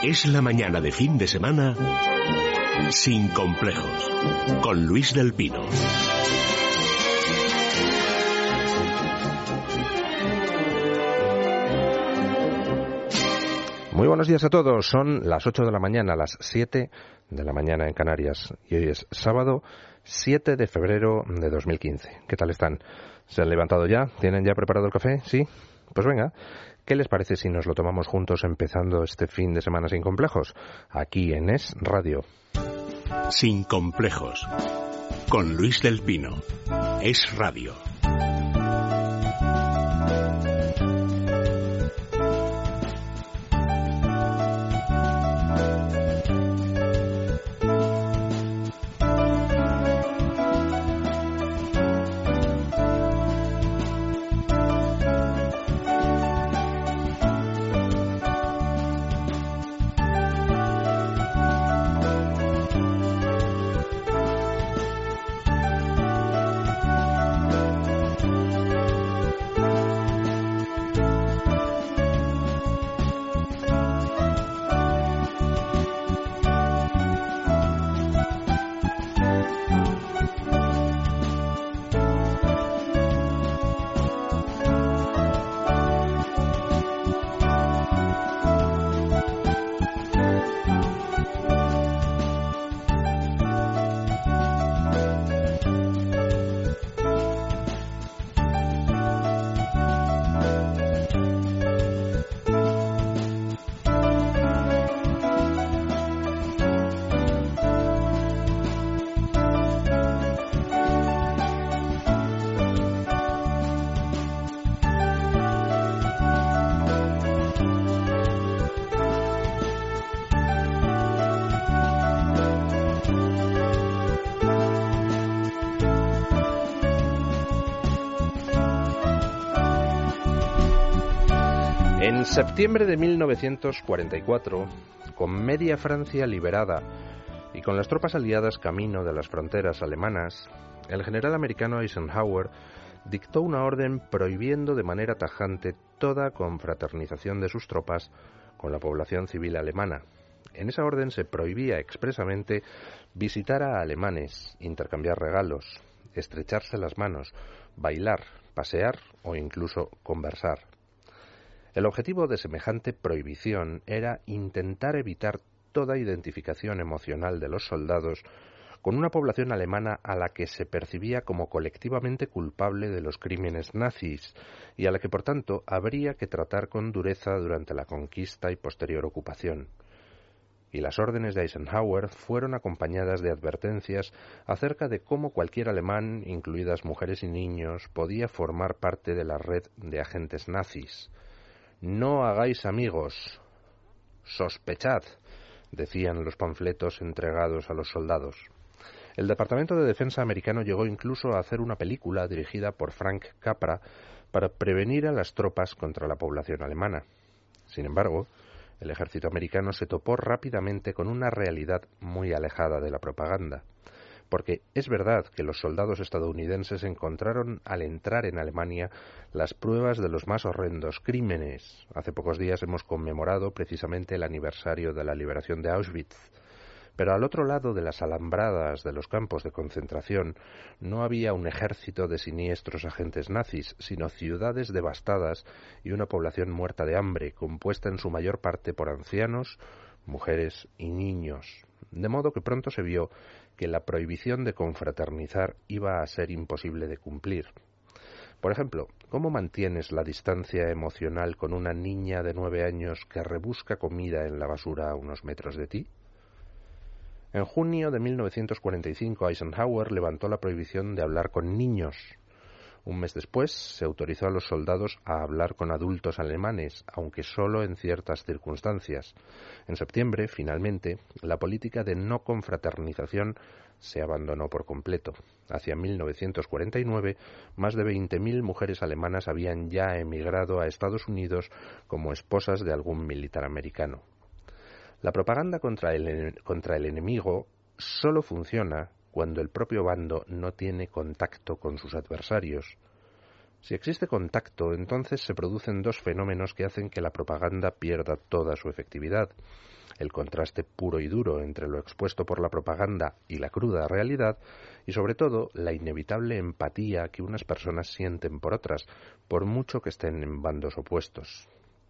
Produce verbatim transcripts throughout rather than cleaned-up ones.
Es la mañana de fin de semana sin complejos, con Luis del Pino. Muy buenos días a todos, son las ocho de la mañana, las siete de la mañana en Canarias, y hoy es sábado siete de febrero de dos mil quince. ¿Qué tal están? ¿Se han levantado ya? ¿Tienen ya preparado el café? ¿Sí? Pues venga, ¿qué les parece si nos lo tomamos juntos empezando este fin de semana sin complejos? Aquí en Es Radio. Sin complejos, con Luis del Pino. Es Radio. En septiembre de mil novecientos cuarenta y cuatro, con media Francia liberada y con las tropas aliadas camino de las fronteras alemanas, el general americano Eisenhower dictó una orden prohibiendo de manera tajante toda confraternización de sus tropas con la población civil alemana. En esa orden se prohibía expresamente visitar a alemanes, intercambiar regalos, estrecharse las manos, bailar, pasear o incluso conversar. El objetivo de semejante prohibición era intentar evitar toda identificación emocional de los soldados con una población alemana a la que se percibía como colectivamente culpable de los crímenes nazis y a la que, por tanto, habría que tratar con dureza durante la conquista y posterior ocupación. Y las órdenes de Eisenhower fueron acompañadas de advertencias acerca de cómo cualquier alemán, incluidas mujeres y niños, podía formar parte de la red de agentes nazis. No hagáis amigos, sospechad, decían los panfletos entregados a los soldados. El Departamento de Defensa americano llegó incluso a hacer una película dirigida por Frank Capra para prevenir a las tropas contra la población alemana. Sin embargo, el ejército americano se topó rápidamente con una realidad muy alejada de la propaganda. Porque es verdad que los soldados estadounidenses encontraron al entrar en Alemania las pruebas de los más horrendos crímenes. Hace pocos días hemos conmemorado precisamente el aniversario de la liberación de Auschwitz. Pero al otro lado de las alambradas de los campos de concentración no había un ejército de siniestros agentes nazis, sino ciudades devastadas y una población muerta de hambre, compuesta en su mayor parte por ancianos, mujeres y niños. De modo que pronto se vio que la prohibición de confraternizar iba a ser imposible de cumplir. Por ejemplo, ¿cómo mantienes la distancia emocional con una niña de nueve años que rebusca comida en la basura a unos metros de ti? En junio de mil novecientos cuarenta y cinco, Eisenhower levantó la prohibición de hablar con niños. Un mes después, se autorizó a los soldados a hablar con adultos alemanes, aunque solo en ciertas circunstancias. En septiembre, finalmente, la política de no confraternización se abandonó por completo. Hacia mil novecientos cuarenta y nueve, más de veinte mil mujeres alemanas habían ya emigrado a Estados Unidos como esposas de algún militar americano. La propaganda contra el, contra el enemigo solo funciona cuando el propio bando no tiene contacto con sus adversarios. Si existe contacto, entonces se producen dos fenómenos que hacen que la propaganda pierda toda su efectividad. El contraste puro y duro entre lo expuesto por la propaganda y la cruda realidad, y sobre todo la inevitable empatía que unas personas sienten por otras, por mucho que estén en bandos opuestos.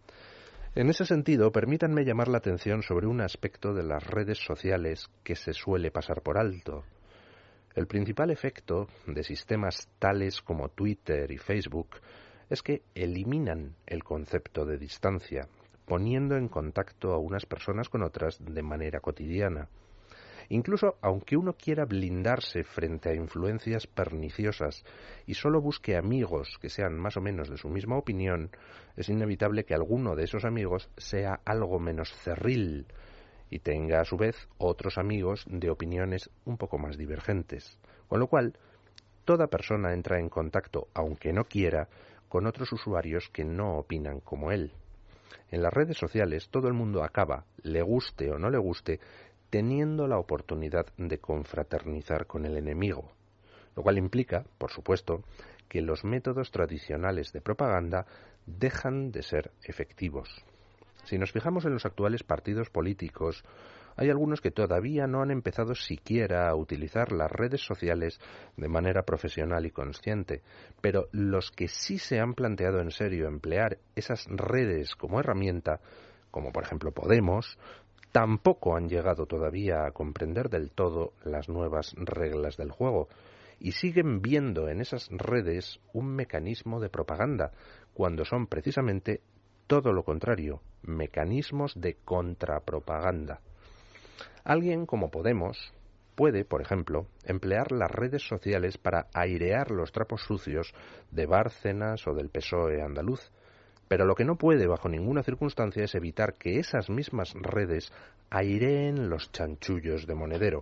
En ese sentido, permítanme llamar la atención sobre un aspecto de las redes sociales que se suele pasar por alto. El principal efecto de sistemas tales como Twitter y Facebook es que eliminan el concepto de distancia, poniendo en contacto a unas personas con otras de manera cotidiana. Incluso aunque uno quiera blindarse frente a influencias perniciosas y solo busque amigos que sean más o menos de su misma opinión, es inevitable que alguno de esos amigos sea algo menos cerril y tenga a su vez otros amigos de opiniones un poco más divergentes. Con lo cual, toda persona entra en contacto, aunque no quiera, con otros usuarios que no opinan como él. En las redes sociales todo el mundo acaba, le guste o no le guste, teniendo la oportunidad de confraternizar con el enemigo, lo cual implica, por supuesto, que los métodos tradicionales de propaganda dejan de ser efectivos. Si nos fijamos en los actuales partidos políticos, hay algunos que todavía no han empezado siquiera a utilizar las redes sociales de manera profesional y consciente, pero los que sí se han planteado en serio emplear esas redes como herramienta, como por ejemplo Podemos, tampoco han llegado todavía a comprender del todo las nuevas reglas del juego y siguen viendo en esas redes un mecanismo de propaganda, cuando son precisamente todo lo contrario, mecanismos de contrapropaganda. Alguien como Podemos puede, por ejemplo, emplear las redes sociales para airear los trapos sucios de Bárcenas o del P S O E andaluz, pero lo que no puede bajo ninguna circunstancia es evitar que esas mismas redes aireen los chanchullos de Monedero.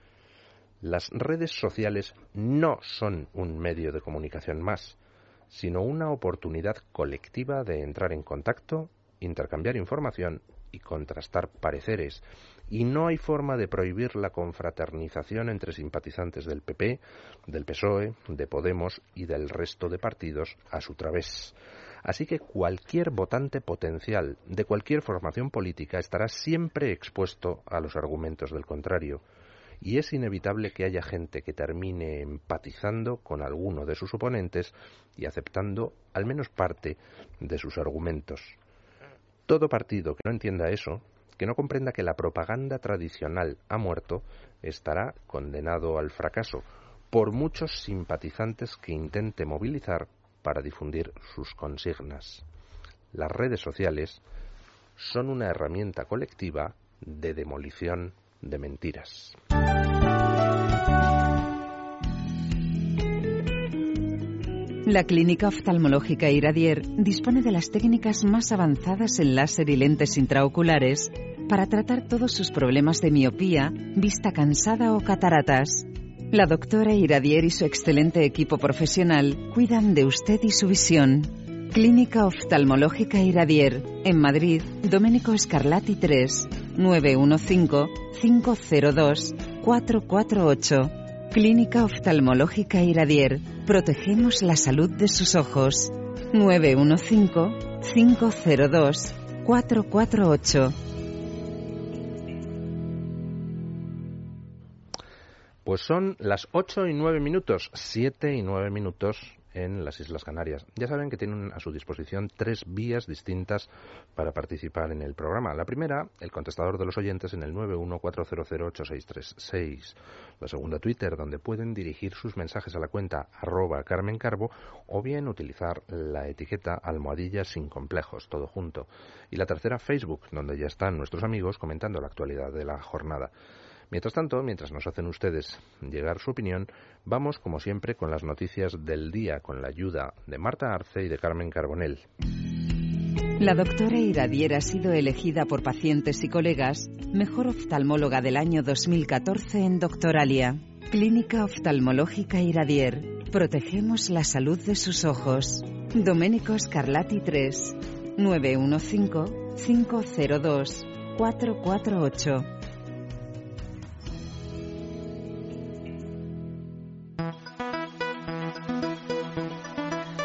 Las redes sociales no son un medio de comunicación más, sino una oportunidad colectiva de entrar en contacto, intercambiar información y contrastar pareceres. Y no hay forma de prohibir la confraternización entre simpatizantes del P P, del P S O E, de Podemos y del resto de partidos a su través. Así que cualquier votante potencial de cualquier formación política estará siempre expuesto a los argumentos del contrario. Y es inevitable que haya gente que termine empatizando con alguno de sus oponentes y aceptando al menos parte de sus argumentos. Todo partido que no entienda eso, que no comprenda que la propaganda tradicional ha muerto, estará condenado al fracaso, por muchos simpatizantes que intente movilizar para difundir sus consignas. Las redes sociales son una herramienta colectiva de demolición de mentiras. La Clínica Oftalmológica Iradier dispone de las técnicas más avanzadas en láser y lentes intraoculares para tratar todos sus problemas de miopía, vista cansada o cataratas. La doctora Iradier y su excelente equipo profesional cuidan de usted y su visión. Clínica Oftalmológica Iradier, en Madrid, Domenico Scarlatti tres, nueve uno cinco, cinco cero dos, cuatro cuatro ocho. Clínica Oftalmológica Iradier. Protegemos la salud de sus ojos. nueve uno cinco, cinco cero dos, cuatro cuatro ocho. Pues son las ocho y nueve minutos, siete y nueve minutos en las Islas Canarias. Ya saben que tienen a su disposición tres vías distintas para participar en el programa. La primera, el contestador de los oyentes en el nueve uno cuatro cero cero ocho seis tres seis. La segunda, Twitter, donde pueden dirigir sus mensajes a la cuenta arroba Carmen Carbo o bien utilizar la etiqueta almohadilla sin complejos, todo junto. Y la tercera, Facebook, donde ya están nuestros amigos comentando la actualidad de la jornada. Mientras tanto, mientras nos hacen ustedes llegar su opinión, vamos, como siempre, con las noticias del día, con la ayuda de Marta Arce y de Carmen Carbonell. La doctora Iradier ha sido elegida por pacientes y colegas mejor oftalmóloga del año dos mil catorce en Doctoralia. Clínica Oftalmológica Iradier. Protegemos la salud de sus ojos. Domenico Scarlatti tres, nueve uno cinco, cinco cero dos, cuatro cuatro ocho.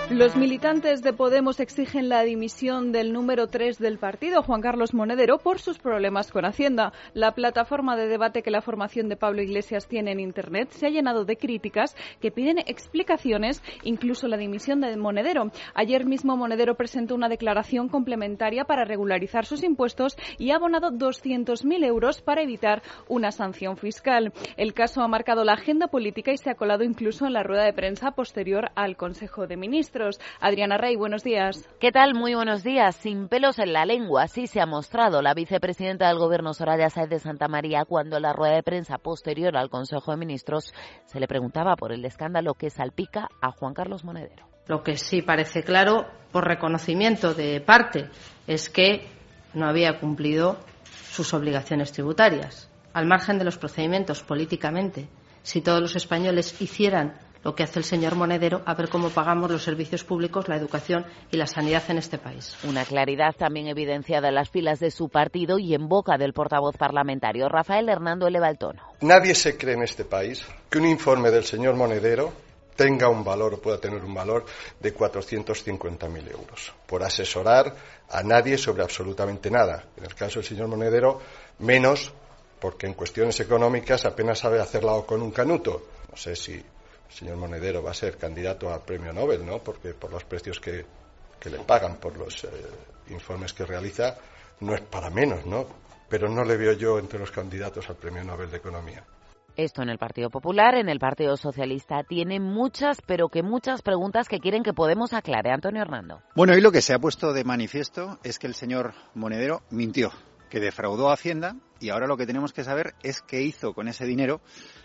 Los militantes de Podemos exigen la dimisión del número tres del partido, Juan Carlos Monedero, por sus problemas con Hacienda. La plataforma de debate que la formación de Pablo Iglesias tiene en Internet se ha llenado de críticas que piden explicaciones, incluso la dimisión de Monedero. Ayer mismo Monedero presentó una declaración complementaria para regularizar sus impuestos y ha abonado doscientos mil euros para evitar una sanción fiscal. El caso ha marcado la agenda política y se ha colado incluso en la rueda de prensa posterior al Consejo de Ministros. Adriana Rey, buenos días. ¿Qué tal? Muy buenos días. Sin pelos en la lengua, así se ha mostrado la vicepresidenta del Gobierno, Soraya Sáenz de Santamaría, cuando en la rueda de prensa posterior al Consejo de Ministros se le preguntaba por el escándalo que salpica a Juan Carlos Monedero. Lo que sí parece claro, por reconocimiento de parte, es que no había cumplido sus obligaciones tributarias. Al margen de los procedimientos políticamente, si todos los españoles hicieran lo que hace el señor Monedero, a ver cómo pagamos los servicios públicos, la educación y la sanidad en este país. Una claridad también evidenciada en las filas de su partido y en boca del portavoz parlamentario. Rafael Hernando eleva el tono. Nadie se cree en este país que un informe del señor Monedero tenga un valor o pueda tener un valor de cuatrocientos cincuenta mil euros por asesorar a nadie sobre absolutamente nada. En el caso del señor Monedero, menos, porque en cuestiones económicas apenas sabe hacerla con un canuto. No sé si el señor Monedero va a ser candidato al premio Nobel, ¿no? Porque por los precios que, que le pagan, por los eh, informes que realiza, no es para menos, ¿no? Pero no le veo yo entre los candidatos al premio Nobel de Economía. Esto en el Partido Popular, en el Partido Socialista, tiene muchas, pero que muchas preguntas que quieren que Podemos aclare. Antonio Hernando. Bueno, hoy lo que se ha puesto de manifiesto es que el señor Monedero mintió, que defraudó a Hacienda, y ahora lo que tenemos que saber es qué hizo con ese dinero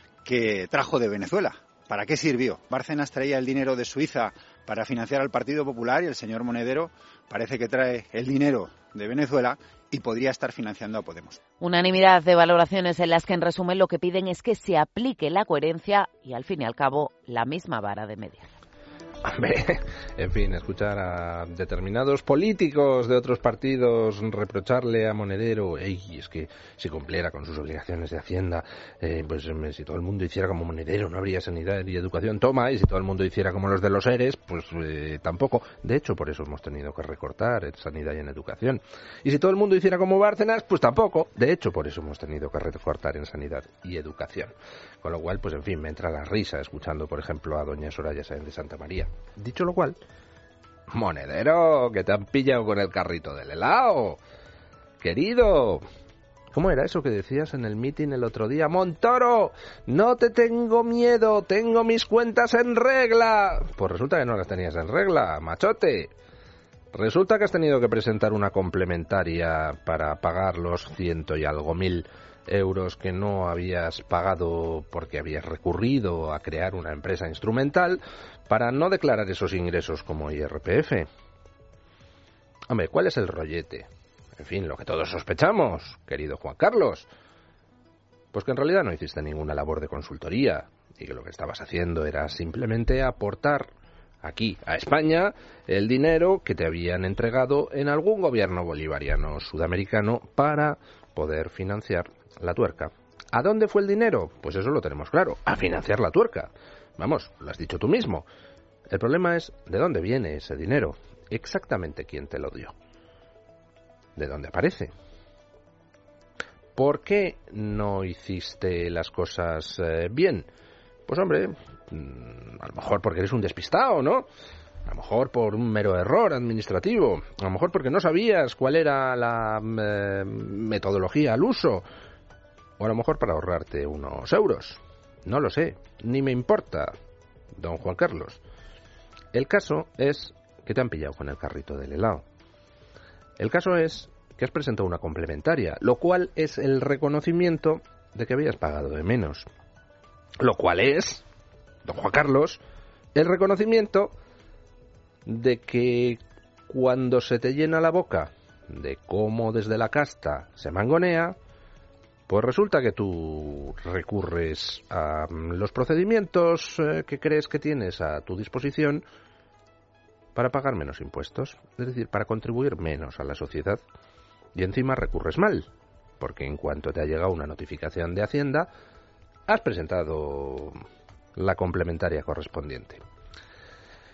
que trajo de Venezuela. ¿Para qué sirvió? Bárcenas traía el dinero de Suiza para financiar al Partido Popular y el señor Monedero parece que trae el dinero de Venezuela y podría estar financiando a Podemos. Unanimidad de valoraciones en las que en resumen lo que piden es que se aplique la coherencia y al fin y al cabo la misma vara de medir. Hombre, en fin, escuchar a determinados políticos de otros partidos reprocharle a Monedero, ey, es que si cumpliera con sus obligaciones de Hacienda, eh, pues si todo el mundo hiciera como Monedero no habría sanidad y educación, toma, y si todo el mundo hiciera como los de los ERES, pues eh, tampoco. De hecho, por eso hemos tenido que recortar en sanidad y en educación. Y si todo el mundo hiciera como Bárcenas, pues tampoco. De hecho, por eso hemos tenido que recortar en sanidad y educación. Con lo cual, pues en fin, me entra la risa escuchando, por ejemplo, a doña Soraya Sáenz de Santamaría. Dicho lo cual, Monedero, que te han pillado con el carrito del helado, querido. ¿Cómo era eso que decías en el mitin el otro día? Montoro, no te tengo miedo, tengo mis cuentas en regla. Pues resulta que no las tenías en regla, machote. Resulta que has tenido que presentar una complementaria para pagar los ciento y algo mil euros que no habías pagado porque habías recurrido a crear una empresa instrumental para no declarar esos ingresos como I R P F. Hombre, ¿cuál es el rollete? En fin, lo que todos sospechamos, querido Juan Carlos. Pues que en realidad no hiciste ninguna labor de consultoría y que lo que estabas haciendo era simplemente aportar aquí, a España, el dinero que te habían entregado en algún gobierno bolivariano sudamericano para poder financiar la tuerca. ¿A dónde fue el dinero? Pues eso lo tenemos claro, a financiar la tuerca. Vamos, lo has dicho tú mismo. El problema es de dónde viene ese dinero, exactamente quién te lo dio, de dónde aparece. ¿Por qué no hiciste las cosas eh, bien? Pues hombre, a lo mejor porque eres un despistado, ¿no? A lo mejor por un mero error administrativo, a lo mejor porque no sabías cuál era la eh, metodología al uso, o a lo mejor para ahorrarte unos euros. No lo sé, ni me importa, don Juan Carlos. El caso es que te han pillado con el carrito del helado. El caso es que has presentado una complementaria, lo cual es el reconocimiento de que habías pagado de menos. Lo cual es, don Juan Carlos, el reconocimiento de que cuando se te llena la boca de cómo desde la casta se mangonea, pues resulta que tú recurres a los procedimientos eh, que crees que tienes a tu disposición para pagar menos impuestos, es decir, para contribuir menos a la sociedad. Y encima recurres mal, porque en cuanto te ha llegado una notificación de Hacienda, has presentado la complementaria correspondiente.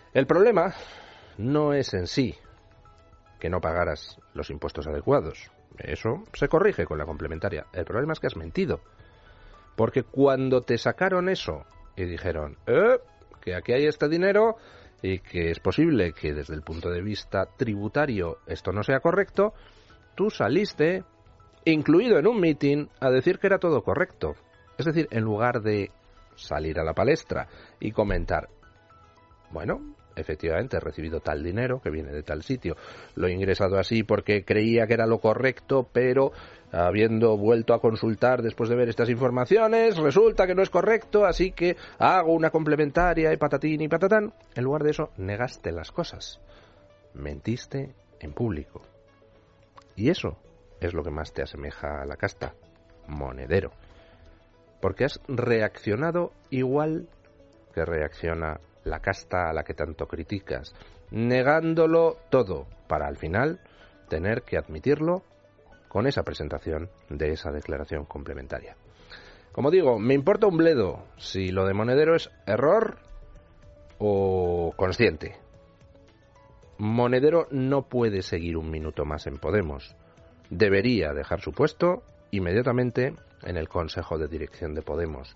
El problema no es en sí que no pagaras los impuestos adecuados. Eso se corrige con la complementaria. El problema es que has mentido. Porque cuando te sacaron eso y dijeron, eh, que aquí hay este dinero y que es posible que desde el punto de vista tributario esto no sea correcto, tú saliste, incluido en un meeting, a decir que era todo correcto. Es decir, en lugar de salir a la palestra y comentar, bueno, efectivamente he recibido tal dinero que viene de tal sitio, lo he ingresado así porque creía que era lo correcto, pero habiendo vuelto a consultar después de ver estas informaciones, resulta que no es correcto, así que hago una complementaria y patatín y patatán. En lugar de eso, negaste las cosas, mentiste en público. Y eso es lo que más te asemeja a la casta, monedero. Porque has reaccionado igual que reacciona la casta a la que tanto criticas, negándolo todo, para al final tener que admitirlo con esa presentación de esa declaración complementaria. Como digo, me importa un bledo si lo de monedero es error o consciente. Monedero no puede seguir un minuto más en Podemos. Debería dejar su puesto inmediatamente en el Consejo de Dirección de Podemos,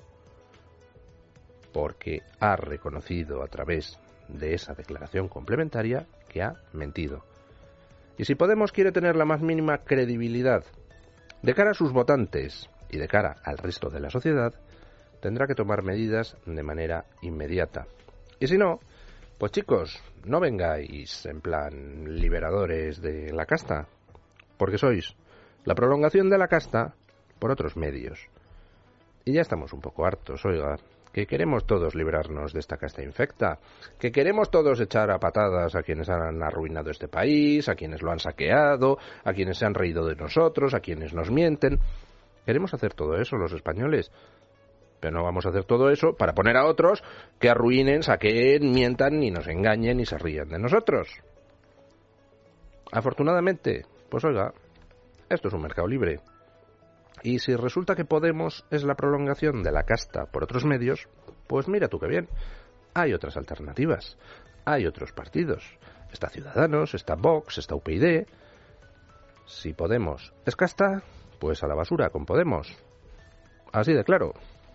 porque ha reconocido a través de esa declaración complementaria que ha mentido. Y si Podemos quiere tener la más mínima credibilidad de cara a sus votantes y de cara al resto de la sociedad, tendrá que tomar medidas de manera inmediata. Y si no, pues chicos, no vengáis en plan liberadores de la casta, porque sois la prolongación de la casta por otros medios. Y ya estamos un poco hartos, oiga, que queremos todos librarnos de esta casta infecta, que queremos todos echar a patadas a quienes han arruinado este país, a quienes lo han saqueado, a quienes se han reído de nosotros, a quienes nos mienten. Queremos hacer todo eso los españoles, pero no vamos a hacer todo eso para poner a otros que arruinen, saqueen, mientan y nos engañen y se rían de nosotros. Afortunadamente, pues oiga, esto es un mercado libre. Y si resulta que Podemos es la prolongación de la casta por otros medios, pues mira tú qué bien. Hay otras alternativas, hay otros partidos. Está Ciudadanos, está Vox, está U P yD. Si Podemos es casta, pues a la basura con Podemos. Así de claro.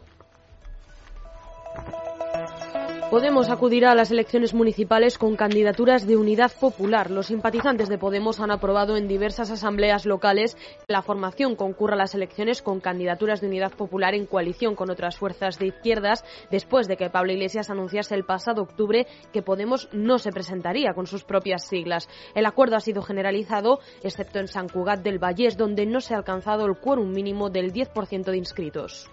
Podemos acudirá a las elecciones municipales con candidaturas de Unidad Popular. Los simpatizantes de Podemos han aprobado en diversas asambleas locales que la formación concurra a las elecciones con candidaturas de Unidad Popular en coalición con otras fuerzas de izquierdas, después de que Pablo Iglesias anunciase el pasado octubre que Podemos no se presentaría con sus propias siglas. El acuerdo ha sido generalizado, excepto en Sant Cugat del Vallès, donde no se ha alcanzado el quórum mínimo del diez por ciento de inscritos.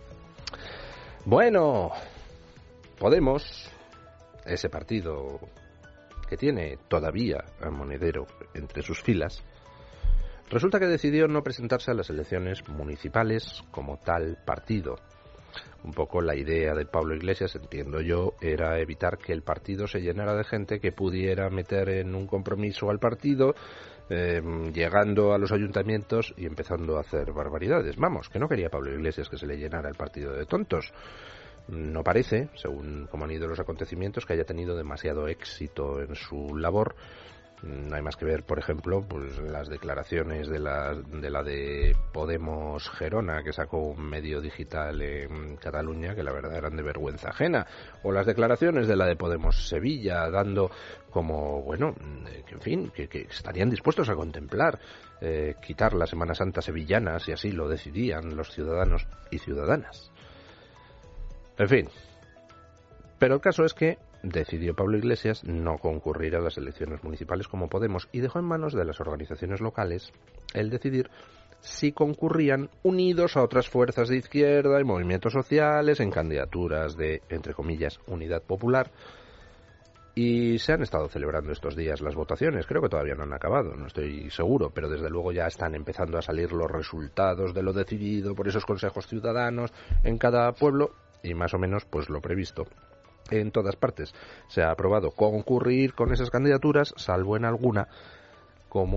Bueno, Podemos, ese partido que tiene todavía a Monedero entre sus filas, resulta que decidió no presentarse a las elecciones municipales como tal partido. Un poco la idea de Pablo Iglesias, entiendo yo, era evitar que el partido se llenara de gente que pudiera meter en un compromiso al partido, eh, llegando a los ayuntamientos y empezando a hacer barbaridades. Vamos, que no quería Pablo Iglesias que se le llenara el partido de tontos. No parece, según cómo han ido los acontecimientos, que haya tenido demasiado éxito en su labor. No hay más que ver, por ejemplo, pues las declaraciones de la, de la de Podemos Gerona, que sacó un medio digital en Cataluña, que la verdad eran de vergüenza ajena, o las declaraciones de la de Podemos Sevilla, dando como, bueno, que en fin, que, que estarían dispuestos a contemplar eh, quitar la Semana Santa sevillana, si así lo decidían los ciudadanos y ciudadanas. En fin, pero el caso es que decidió Pablo Iglesias no concurrir a las elecciones municipales como Podemos y dejó en manos de las organizaciones locales el decidir si concurrían unidos a otras fuerzas de izquierda y movimientos sociales en candidaturas de, entre comillas, Unidad Popular. Y se han estado celebrando estos días las votaciones, creo que todavía no han acabado, no estoy seguro, pero desde luego ya están empezando a salir los resultados de lo decidido por esos consejos ciudadanos en cada pueblo. Y más o menos pues lo previsto en todas partes. Se ha aprobado concurrir con esas candidaturas, salvo en alguna, como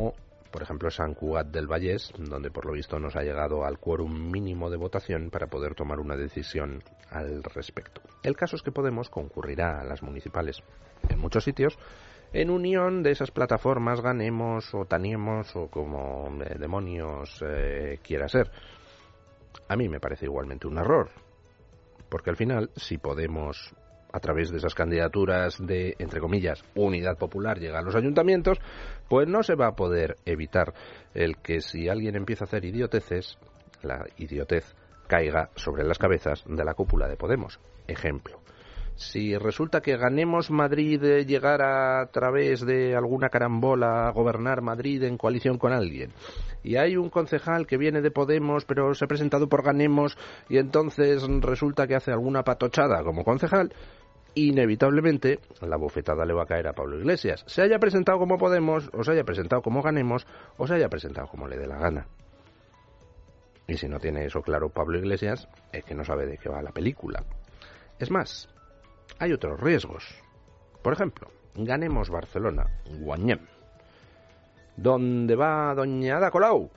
por ejemplo San Cugat del Vallès, donde por lo visto nos ha llegado al quórum mínimo de votación para poder tomar una decisión al respecto. El caso es que Podemos concurrirá a las municipales en muchos sitios en unión de esas plataformas Ganemos o Taniemos o como eh, demonios eh, quiera ser. A mí me parece igualmente un error, porque al final, si Podemos, a través de esas candidaturas de, entre comillas, unidad popular, llega a los ayuntamientos, pues no se va a poder evitar el que si alguien empieza a hacer idioteces, la idiotez caiga sobre las cabezas de la cúpula de Podemos. Ejemplo. Si resulta que Ganemos Madrid eh, llegara a través de alguna carambola a gobernar Madrid en coalición con alguien, y hay un concejal que viene de Podemos pero se ha presentado por Ganemos y entonces resulta que hace alguna patochada como concejal, inevitablemente la bofetada le va a caer a Pablo Iglesias, se haya presentado como Podemos, o se haya presentado como Ganemos, o se haya presentado como le dé la gana. Y si no tiene eso claro Pablo Iglesias, es que no sabe de qué va la película. Es más, hay otros riesgos. Por ejemplo, Ganemos Barcelona, Guanyem. ¿Dónde va doña Ada Colau?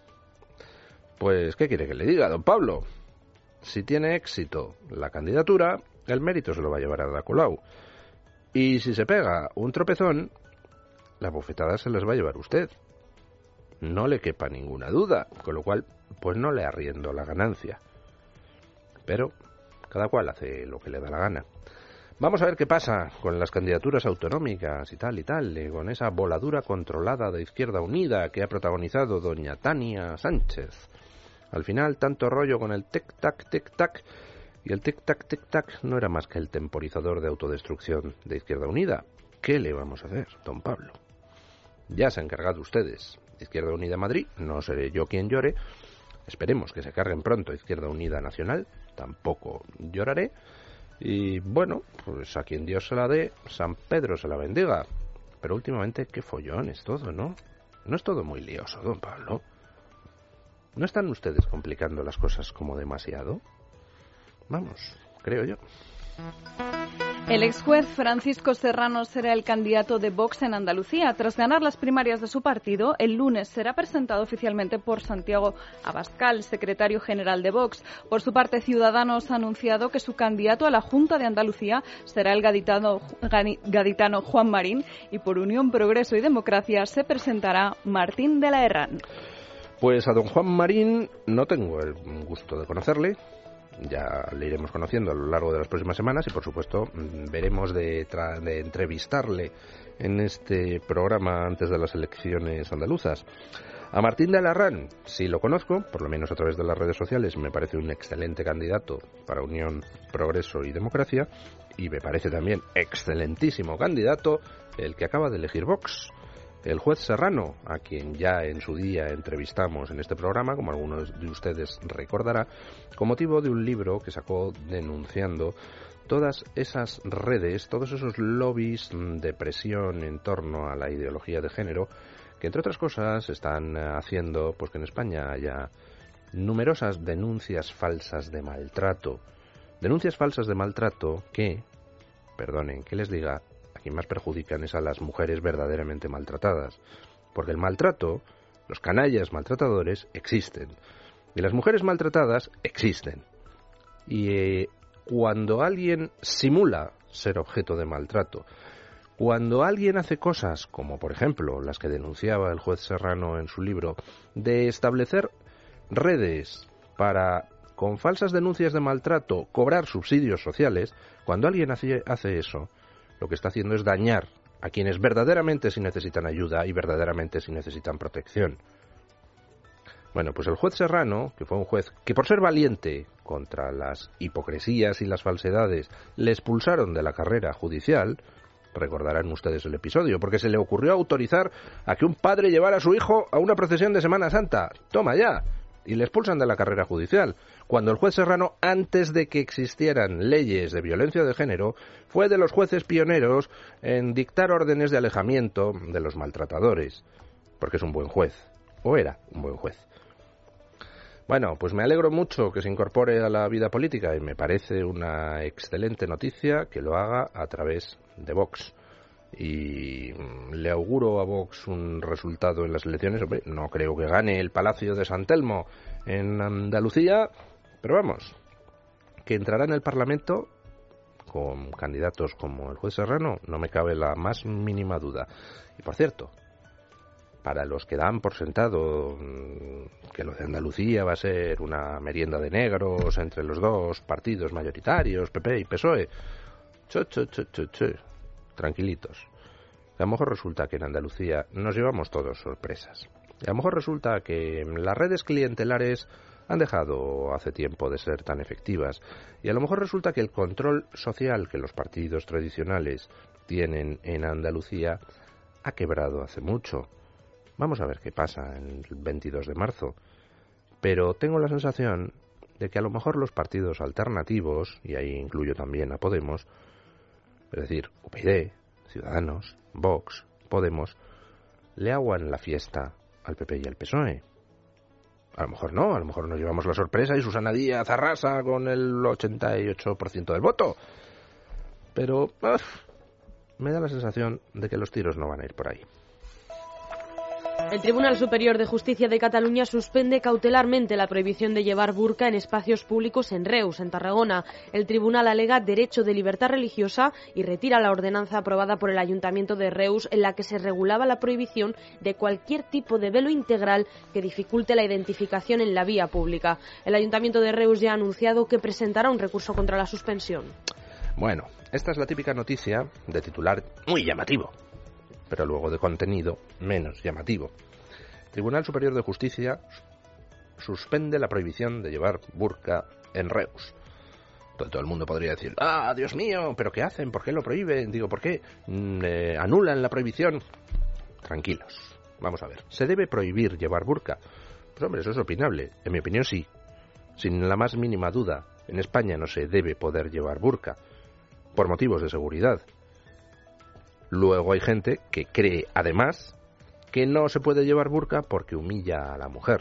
Pues, ¿qué quiere que le diga, don Pablo? Si tiene éxito la candidatura, el mérito se lo va a llevar a Ada Colau. Y si se pega un tropezón, la bofetada se les va a llevar usted. No le quepa ninguna duda, con lo cual, pues no le arriendo la ganancia. Pero cada cual hace lo que le da la gana. Vamos a ver qué pasa con las candidaturas autonómicas y tal y tal, y con esa voladura controlada de Izquierda Unida que ha protagonizado doña Tania Sánchez. Al final, tanto rollo con el tic-tac, tic-tac, y el tic-tac, tic-tac no era más que el temporizador de autodestrucción de Izquierda Unida. ¿Qué le vamos a hacer, don Pablo? Ya se han encargado ustedes. Izquierda Unida Madrid, no seré yo quien llore. Esperemos que se carguen pronto Izquierda Unida Nacional, tampoco lloraré. Y bueno, pues a quien Dios se la dé, San Pedro se la bendiga. Pero últimamente, qué follón es todo, ¿no? No es todo muy lioso, don Pablo. ¿No están ustedes complicando las cosas como demasiado? Vamos, creo yo. El ex juez Francisco Serrano será el candidato de Vox en Andalucía. Tras ganar las primarias de su partido, el lunes será presentado oficialmente por Santiago Abascal, secretario general de Vox. Por su parte, Ciudadanos ha anunciado que su candidato a la Junta de Andalucía será el gaditano, gaditano Juan Marín, y por Unión, Progreso y Democracia se presentará Martín de la Herrán. Pues a don Juan Marín no tengo el gusto de conocerle. Ya le iremos conociendo a lo largo de las próximas semanas y, por supuesto, veremos de, tra- de entrevistarle en este programa antes de las elecciones andaluzas. A Martín de la Herrán sí lo conozco, por lo menos a través de las redes sociales. Me parece un excelente candidato para Unión, Progreso y Democracia, y me parece también excelentísimo candidato el que acaba de elegir Vox. El juez Serrano, a quien ya en su día entrevistamos en este programa, como algunos de ustedes recordará, con motivo de un libro que sacó denunciando todas esas redes, todos esos lobbies de presión en torno a la ideología de género, que entre otras cosas están haciendo pues que en España haya numerosas denuncias falsas de maltrato. Denuncias falsas de maltrato que, perdonen que les diga, a quien más perjudican es a las mujeres verdaderamente maltratadas, porque el maltrato, los canallas maltratadores existen, y las mujeres maltratadas existen. Y eh, cuando alguien simula ser objeto de maltrato, cuando alguien hace cosas como, por ejemplo, las que denunciaba el juez Serrano en su libro, de establecer redes para, con falsas denuncias de maltrato, cobrar subsidios sociales, cuando alguien hace, hace eso, lo que está haciendo es dañar a quienes verdaderamente sí necesitan ayuda y verdaderamente sí necesitan protección. Bueno, pues el juez Serrano, que fue un juez que por ser valiente contra las hipocresías y las falsedades le expulsaron de la carrera judicial, recordarán ustedes el episodio, porque se le ocurrió autorizar a que un padre llevara a su hijo a una procesión de Semana Santa. ¡Toma ya! Y le expulsan de la carrera judicial, cuando el juez Serrano, antes de que existieran leyes de violencia de género, fue de los jueces pioneros en dictar órdenes de alejamiento de los maltratadores, porque es un buen juez, o era un buen juez. Bueno, pues me alegro mucho que se incorpore a la vida política y me parece una excelente noticia que lo haga a través de Vox. Y le auguro a Vox un resultado en las elecciones. Hombre, no creo que gane el Palacio de San Telmo en Andalucía, pero vamos, que entrará en el Parlamento con candidatos como el juez Serrano, no me cabe la más mínima duda. Y por cierto, para los que dan por sentado que lo de Andalucía va a ser una merienda de negros entre los dos partidos mayoritarios, P P y P S O E, cho, cho, cho, cho, cho. Tranquilitos. A lo mejor resulta que en Andalucía nos llevamos todos sorpresas. Y a lo mejor resulta que las redes clientelares han dejado hace tiempo de ser tan efectivas. Y a lo mejor resulta que el control social que los partidos tradicionales tienen en Andalucía ha quebrado hace mucho. Vamos a ver qué pasa el veintidós de marzo. Pero tengo la sensación de que a lo mejor los partidos alternativos, y ahí incluyo también a Podemos, es decir, U P y D, Ciudadanos, Vox, Podemos, le aguan la fiesta al P P y al P S O E. A lo mejor no, a lo mejor nos llevamos la sorpresa y Susana Díaz arrasa con el ochenta y ocho por ciento del voto. Pero uf, me da la sensación de que los tiros no van a ir por ahí. El Tribunal Superior de Justicia de Cataluña suspende cautelarmente la prohibición de llevar burka en espacios públicos en Reus, en Tarragona. El tribunal alega derecho de libertad religiosa y retira la ordenanza aprobada por el Ayuntamiento de Reus en la que se regulaba la prohibición de cualquier tipo de velo integral que dificulte la identificación en la vía pública. El Ayuntamiento de Reus ya ha anunciado que presentará un recurso contra la suspensión. Bueno, esta es la típica noticia de titular muy llamativo, pero luego de contenido menos llamativo. Tribunal Superior de Justicia suspende la prohibición de llevar burka en Reus. Todo, todo el mundo podría decir, ¡ah, Dios mío! ¿Pero qué hacen? ¿Por qué lo prohíben? Digo, ¿por qué eh, anulan la prohibición? Tranquilos, vamos a ver. ¿Se debe prohibir llevar burka? Pues hombre, eso es opinable. En mi opinión sí. Sin la más mínima duda, en España no se debe poder llevar burka por motivos de seguridad. Luego hay gente que cree, además, que no se puede llevar burka porque humilla a la mujer.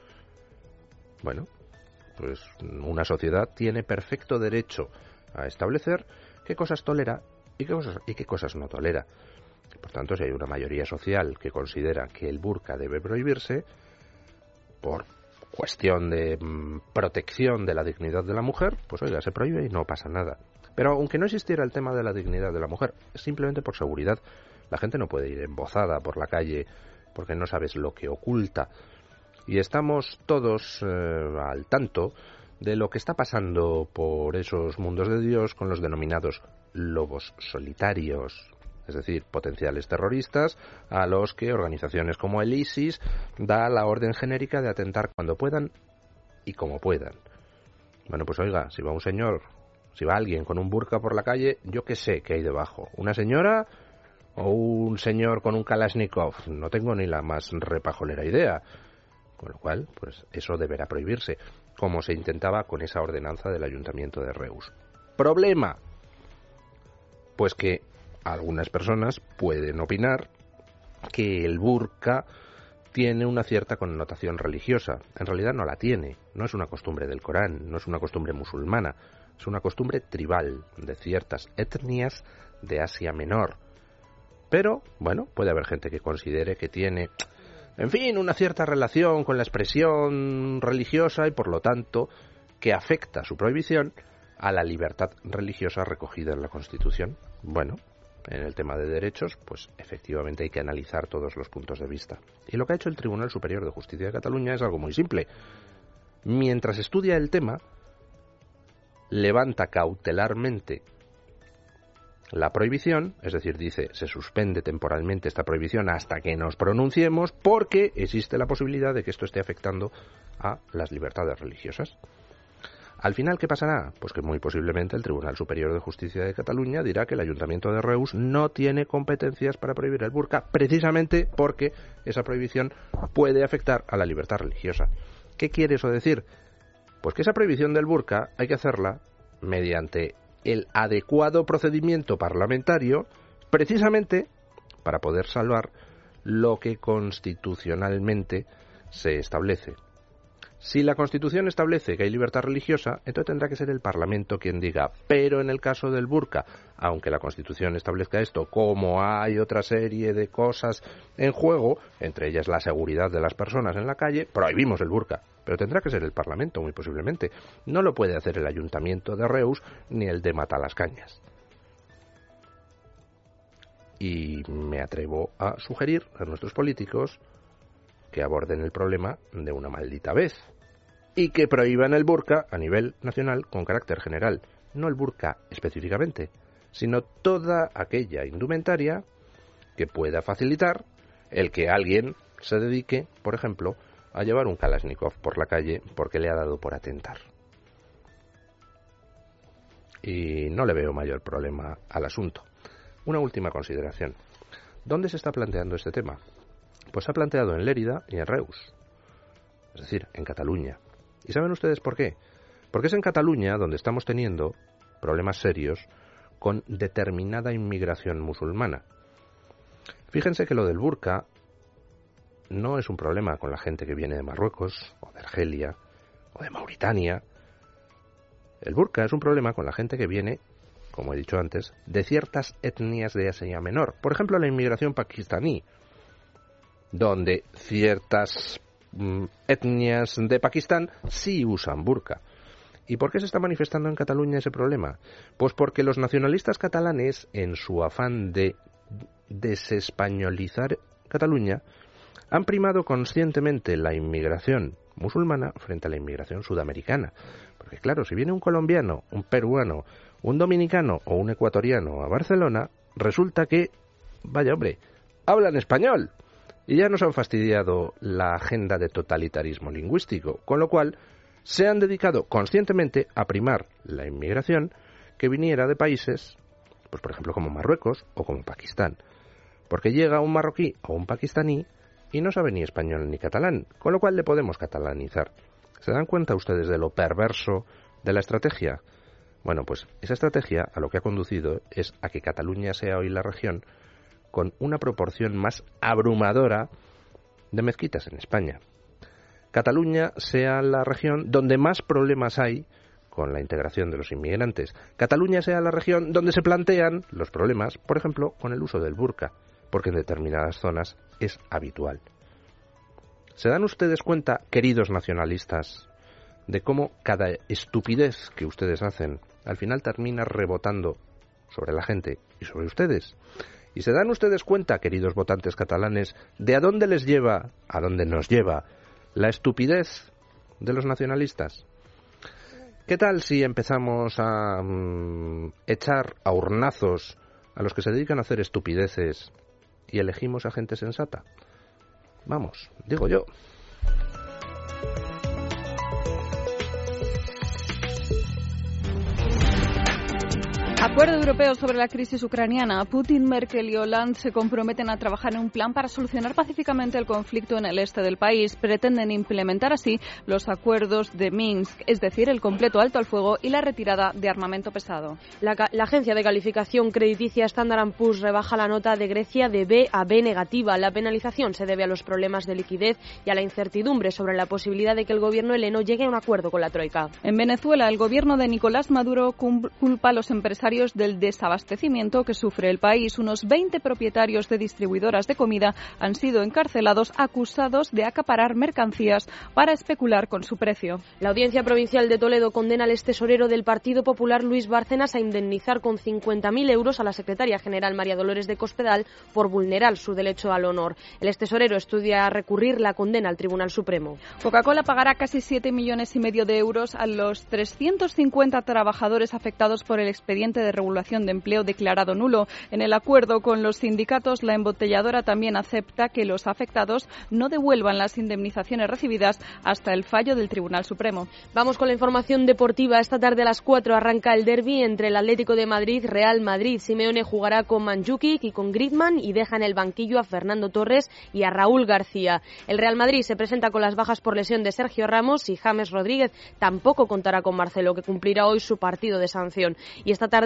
Bueno, pues una sociedad tiene perfecto derecho a establecer qué cosas tolera y qué cosas, y qué cosas no tolera. Por tanto, si hay una mayoría social que considera que el burka debe prohibirse por cuestión de mmm, protección de la dignidad de la mujer, pues oiga, se prohíbe y no pasa nada. Pero aunque no existiera el tema de la dignidad de la mujer, simplemente por seguridad, la gente no puede ir embozada por la calle porque no sabes lo que oculta. Y estamos todos eh, al tanto de lo que está pasando por esos mundos de Dios con los denominados lobos solitarios, es decir, potenciales terroristas a los que organizaciones como el ISIS da la orden genérica de atentar cuando puedan y como puedan. Bueno, pues oiga, si va un señor, si va alguien con un burka por la calle, yo qué sé qué hay debajo. ¿Una señora o un señor con un Kalashnikov? No tengo ni la más repajolera idea. Con lo cual, pues eso deberá prohibirse, como se intentaba con esa ordenanza del Ayuntamiento de Reus. ¿Problema? Pues que algunas personas pueden opinar que el burka tiene una cierta connotación religiosa. En realidad no la tiene. No es una costumbre del Corán, no es una costumbre musulmana. Es una costumbre tribal de ciertas etnias de Asia Menor. Pero, bueno, puede haber gente que considere que tiene, en fin, una cierta relación con la expresión religiosa y, por lo tanto, que afecta su prohibición a la libertad religiosa recogida en la Constitución. Bueno, en el tema de derechos, pues efectivamente hay que analizar todos los puntos de vista. Y lo que ha hecho el Tribunal Superior de Justicia de Cataluña es algo muy simple. Mientras estudia el tema, levanta cautelarmente la prohibición, es decir, dice, se suspende temporalmente esta prohibición hasta que nos pronunciemos porque existe la posibilidad de que esto esté afectando a las libertades religiosas. Al final, ¿qué pasará? Pues que muy posiblemente el Tribunal Superior de Justicia de Cataluña dirá que el Ayuntamiento de Reus no tiene competencias para prohibir el burka, precisamente porque esa prohibición puede afectar a la libertad religiosa. ¿Qué quiere eso decir? Pues que esa prohibición del burka hay que hacerla mediante el adecuado procedimiento parlamentario, precisamente para poder salvar lo que constitucionalmente se establece. Si la Constitución establece que hay libertad religiosa, entonces tendrá que ser el Parlamento quien diga, pero en el caso del burka, aunque la Constitución establezca esto, como hay otra serie de cosas en juego, entre ellas la seguridad de las personas en la calle, prohibimos el burka. Pero tendrá que ser el Parlamento, muy posiblemente. No lo puede hacer el Ayuntamiento de Reus ni el de Matalascañas. Y me atrevo a sugerir a nuestros políticos que aborden el problema de una maldita vez y que prohíban el burka a nivel nacional con carácter general, no el burka específicamente, sino toda aquella indumentaria que pueda facilitar el que alguien se dedique, por ejemplo, a llevar un Kalashnikov por la calle porque le ha dado por atentar. Y no le veo mayor problema al asunto. Una última consideración. ¿Dónde se está planteando este tema? Pues se ha planteado en Lérida y en Reus, es decir, en Cataluña. ¿Y saben ustedes por qué? Porque es en Cataluña donde estamos teniendo problemas serios con determinada inmigración musulmana. Fíjense que lo del burka no es un problema con la gente que viene de Marruecos, o de Argelia, o de Mauritania. El burka es un problema con la gente que viene, como he dicho antes, de ciertas etnias de Asia Menor. Por ejemplo, la inmigración pakistaní, donde ciertas mm, etnias de Pakistán sí usan burka. ¿Y por qué se está manifestando en Cataluña ese problema? Pues porque los nacionalistas catalanes, en su afán de desespañolizar Cataluña, han primado conscientemente la inmigración musulmana frente a la inmigración sudamericana. Porque claro, si viene un colombiano, un peruano, un dominicano o un ecuatoriano a Barcelona, resulta que, vaya hombre, hablan español. Y ya nos han fastidiado la agenda de totalitarismo lingüístico, con lo cual se han dedicado conscientemente a primar la inmigración que viniera de países, pues por ejemplo como Marruecos o como Pakistán. Porque llega un marroquí o un pakistaní y no sabe ni español ni catalán, con lo cual le podemos catalanizar. ¿Se dan cuenta ustedes de lo perverso de la estrategia? Bueno, pues esa estrategia a lo que ha conducido es a que Cataluña sea hoy la región con una proporción más abrumadora de mezquitas en España. Cataluña sea la región donde más problemas hay con la integración de los inmigrantes. Cataluña sea la región donde se plantean los problemas, por ejemplo, con el uso del burka, porque en determinadas zonas es habitual. ¿Se dan ustedes cuenta, queridos nacionalistas, de cómo cada estupidez que ustedes hacen al final termina rebotando sobre la gente y sobre ustedes? ¿Y se dan ustedes cuenta, queridos votantes catalanes, de a dónde les lleva, a dónde nos lleva la estupidez de los nacionalistas? ¿Qué tal si empezamos a um, echar a hornazos a los que se dedican a hacer estupideces y elegimos a gente sensata? Vamos, digo yo. Acuerdo europeo sobre la crisis ucraniana. Putin, Merkel y Hollande se comprometen a trabajar en un plan para solucionar pacíficamente el conflicto en el este del país. Pretenden implementar así los acuerdos de Minsk, es decir, el completo alto al fuego y la retirada de armamento pesado. La, la agencia de calificación crediticia Standard and Poor's rebaja la nota de Grecia de B a B negativa. La penalización se debe a los problemas de liquidez y a la incertidumbre sobre la posibilidad de que el gobierno heleno llegue a un acuerdo con la troika. En Venezuela, el gobierno de Nicolás Maduro culpa a los empresarios del desabastecimiento que sufre el país. Unos veinte propietarios de distribuidoras de comida han sido encarcelados acusados de acaparar mercancías para especular con su precio. La Audiencia Provincial de Toledo condena al extesorero del Partido Popular Luis Bárcenas a indemnizar con cincuenta mil euros a la secretaria general María Dolores de Cospedal por vulnerar su derecho al honor. El extesorero estudia recurrir la condena al Tribunal Supremo. Coca-Cola pagará casi siete millones y medio de euros a los trescientos cincuenta trabajadores afectados por el expediente de regulación de empleo declarado nulo. En el acuerdo con los sindicatos, la embotelladora también acepta que los afectados no devuelvan las indemnizaciones recibidas hasta el fallo del Tribunal Supremo. Vamos con la información deportiva. Esta tarde a las cuatro arranca el derbi entre el Atlético de Madrid Real Madrid. Simeone jugará con Mandžukić y con Griezmann y deja en el banquillo a Fernando Torres y a Raúl García. El Real Madrid se presenta con las bajas por lesión de Sergio Ramos y James Rodríguez. Tampoco contará con Marcelo, que cumplirá hoy su partido de sanción. Y esta tarde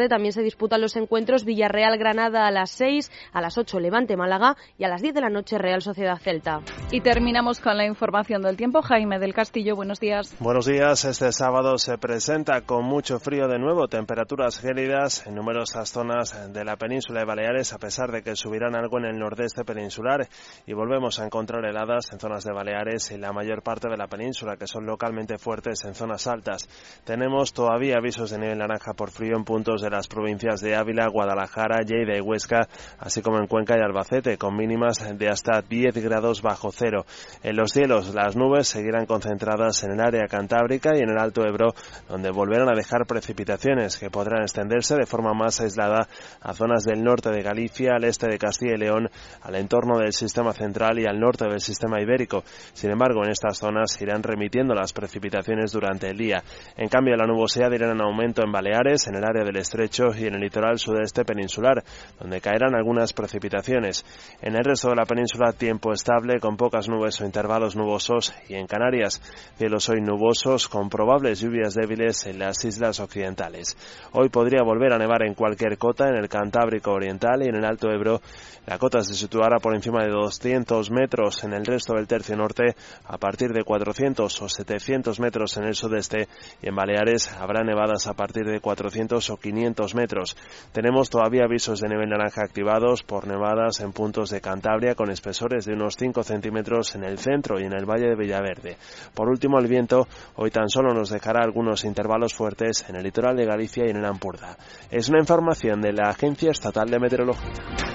tarde también se disputan los encuentros Villarreal-Granada a las seis, a las ocho Levante-Málaga y a las diez de la noche Real Sociedad-Celta. Y terminamos con la información del tiempo. Jaime del Castillo, buenos días. Buenos días. Este sábado se presenta con mucho frío de nuevo, temperaturas gélidas en numerosas zonas de la península de Baleares, a pesar de que subirán algo en el nordeste peninsular, y volvemos a encontrar heladas en zonas de Baleares y la mayor parte de la península, que son localmente fuertes en zonas altas. Tenemos todavía avisos de nivel naranja por frío en puntos de las provincias de Ávila, Guadalajara, Lleida y Huesca, así como en Cuenca y Albacete, con mínimas de hasta diez grados bajo cero. En los cielos, las nubes seguirán concentradas en el área cantábrica y en el Alto Ebro, donde volverán a dejar precipitaciones que podrán extenderse de forma más aislada a zonas del norte de Galicia, al este de Castilla y León, al entorno del sistema central y al norte del sistema ibérico. Sin embargo, en estas zonas irán remitiendo las precipitaciones durante el día. En cambio, la nubosidad irá en aumento en Baleares, en el área del Estrecho y en el litoral sudeste peninsular, donde caerán algunas precipitaciones. En el resto de la península, tiempo estable con pocas nubes o intervalos nubosos, y en Canarias, cielos hoy nubosos con probables lluvias débiles en las islas occidentales. Hoy podría volver a nevar en cualquier cota en el Cantábrico Oriental y en el Alto Ebro. La cota se situará por encima de doscientos metros en el resto del tercio norte, a partir de cuatrocientos o setecientos metros en el sudeste, y en Baleares habrá nevadas a partir de cuatrocientos o quinientos metros. Tenemos todavía avisos de nivel naranja activados por nevadas en puntos de Cantabria con espesores de unos cinco centímetros en el centro y en el Valle de Villaverde. Por último, el viento hoy tan solo nos dejará algunos intervalos fuertes en el litoral de Galicia y en el Ampurdá. Es una información de la Agencia Estatal de Meteorología.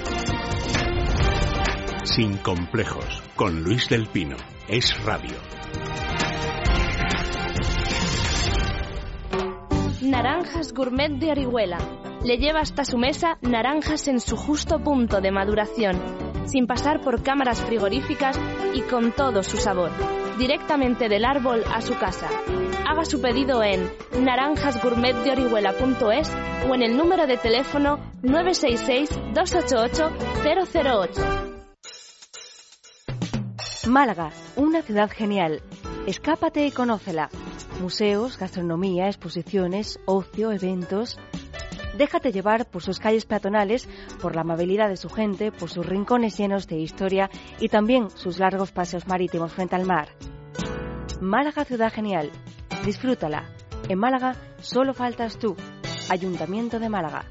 Sin complejos, con Luis del Pino. Es Radio. Naranjas Gourmet de Orihuela. Le lleva hasta su mesa naranjas en su justo punto de maduración, sin pasar por cámaras frigoríficas y con todo su sabor, directamente del árbol a su casa. Haga su pedido en naranjas gourmet de orihuela punto es o en el número de teléfono nueve seis seis, dos ocho ocho, cero cero ocho. Málaga, una ciudad genial. Escápate y conócela. Museos, gastronomía, exposiciones, ocio, eventos. Déjate llevar por sus calles peatonales, por la amabilidad de su gente, por sus rincones llenos de historia y también sus largos paseos marítimos frente al mar. Málaga, ciudad genial. Disfrútala. En Málaga solo faltas tú. Ayuntamiento de Málaga.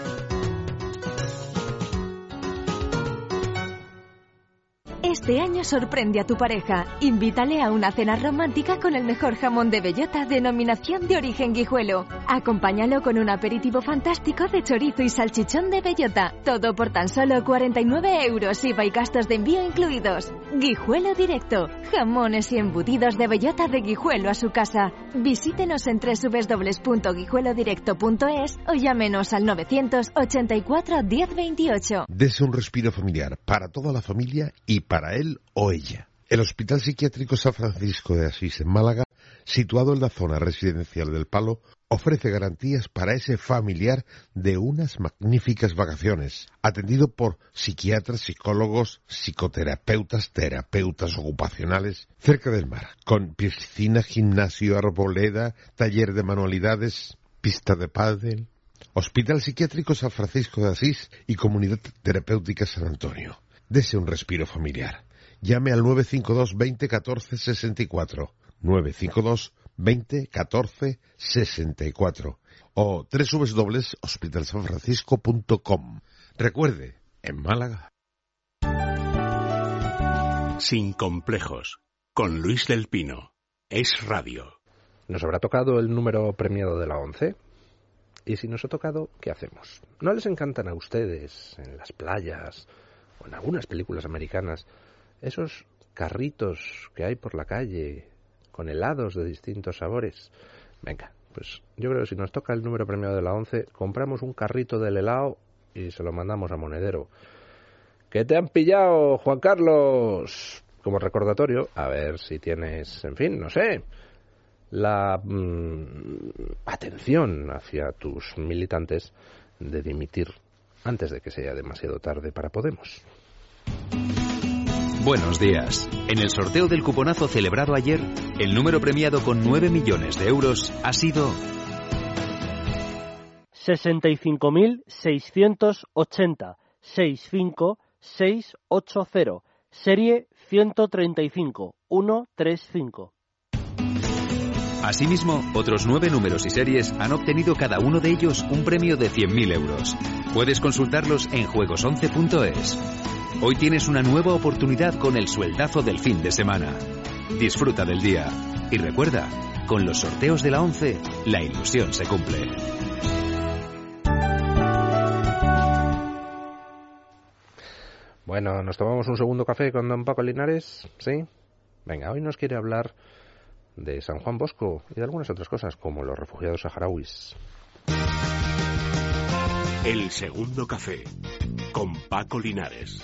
Este año sorprende a tu pareja. Invítale a una cena romántica con el mejor jamón de bellota, denominación de origen Guijuelo. Acompáñalo con un aperitivo fantástico de chorizo y salchichón de bellota. Todo por tan solo cuarenta y nueve euros, I V A y gastos de envío incluidos. Guijuelo Directo. Jamones y embutidos de bellota de Guijuelo a su casa. Visítenos en doble u doble u doble u punto guijuelo directo punto es o llámenos al novecientos ochenta y cuatro, diez veintiocho. Dese un respiro familiar para toda la familia y para él o ella. El Hospital Psiquiátrico San Francisco de Asís en Málaga, situado en la zona residencial del Palo, ofrece garantías para ese familiar de unas magníficas vacaciones, atendido por psiquiatras, psicólogos, psicoterapeutas, terapeutas ocupacionales, cerca del mar, con piscina, gimnasio, arboleda, taller de manualidades, pista de pádel. Hospital Psiquiátrico San Francisco de Asís y Comunidad Terapéutica San Antonio. Dese un respiro familiar. Llame al nueve cinco dos, veinte, catorce, sesenta y cuatro. nueve cinco dos, veinte, catorce, sesenta y cuatro. O doble u doble u doble u punto hospital san francisco punto com. Recuerde, en Málaga. Sin complejos. Con Luis del Pino. Es Radio. ¿Nos habrá tocado el número premiado de la once? Y si nos ha tocado, ¿qué hacemos? ¿No les encantan a ustedes en las playas o en algunas películas americanas esos carritos que hay por la calle con helados de distintos sabores? Venga, pues yo creo que si nos toca el número premiado de la once, compramos un carrito del helado y se lo mandamos a Monedero. ¿Qué te han pillado, Juan Carlos? Como recordatorio, a ver si tienes, en fin, no sé, la mmm, atención hacia tus militantes de dimitir antes de que sea demasiado tarde para Podemos. Buenos días. En el sorteo del cuponazo celebrado ayer, el número premiado con nueve millones de euros ha sido sesenta y cinco mil seiscientos ochenta, sesenta y cinco mil seiscientos ochenta, serie ciento treinta y cinco, ciento treinta y cinco. Asimismo, otros nueve números y series han obtenido cada uno de ellos un premio de cien mil euros. Puedes consultarlos en juegos once punto es. Hoy tienes una nueva oportunidad con el sueldazo del fin de semana. Disfruta del día. Y recuerda, con los sorteos de la once, la ilusión se cumple. Bueno, ¿nos tomamos un segundo café con don Paco Linares? ¿Sí? Venga, hoy nos quiere hablar de San Juan Bosco y de algunas otras cosas, como los refugiados saharauis. El segundo café, con Paco Linares.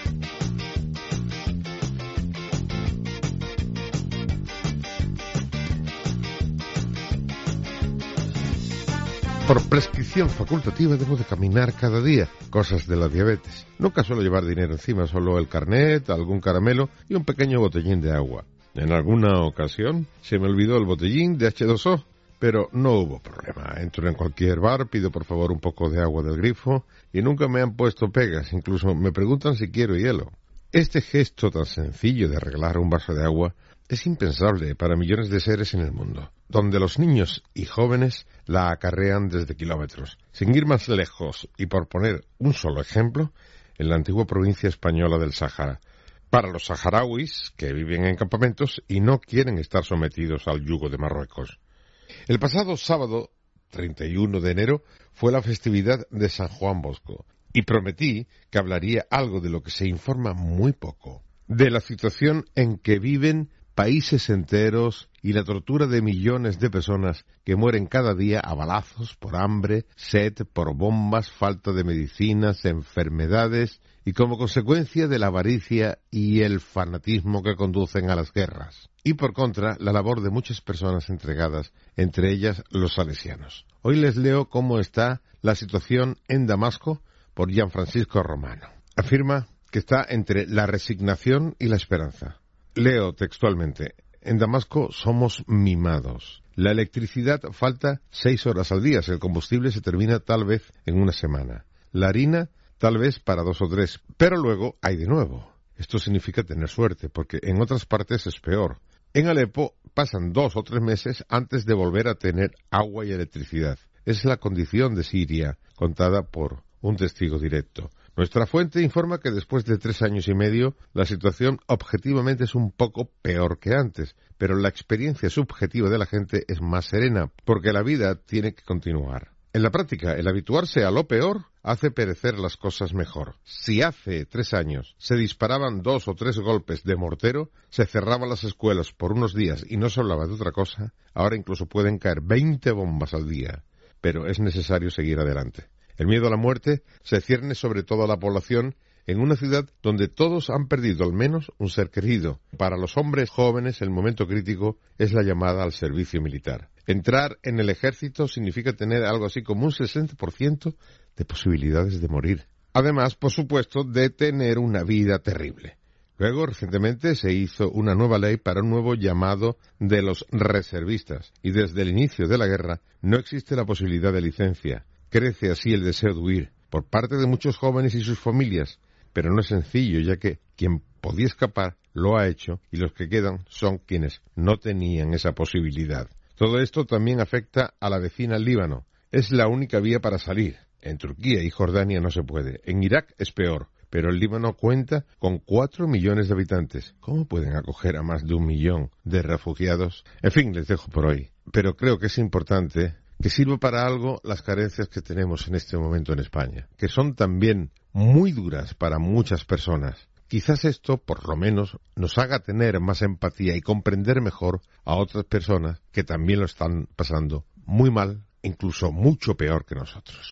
Por prescripción facultativa debo de caminar cada día, cosas de la diabetes. Nunca suelo llevar dinero encima, solo el carnet, algún caramelo y un pequeño botellín de agua. En alguna ocasión se me olvidó el botellín de hache dos o, pero no hubo problema. Entro en cualquier bar, pido por favor un poco de agua del grifo y nunca me han puesto pegas, incluso me preguntan si quiero hielo. Este gesto tan sencillo de arreglar un vaso de agua es impensable para millones de seres en el mundo, donde los niños y jóvenes la acarrean desde kilómetros. Sin ir más lejos, y por poner un solo ejemplo, en la antigua provincia española del Sáhara, para los saharauis que viven en campamentos y no quieren estar sometidos al yugo de Marruecos. El pasado sábado, treinta y uno de enero, fue la festividad de San Juan Bosco, y prometí que hablaría algo de lo que se informa muy poco, de la situación en que viven países enteros y la tortura de millones de personas que mueren cada día a balazos, por hambre, sed, por bombas, falta de medicinas, enfermedades y como consecuencia de la avaricia y el fanatismo que conducen a las guerras. Y por contra, la labor de muchas personas entregadas, entre ellas los salesianos. Hoy les leo cómo está la situación en Damasco por Gianfrancisco Romano. Afirma que está entre la resignación y la esperanza. Leo textualmente: en Damasco somos mimados. La electricidad falta seis horas al día. El combustible se termina tal vez en una semana. La harina tal vez para dos o tres. Pero luego hay de nuevo. Esto significa tener suerte, porque en otras partes es peor. En Alepo pasan dos o tres meses antes de volver a tener agua y electricidad. Es la condición de Siria, contada por un testigo directo. Nuestra fuente informa que después de tres años y medio, la situación objetivamente es un poco peor que antes, pero la experiencia subjetiva de la gente es más serena, porque la vida tiene que continuar. En la práctica, el habituarse a lo peor hace perecer las cosas mejor. Si hace tres años se disparaban dos o tres golpes de mortero, se cerraban las escuelas por unos días y no se hablaba de otra cosa, ahora incluso pueden caer veinte bombas al día. Pero es necesario seguir adelante. El miedo a la muerte se cierne sobre toda la población en una ciudad donde todos han perdido al menos un ser querido. Para los hombres jóvenes el momento crítico es la llamada al servicio militar. Entrar en el ejército significa tener algo así como un sesenta por ciento de posibilidades de morir. Además, por supuesto, de tener una vida terrible. Luego, recientemente, se hizo una nueva ley para un nuevo llamado de los reservistas. Y desde el inicio de la guerra no existe la posibilidad de licencia. Crece así el deseo de huir por parte de muchos jóvenes y sus familias, pero no es sencillo, ya que quien podía escapar lo ha hecho y los que quedan son quienes no tenían esa posibilidad. Todo esto también afecta a la vecina Líbano. Es la única vía para salir. En Turquía y Jordania no se puede. En Irak es peor, pero el Líbano cuenta con cuatro millones de habitantes. ¿Cómo pueden acoger a más de un millón de refugiados? En fin, les dejo por hoy. Pero creo que es importante que sirva para algo las carencias que tenemos en este momento en España, que son también muy duras para muchas personas. Quizás esto, por lo menos, nos haga tener más empatía y comprender mejor a otras personas que también lo están pasando muy mal, incluso mucho peor que nosotros.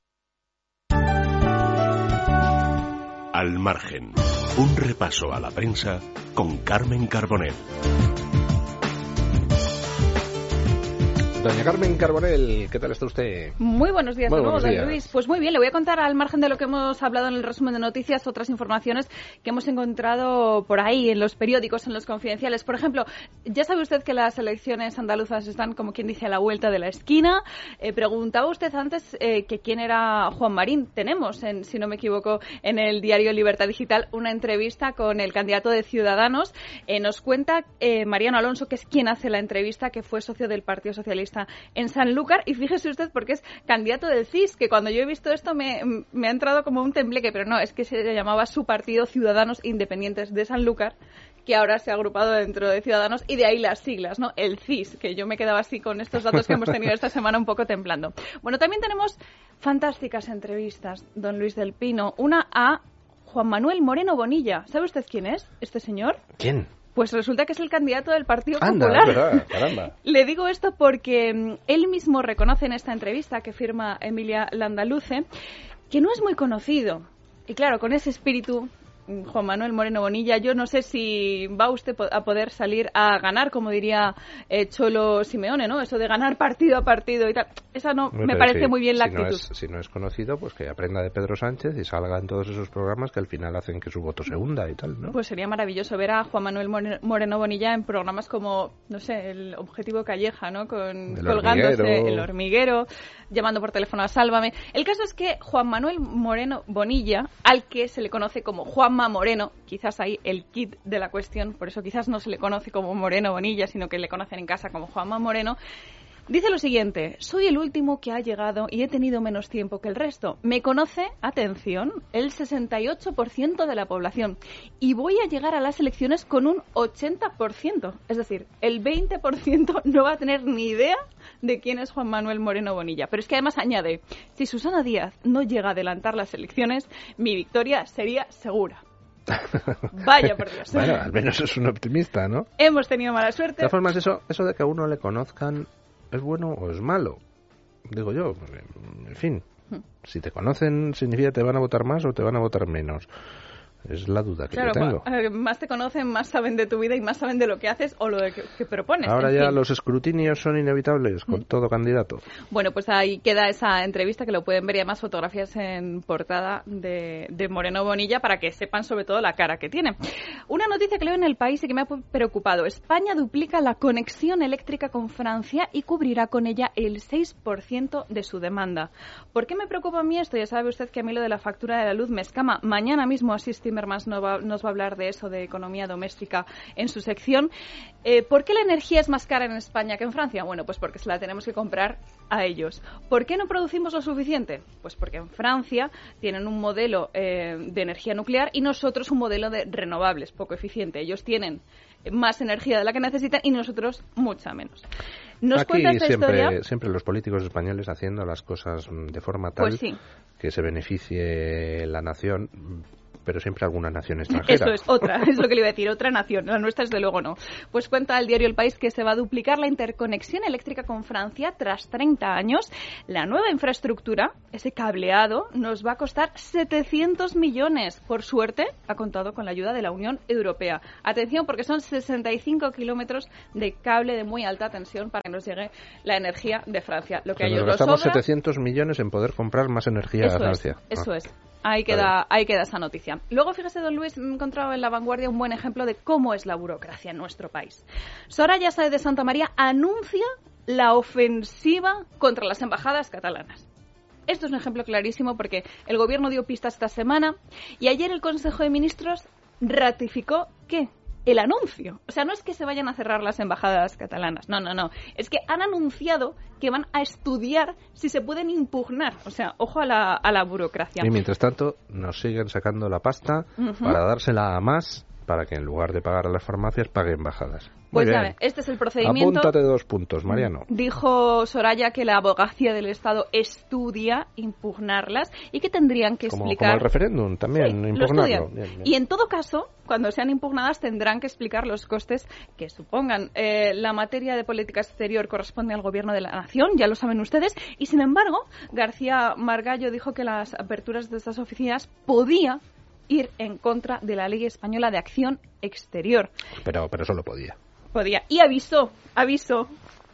Al margen, un repaso a la prensa con Carmen Carbonell. Doña Carmen Carbonell, ¿qué tal está usted? Muy buenos días muy de nuevo, don días. Luis. Pues muy bien, le voy a contar, al margen de lo que hemos hablado en el resumen de noticias, otras informaciones que hemos encontrado por ahí en los periódicos, en los confidenciales. Por ejemplo, ya sabe usted que las elecciones andaluzas están, como quien dice, a la vuelta de la esquina. Eh, preguntaba usted antes eh, que quién era Juan Marín. Tenemos, en, si no me equivoco, en el diario Libertad Digital una entrevista con el candidato de Ciudadanos. Eh, nos cuenta eh, Mariano Alonso, que es quien hace la entrevista, que fue socio del Partido Socialista en Sanlúcar, y fíjese usted porque es candidato del C I S, que cuando yo he visto esto me, me ha entrado como un tembleque, pero no, es que se llamaba su partido Ciudadanos Independientes de Sanlúcar, que ahora se ha agrupado dentro de Ciudadanos, y de ahí las siglas, ¿no? El C I S, que yo me quedaba así con estos datos que hemos tenido esta semana un poco temblando. Bueno, también tenemos fantásticas entrevistas, don Luis del Pino, una a Juan Manuel Moreno Bonilla. ¿Sabe usted quién es este señor? ¿Quién? Pues resulta que es el candidato del Partido Anda, Popular. Es verdad, caramba. Le digo esto porque um, él mismo reconoce en esta entrevista que firma Emilia Landaluce que no es muy conocido. Y claro, con ese espíritu, Juan Manuel Moreno Bonilla, yo no sé si va usted a poder salir a ganar, como diría eh, Cholo Simeone, ¿no? Eso de ganar partido a partido y tal. Esa no me, me parece si, muy bien la si actitud. No es, si no es conocido, pues que aprenda de Pedro Sánchez y salga en todos esos programas que al final hacen que su voto se hunda y tal, ¿no? Pues sería maravilloso ver a Juan Manuel Moreno Bonilla en programas como, no sé, el Objetivo Calleja, ¿no? Con, el colgándose, hormiguero. El Hormiguero, llamando por teléfono a Sálvame. El caso es que Juan Manuel Moreno Bonilla, al que se le conoce como Juanma Moreno, quizás ahí el kit de la cuestión, por eso quizás no se le conoce como Moreno Bonilla, sino que le conocen en casa como Juanma Moreno, dice lo siguiente: soy el último que ha llegado y he tenido menos tiempo que el resto. Me conoce, atención, el sesenta y ocho por ciento de la población, y voy a llegar a las elecciones con un ochenta por ciento. Es decir, el veinte por ciento no va a tener ni idea de quién es Juan Manuel Moreno Bonilla. Pero es que además añade: si Susana Díaz no llega a adelantar las elecciones, mi victoria sería segura. Vaya por Dios. Bueno, al menos es un optimista, ¿no? Hemos tenido mala suerte. De todas formas, eso, eso de que a uno le conozcan, ¿es bueno o es malo? Digo yo, en fin, si te conocen significa que te van a votar más o te van a votar menos. Es la duda que claro, yo tengo. Eh, más te conocen, más saben de tu vida y más saben de lo que haces o lo de que, que propones. Ahora ya fin. Los escrutinios son inevitables con todo candidato. Bueno, pues ahí queda esa entrevista que lo pueden ver, y además fotografías en portada de, de Moreno Bonilla para que sepan sobre todo la cara que tiene. Una noticia que leo en El País y que me ha preocupado: España duplica la conexión eléctrica con Francia y cubrirá con ella el seis por ciento de su demanda. ¿Por qué me preocupa a mí esto? Ya sabe usted que a mí lo de la factura de la luz me escama. Mañana mismo asiste Timmermans nos va, nos va a hablar de eso, de economía doméstica, en su sección. Eh, ¿Por qué la energía es más cara en España que en Francia? Bueno, pues porque se la tenemos que comprar a ellos. ¿Por qué no producimos lo suficiente? Pues porque en Francia tienen un modelo eh, de energía nuclear y nosotros un modelo de renovables poco eficiente. Ellos tienen más energía de la que necesitan y nosotros mucha menos. ¿Nos Aquí cuenta esta siempre, historia? siempre los políticos españoles haciendo las cosas de forma tal Pues sí. que se beneficie la nación, pero siempre alguna nación extranjera. Eso es, otra, es lo que le iba a decir, otra nación, la nuestra desde luego no. Pues cuenta el diario El País que se va a duplicar la interconexión eléctrica con Francia tras treinta años. La nueva infraestructura, ese cableado, nos va a costar setecientos millones. Por suerte, ha contado con la ayuda de la Unión Europea. Atención, porque son sesenta y cinco kilómetros de cable de muy alta tensión para que nos llegue la energía de Francia. Lo que a ellos nos los gastamos sobra, setecientos millones en poder comprar más energía eso a Francia. Es, eso ah. es. Ahí queda, ahí queda esa noticia. Luego, fíjese, don Luis, me he encontrado en La Vanguardia un buen ejemplo de cómo es la burocracia en nuestro país. Soraya Sáez de Santamaría anuncia la ofensiva contra las embajadas catalanas. Esto es un ejemplo clarísimo porque el Gobierno dio pistas esta semana y ayer el Consejo de Ministros ratificó que el anuncio. O sea, no es que se vayan a cerrar las embajadas catalanas, no, no, no. Es que han anunciado que van a estudiar si se pueden impugnar. O sea, ojo a la, a la burocracia. Y mientras tanto, nos siguen sacando la pasta uh-huh. para dársela a más, para que en lugar de pagar a las farmacias, pague embajadas. Muy pues bien. ya ve, este es el procedimiento. Apúntate dos puntos, Mariano. Dijo Soraya que la abogacía del Estado estudia impugnarlas y que tendrían que como, explicar... Como el referéndum, también, sí, impugnarlo. Bien, bien. Y en todo caso, cuando sean impugnadas, tendrán que explicar los costes que supongan. Eh, la materia de política exterior corresponde al Gobierno de la Nación, ya lo saben ustedes, y sin embargo, García Margallo dijo que las aperturas de estas oficinas podía ir en contra de la Ley Española de Acción Exterior. Pero, pero solo podía. Podía. Y avisó, avisó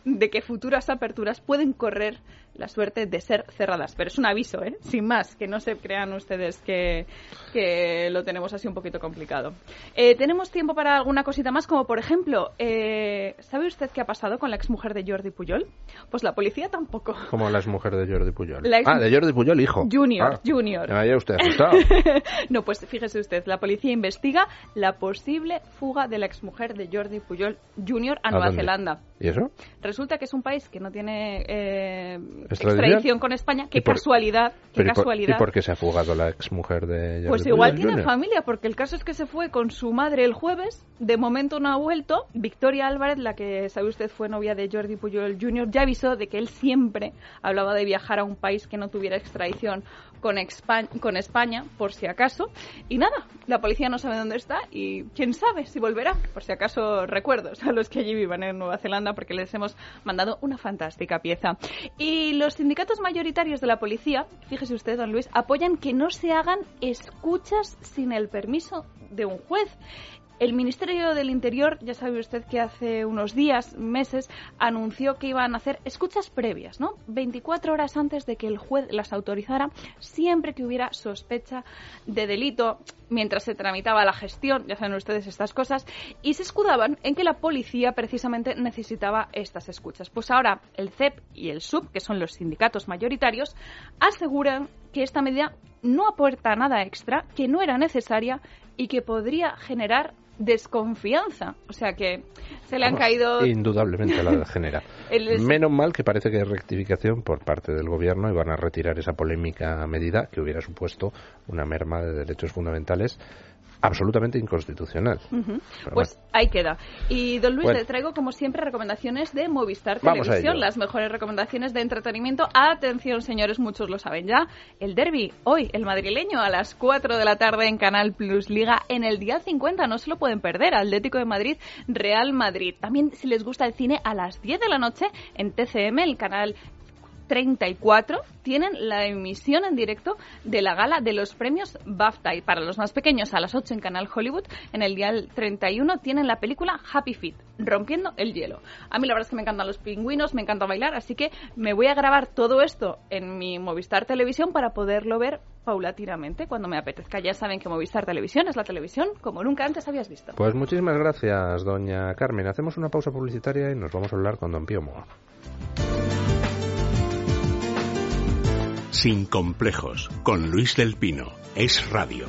de que futuras aperturas pueden correr la suerte de ser cerradas. Pero es un aviso, ¿eh? Sin más, que no se crean ustedes que, que lo tenemos así un poquito complicado. Eh, tenemos tiempo para alguna cosita más, como por ejemplo, eh, ¿sabe usted qué ha pasado con la exmujer de Jordi Pujol? Pues la policía tampoco. Como la exmujer de Jordi Pujol. Ex... Ah, de Jordi Pujol, hijo. Junior, ah, Junior. Me vaya usted asustado. No, pues fíjese usted, la policía investiga la posible fuga de la exmujer de Jordi Pujol Junior a, ¿A Nueva dónde? Zelanda. ¿Y eso? Resulta que es un país que no tiene eh, extradición con España. Qué por, casualidad, qué ¿y casualidad. ¿Y por qué se ha fugado la exmujer de Jordi Pues igual Pujol tiene Junior? familia, porque el caso es que se fue con su madre el jueves, de momento no ha vuelto. Victoria Álvarez, la que sabe usted fue novia de Jordi Pujol Junior, ya avisó de que él siempre hablaba de viajar a un país que no tuviera extradición con, España, con España, por si acaso. Y nada, la policía no sabe dónde está y quién sabe si volverá. Por si acaso, recuerdos a los que allí vivan en Nueva Zelanda, porque les hemos mandado una fantástica pieza. Y los sindicatos mayoritarios de la policía, fíjese usted, don Luis, apoyan que no se hagan escuchas sin el permiso de un juez. El Ministerio del Interior, ya sabe usted que hace unos días, meses, anunció que iban a hacer escuchas previas, ¿no? veinticuatro horas antes de que el juez las autorizara, siempre que hubiera sospecha de delito, mientras se tramitaba la gestión, ya saben ustedes estas cosas, y se escudaban en que la policía precisamente necesitaba estas escuchas. Pues ahora el C E P y el S U B, que son los sindicatos mayoritarios, aseguran que esta medida no aporta nada extra, que no era necesaria y que podría generar desconfianza. O sea que se le han caído... Indudablemente la genera. El... Menos mal que parece que hay rectificación por parte del gobierno y van a retirar esa polémica medida que hubiera supuesto una merma de derechos fundamentales absolutamente inconstitucional. Uh-huh. Pues bueno, ahí queda. Y don Luis, bueno, le traigo como siempre recomendaciones de Movistar Televisión, las mejores recomendaciones de entretenimiento. Atención, señores, muchos lo saben ya. El derbi, hoy, el madrileño, a las cuatro de la tarde en Canal Plus Liga, en el Dial cincuenta, no se lo pueden perder. Atlético de Madrid, Real Madrid. También, si les gusta el cine, a las diez de la noche en T C M, el canal treinta y cuatro, tienen la emisión en directo de la gala de los premios BAFTA. Y para los más pequeños, a las ocho en Canal Hollywood, en el Dial treinta y uno, tienen la película Happy Feet, Rompiendo el hielo. A mí la verdad es que me encantan los pingüinos, me encanta bailar, así que me voy a grabar todo esto en mi Movistar Televisión para poderlo ver paulatinamente cuando me apetezca. Ya saben que Movistar Televisión es la televisión como nunca antes habías visto. Pues muchísimas gracias, doña Carmen. Hacemos una pausa publicitaria y nos vamos a hablar con don Pío Moa. Sin complejos, con Luis del Pino. Es radio.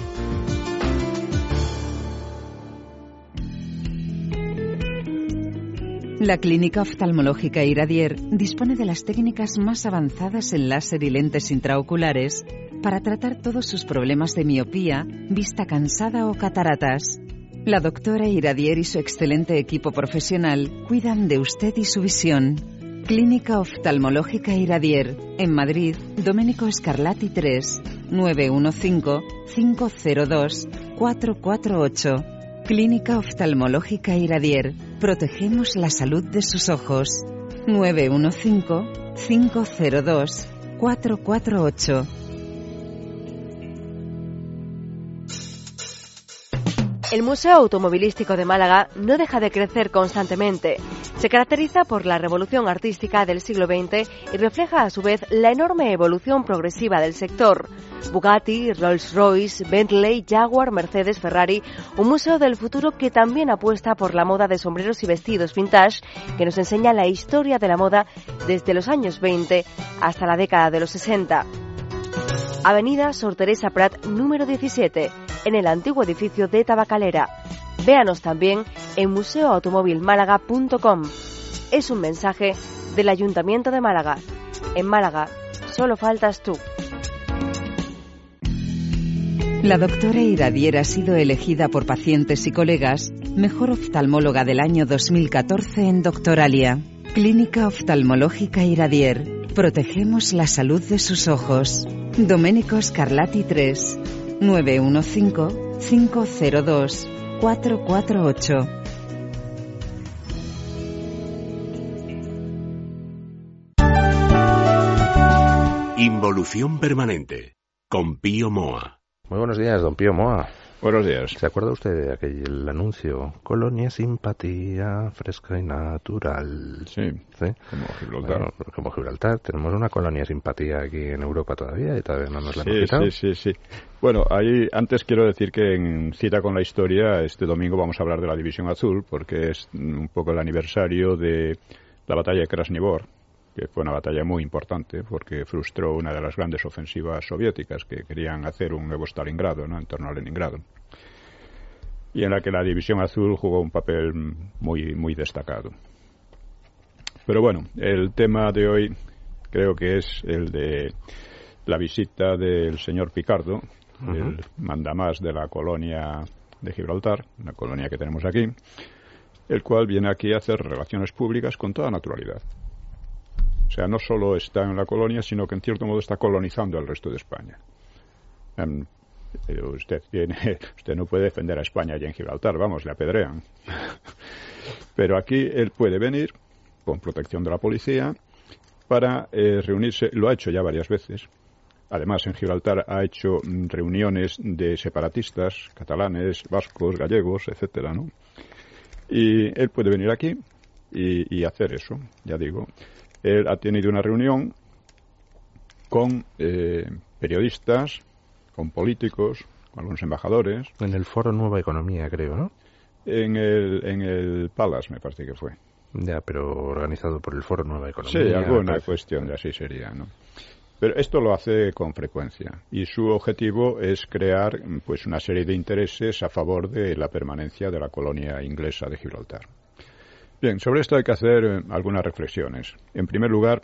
La Clínica Oftalmológica Iradier dispone de las técnicas más avanzadas en láser y lentes intraoculares para tratar todos sus problemas de miopía, vista cansada o cataratas. La doctora Iradier y su excelente equipo profesional cuidan de usted y su visión. Clínica Oftalmológica Iradier, en Madrid, Domenico Scarlatti tres, nueve uno cinco, cinco cero dos, cuatro cuatro ocho. Clínica Oftalmológica Iradier, protegemos la salud de sus ojos. nueve uno cinco, cinco cero dos, cuatro cuatro ocho. El Museo Automovilístico de Málaga no deja de crecer constantemente. Se caracteriza por la revolución artística del siglo veinte y refleja a su vez la enorme evolución progresiva del sector. Bugatti, Rolls-Royce, Bentley, Jaguar, Mercedes, Ferrari, un museo del futuro que también apuesta por la moda de sombreros y vestidos vintage, que nos enseña la historia de la moda desde los años veinte hasta la década de los sesenta. Avenida Sor Teresa Prat, número diecisiete, en el antiguo edificio de Tabacalera. Véanos también en museo automóvil málaga punto com. Es un mensaje del Ayuntamiento de Málaga. En Málaga, solo faltas tú. La doctora Iradier ha sido elegida por pacientes y colegas mejor oftalmóloga del año dos mil catorce en Doctoralia. Clínica Oftalmológica Iradier. Protegemos la salud de sus ojos. Domenico Scarlatti tres, nueve uno cinco, cinco cero dos, cuatro cuatro ocho. Involución permanente, con Pío Moa. Muy buenos días, don Pío Moa. Buenos días. ¿Se acuerda usted de aquel anuncio? Colonia simpatía, fresca y natural. Sí, ¿sí? Como Gibraltar. Bueno, como Gibraltar. Tenemos una colonia simpatía aquí en Europa todavía y todavía no nos la sí, hemos quitado. Sí, sí, sí. Bueno, ahí antes quiero decir que en Cita con la Historia este domingo vamos a hablar de la División Azul porque es un poco el aniversario de la batalla de Krasnivor, que fue una batalla muy importante porque frustró una de las grandes ofensivas soviéticas que querían hacer un nuevo Stalingrado, ¿no?, en torno a Leningrado, y en la que la División Azul jugó un papel muy, muy destacado. Pero bueno, el tema de hoy creo que es el de la visita del señor Picardo, uh-huh. el mandamás de la colonia de Gibraltar, una colonia que tenemos aquí, el cual viene aquí a hacer relaciones públicas con toda naturalidad. O sea, no solo está en la colonia, sino que en cierto modo está colonizando el resto de España. Um, usted tiene, usted no puede defender a España allí en Gibraltar, vamos, le apedrean. Pero aquí él puede venir con protección de la policía para eh, reunirse, lo ha hecho ya varias veces. Además, en Gibraltar ha hecho reuniones de separatistas catalanes, vascos, gallegos, etcétera, ¿no? Y él puede venir aquí y, y hacer eso, ya digo. Él ha tenido una reunión con eh, periodistas, con políticos, con algunos embajadores. En el Foro Nueva Economía, creo, ¿no? En el, en el Palace, me parece que fue. Ya, pero organizado por el Foro Nueva Economía. Sí, alguna cuestión de así sería, ¿no? Pero esto lo hace con frecuencia y su objetivo es crear pues una serie de intereses a favor de la permanencia de la colonia inglesa de Gibraltar. Bien, sobre esto hay que hacer eh, algunas reflexiones. En primer lugar,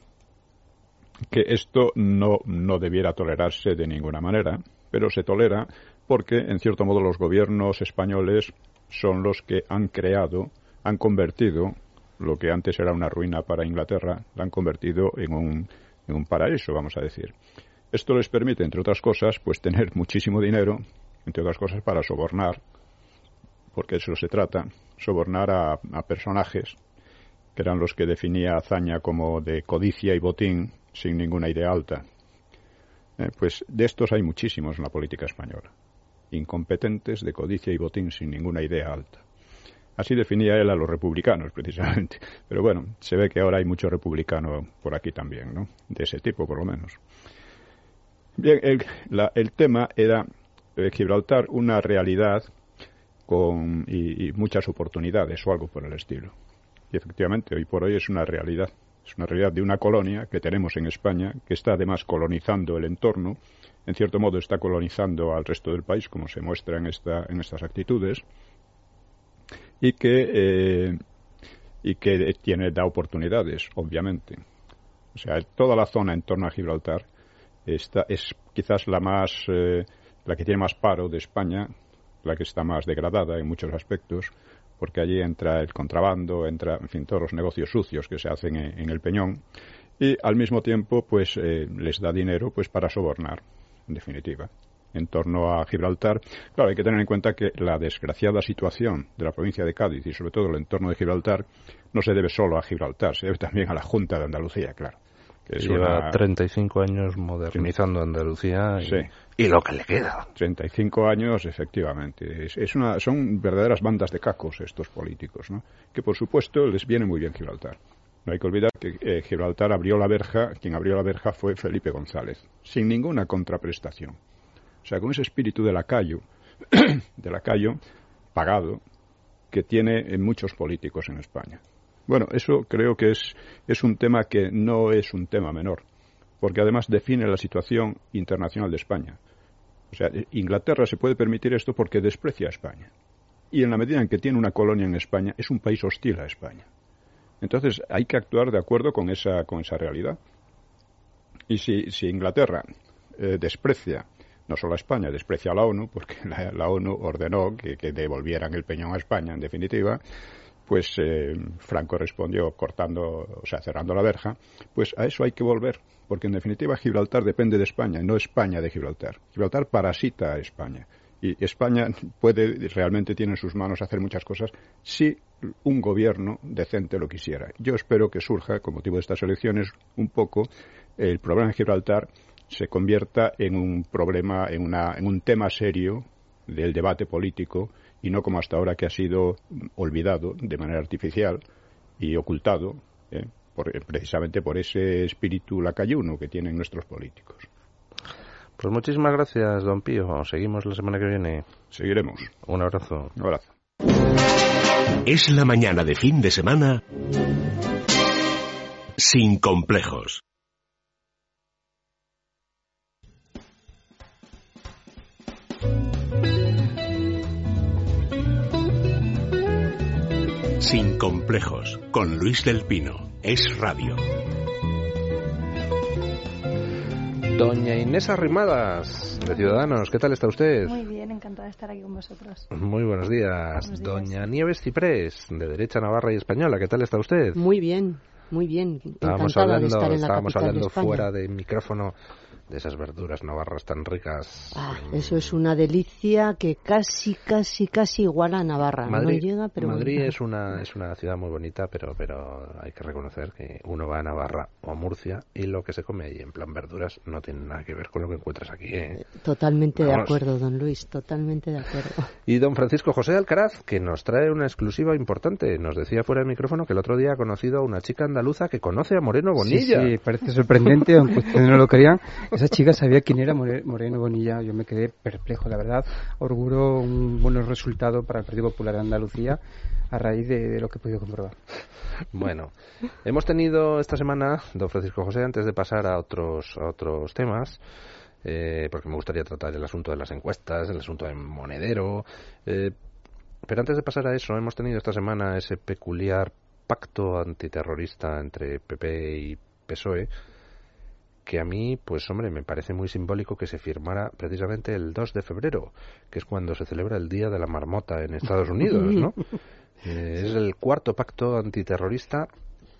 que esto no, no debiera tolerarse de ninguna manera, pero se tolera porque, en cierto modo, los gobiernos españoles son los que han creado, han convertido lo que antes era una ruina para Inglaterra, la han convertido en un, en un paraíso, vamos a decir. Esto les permite, entre otras cosas, pues tener muchísimo dinero, entre otras cosas, para sobornar, porque eso se trata, sobornar a, a personajes que eran los que definía Azaña como de codicia y botín sin ninguna idea alta. Eh, pues de estos hay muchísimos en la política española, incompetentes de codicia y botín sin ninguna idea alta. Así definía él a los republicanos, precisamente. Pero bueno, se ve que ahora hay mucho republicano por aquí también, ¿no? De ese tipo, por lo menos. Bien, el, la, el tema era eh, Gibraltar, una realidad con y, y muchas oportunidades o algo por el estilo. Y efectivamente, hoy por hoy es una realidad. Es una realidad de una colonia que tenemos en España, que está además colonizando el entorno. En cierto modo está colonizando al resto del país, como se muestra en, esta, en estas actitudes. Y que, eh, y que tiene, da oportunidades, obviamente. O sea, toda la zona en torno a Gibraltar está, es quizás la más, eh, la que tiene más paro de España, la que está más degradada en muchos aspectos, porque allí entra el contrabando, entra, en fin, todos los negocios sucios que se hacen en, en el Peñón, y al mismo tiempo, pues, eh, les da dinero, pues, para sobornar, en definitiva, en torno a Gibraltar. Claro, hay que tener en cuenta que la desgraciada situación de la provincia de Cádiz y sobre todo el entorno de Gibraltar no se debe solo a Gibraltar, se debe también a la Junta de Andalucía, claro. Que lleva una... treinta y cinco años modernizando Andalucía y, sí. y lo que le queda. treinta y cinco años, efectivamente. Es, es una, son verdaderas bandas de cacos estos políticos, ¿no? Que por supuesto les viene muy bien Gibraltar. No hay que olvidar que eh, Gibraltar abrió la verja, quien abrió la verja fue Felipe González, sin ninguna contraprestación. O sea, con ese espíritu de lacayo, de lacayo pagado, que tiene muchos políticos en España. Bueno, eso creo que es, es un tema que no es un tema menor, porque además define la situación internacional de España. O sea, Inglaterra se puede permitir esto porque desprecia a España. Y en la medida en que tiene una colonia en España, es un país hostil a España. Entonces, hay que actuar de acuerdo con esa, con esa realidad. Y si, si Inglaterra eh, desprecia no solo a España, desprecia a la ONU, porque la, la ONU ordenó que, que devolvieran el Peñón a España, en definitiva, pues eh, Franco respondió cortando, o sea, cerrando la verja, pues a eso hay que volver, porque en definitiva Gibraltar depende de España, no España de Gibraltar. Gibraltar parasita a España. Y España puede, realmente tiene en sus manos hacer muchas cosas si un gobierno decente lo quisiera. Yo espero que surja, con motivo de estas elecciones, un poco el problema de Gibraltar se convierta en un problema, en, una, en un tema serio del debate político y no como hasta ahora, que ha sido olvidado de manera artificial y ocultado, ¿eh? por, precisamente por ese espíritu lacayuno que tienen nuestros políticos. Pues muchísimas gracias, don Pío. Seguimos la semana que viene. Seguiremos. Un abrazo. Un abrazo. Es la mañana de fin de semana sin complejos. Sin complejos, con Luis del Pino. Es radio. Doña Inés Arrimadas, de Ciudadanos, ¿qué tal está usted? Muy bien, encantada de estar aquí con vosotros. Muy buenos días. Buenos días. Doña Nieves Ciprés, de Derecha Navarra y Española, ¿qué tal está usted? Muy bien, muy bien. Estábamos Encantada hablando, de estar en la estábamos capital hablando de España. fuera de micrófono de esas verduras navarras tan ricas. Ah, eso es una delicia que casi, casi, casi iguala a Navarra. Madrid, no llega, pero Madrid bueno. es una es una ciudad muy bonita, pero pero hay que reconocer que uno va a Navarra o a Murcia y lo que se come allí en plan verduras no tiene nada que ver con lo que encuentras aquí, ¿eh? Totalmente Vamos. de acuerdo, don Luis, totalmente de acuerdo. Y don Francisco José Alcaraz, que nos trae una exclusiva importante. Nos decía fuera del micrófono que el otro día ha conocido a una chica andaluza que conoce a Moreno Bonilla. Sí, sí, parece sorprendente, aunque ustedes no lo crean. Esa chica sabía quién era More- Moreno Bonilla. Yo me quedé perplejo, la verdad. Auguro un buen resultado para el Partido Popular de Andalucía a raíz de, de lo que he podido comprobar. Bueno, hemos tenido esta semana, don Francisco José, antes de pasar a otros, a otros temas, eh, porque me gustaría tratar el asunto de las encuestas, el asunto de Monedero, eh, pero antes de pasar a eso, hemos tenido esta semana ese peculiar pacto antiterrorista entre P P y P S O E, que a mí, pues hombre, me parece muy simbólico que se firmara precisamente el dos de febrero, que es cuando se celebra el Día de la Marmota en Estados Unidos, ¿no? Eh, es el cuarto pacto antiterrorista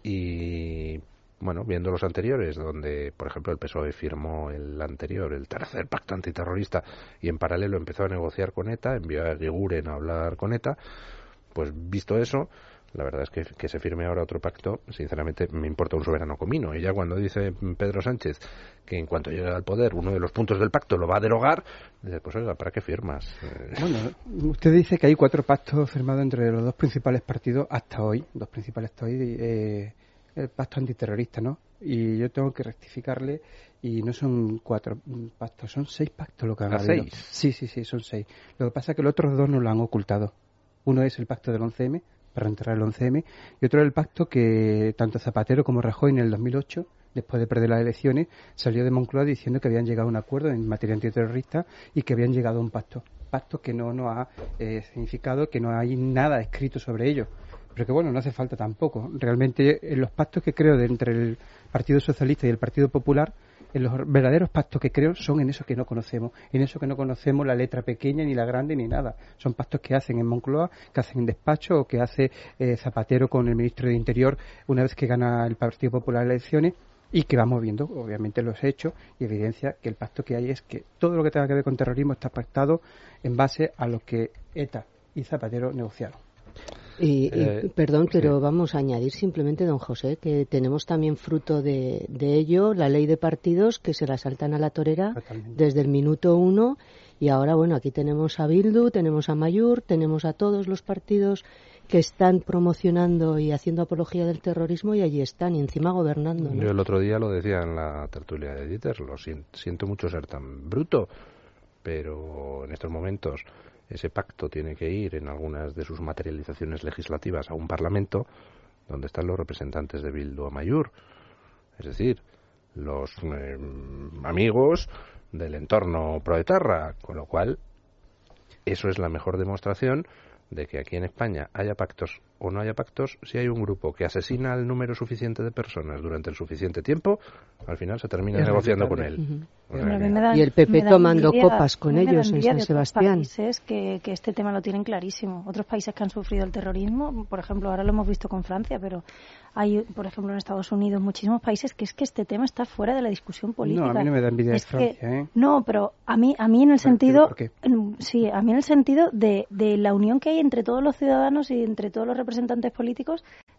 y, bueno, viendo los anteriores, donde, por ejemplo, el P S O E firmó el anterior, el tercer pacto antiterrorista, y en paralelo empezó a negociar con ETA, envió a Eguiguren a hablar con ETA, pues visto eso, la verdad es que que se firme ahora otro pacto, sinceramente me importa un soberano comino. Y ya cuando dice Pedro Sánchez que en cuanto llegue al poder uno de los puntos del pacto lo va a derogar, dice, pues oiga, ¿para qué firmas? Eh, Bueno, usted dice que hay cuatro pactos firmados entre los dos principales partidos hasta hoy, dos principales hasta hoy, eh, el pacto antiterrorista, ¿no? Y yo tengo que rectificarle, y no son cuatro pactos, son seis pactos lo que han ¿Ah, habido. seis? Sí, sí, sí, son seis. Lo que pasa es que los otros dos no lo han ocultado. Uno es el pacto del once eme, para entrar el once eme, y otro es el pacto que tanto Zapatero como Rajoy en el dos mil ocho, después de perder las elecciones, salió de Moncloa diciendo que habían llegado a un acuerdo en materia antiterrorista y que habían llegado a un pacto. Pacto que no nos ha eh, significado que no hay nada escrito sobre ello. Pero que bueno, no hace falta tampoco. Realmente en los pactos que creo de entre el Partido Socialista y el Partido Popular, en los verdaderos pactos que creo son en eso que no conocemos, en eso que no conocemos la letra pequeña ni la grande ni nada. Son pactos que hacen en Moncloa, que hacen en despacho, o que hace eh, Zapatero con el ministro de Interior una vez que gana el Partido Popular las elecciones, y que vamos viendo, obviamente, los hechos y evidencia que el pacto que hay es que todo lo que tenga que ver con terrorismo está pactado en base a lo que ETA y Zapatero negociaron. Y, y, Eh, perdón, pero vamos a añadir simplemente, don José, que tenemos también fruto de, de ello la ley de partidos que se la saltan a la torera desde el minuto uno, y ahora, bueno, aquí tenemos a Bildu, tenemos a Mayur, tenemos a todos los partidos que están promocionando y haciendo apología del terrorismo, y allí están, y encima gobernando, ¿no? Yo el otro día lo decía en la tertulia de Dieter, lo siento, siento mucho ser tan bruto, pero en estos momentos ese pacto tiene que ir en algunas de sus materializaciones legislativas a un parlamento donde están los representantes de Bildu a Mayur, es decir, los eh, amigos del entorno proetarra, con lo cual eso es la mejor demostración de que aquí en España haya pactos o no haya pactos. Si hay un grupo que asesina al número suficiente de personas durante el suficiente tiempo, al final se termina Es negociando con él. respetable. O sea que- Me da- Y el P P me da tomando envidia- copas con me da ellos en envidia San de otros Sebastián. países que, que este tema lo tienen clarísimo. Otros países que han sufrido el terrorismo, por ejemplo, ahora lo hemos visto con Francia, pero hay, por ejemplo, en Estados Unidos, muchísimos países que es que este tema está fuera de la discusión política. No, a mí no me da envidia de Es que- Francia, ¿eh? No, pero a mí, a mí en el sentido, ¿por qué? en- sí, a mí en el sentido de, de la unión que hay entre todos los ciudadanos y entre todos los representantes políticos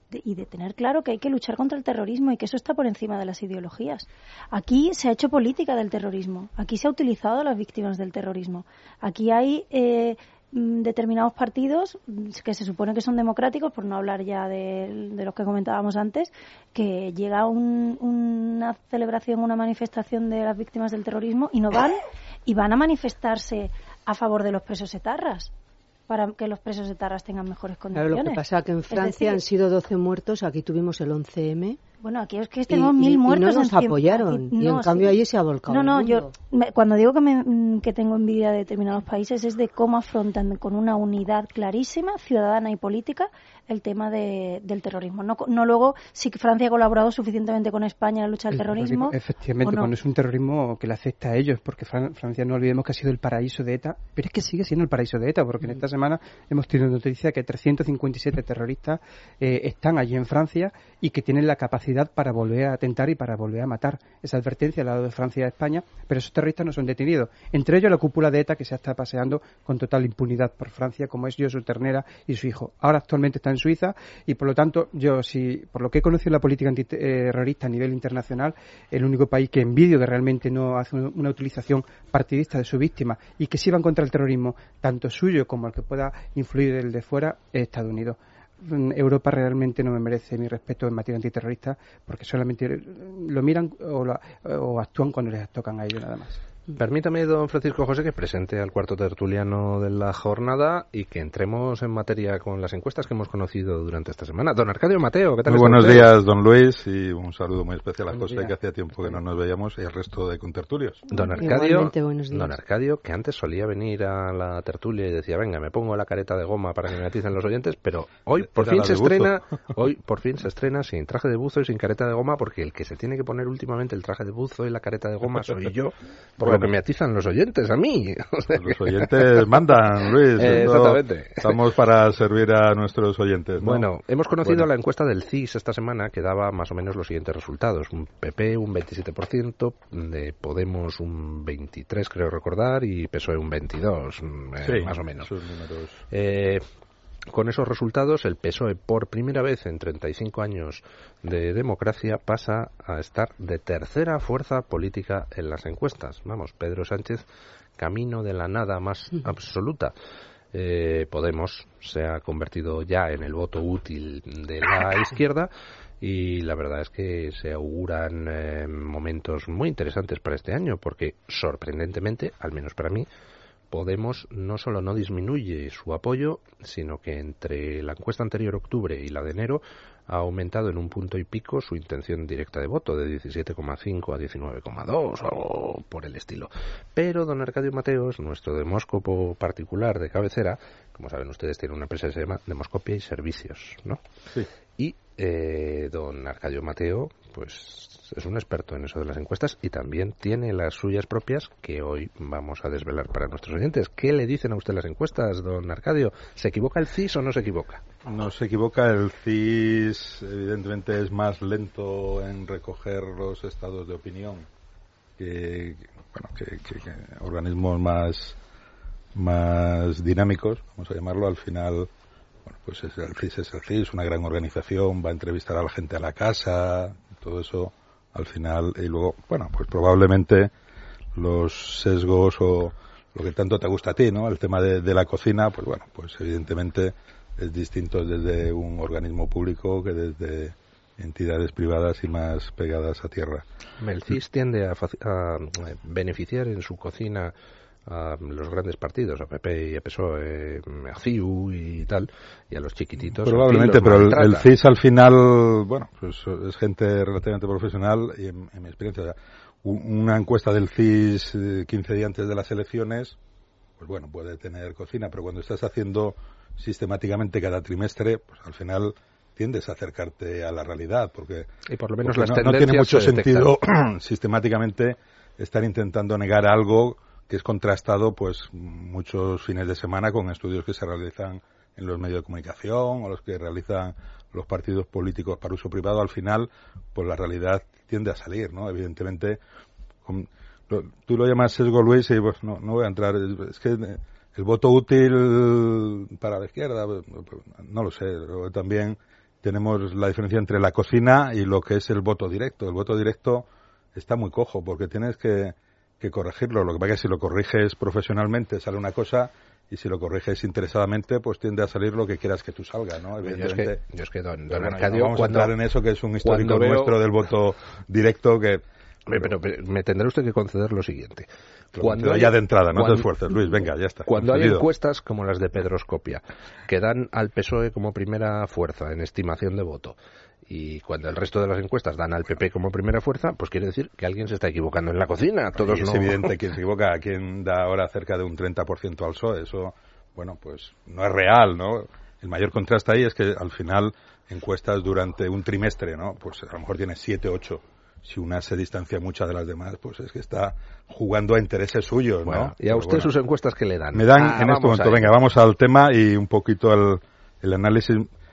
de, y de tener claro que hay que luchar contra el terrorismo y que eso está por encima de las ideologías. Aquí se ha hecho política del terrorismo, aquí se ha utilizado a las víctimas del terrorismo, aquí hay eh, determinados partidos que se supone que son democráticos, por no hablar ya de, de los que comentábamos antes, que llega un, una celebración, una manifestación de las víctimas del terrorismo y no van, y van a manifestarse a favor de los presos etarras, para que los presos etarras tengan mejores condiciones. Claro, lo que pasa es que en Francia es decir, han sido doce muertos, aquí tuvimos el once eme. Bueno, aquí es que tenemos mil y, muertos. Y no nos en apoyaron, aquí, no, y en cambio sí. allí se ha volcado. No, no, el mundo. yo me, cuando digo que, me, que tengo envidia de determinados países es de cómo afrontan con una unidad clarísima, ciudadana y política, el tema de, del terrorismo. No, no luego si Francia ha colaborado suficientemente con España en la lucha al terrorismo. Efectivamente, no. cuando es un terrorismo que le afecta a ellos, porque Fran- Francia, no olvidemos que ha sido el paraíso de ETA, pero es que sigue siendo el paraíso de ETA, porque en esta semana hemos tenido noticia que trescientos cincuenta y siete terroristas eh, están allí en Francia y que tienen la capacidad para volver a atentar y para volver a matar. Esa advertencia al lado de Francia y de España, pero esos terroristas no son detenidos. Entre ellos la cúpula de ETA, que se está paseando con total impunidad por Francia, como es Josu Ternera y su hijo. Ahora actualmente está en Suiza y por lo tanto yo, si por lo que he conocido la política antiterrorista a nivel internacional, el único país que envidio que realmente no hace una utilización partidista de su víctima y que sí van contra el terrorismo, tanto suyo como el que pueda influir el de fuera, es Estados Unidos. Europa realmente no me merece mi respeto en materia antiterrorista porque solamente lo miran o, lo, o actúan cuando les tocan a ellos nada más. Permítame, don Francisco José, que presente al cuarto tertuliano de la jornada y que entremos en materia con las encuestas que hemos conocido durante esta semana. Don Arcadio Mateo, ¿qué tal? Muy buenos usted? días, don Luis, y un saludo muy especial a Buenos José, días. que hacía tiempo que no nos veíamos, y al resto de contertulios. Don Arcadio, don Arcadio, que antes solía venir a la tertulia y decía, venga, me pongo la careta de goma para que me aticen los oyentes, pero hoy por Era fin la se de buzo. estrena, hoy por fin se estrena sin traje de buzo y sin careta de goma, porque el que se tiene que poner últimamente el traje de buzo y la careta de goma soy yo, por Bueno. lo que me atizan los oyentes. A mí. O sea Los que... oyentes mandan, Luis. Eh, Esto- exactamente. Estamos para servir a nuestros oyentes, ¿no? Bueno, hemos conocido Bueno. la encuesta del C I S esta semana que daba más o menos los siguientes resultados. Un P P un veintisiete por ciento, de Podemos un veintitrés por ciento, creo recordar, y P S O E un veintidós por ciento, eh, Sí, más o menos. esos números. Eh, con esos resultados, el P S O E por primera vez en treinta y cinco años de democracia pasa a estar de tercera fuerza política en las encuestas. Vamos, Pedro Sánchez, camino de la nada más absoluta. Eh, Podemos se ha convertido ya en el voto útil de la izquierda y la verdad es que se auguran eh, momentos muy interesantes para este año porque, sorprendentemente, al menos para mí, Podemos no solo no disminuye su apoyo, sino que entre la encuesta anterior octubre y la de enero ha aumentado en un punto y pico su intención directa de voto, de diecisiete coma cinco a diecinueve coma dos o algo por el estilo. Pero don Arcadio Mateos, nuestro demóscopo particular de cabecera, como saben ustedes, tiene una empresa que se llama Demoscopia y Servicios, ¿no? Sí. Y eh, don Arcadio Mateo, pues es un experto en eso de las encuestas y también tiene las suyas propias que hoy vamos a desvelar para nuestros oyentes. ¿Qué le dicen a usted las encuestas, don Arcadio? ¿Se equivoca el C I S o no se equivoca? No se equivoca, el C I S evidentemente es más lento en recoger los estados de opinión que, bueno, que, que- que organismos más, más dinámicos, vamos a llamarlo. Al final, bueno, pues es el C I S es el C I S, una gran organización, va a entrevistar a la gente a la casa, todo eso al final, y luego, bueno, pues probablemente los sesgos o lo que tanto te gusta a ti, ¿no? El tema de, de la cocina, pues bueno, pues evidentemente es distinto desde un organismo público que desde entidades privadas y más pegadas a tierra. El C I S tiende a, faci- a eh, beneficiar en su cocina a los grandes partidos, a P P y a P S O E, a C I U y tal, y a los chiquititos. Probablemente, en fin, los pero el, el maltrata. C I S al final, bueno, pues es gente relativamente profesional y en, en mi experiencia, o sea, un- una encuesta del C I S eh, quince días antes de las elecciones, pues bueno, puede tener cocina, pero cuando estás haciendo sistemáticamente cada trimestre, pues al final tiendes a acercarte a la realidad, porque, Y por lo menos porque las no, no tiene tendencias mucho se detectan. sentido sistemáticamente estar intentando negar algo que es contrastado pues muchos fines de semana con estudios que se realizan en los medios de comunicación o los que realizan los partidos políticos para uso privado. Al final, pues la realidad tiende a salir, ¿no? Evidentemente, con- lo- tú lo llamas sesgo, Luis, y pues no, no voy a entrar. Es, es que el voto útil para la izquierda, no lo sé, pero también tenemos la diferencia entre la cocina y lo que es el voto directo. El voto directo está muy cojo porque tienes que, que corregirlo. Lo que pasa es que si lo corriges profesionalmente sale una cosa y si lo corriges interesadamente pues tiende a salir lo que quieras que tú salga, ¿no? Evidentemente. Yo es que, yo es que don, don bueno, Arcadio, vamos cuando, a entrar en eso que es un histórico veo, nuestro del voto directo que... Pero, pero, pero me tendrá usted que conceder lo siguiente. Cuando hay, ya de entrada, no cuando, te esfuerces, Luis, venga, ya está. Cuando hay encuestas como las de Pedroscopia, que dan al P S O E como primera fuerza en estimación de voto, y cuando el resto de las encuestas dan al P P como primera fuerza, pues quiere decir que alguien se está equivocando en la cocina. Todos y es no... evidente que se equivoca. A quien da ahora cerca de un treinta por ciento al P S O E, eso, bueno, pues no es real, ¿no? El mayor contraste ahí es que al final encuestas durante un trimestre, ¿no? Pues a lo mejor tiene siete, ocho. Si una se distancia mucho de las demás, pues es que está jugando a intereses suyos, ¿no? Bueno, ¿y a usted bueno, sus encuestas qué le dan? Me dan ah, en este momento, venga, vamos al tema y un poquito al el análisis.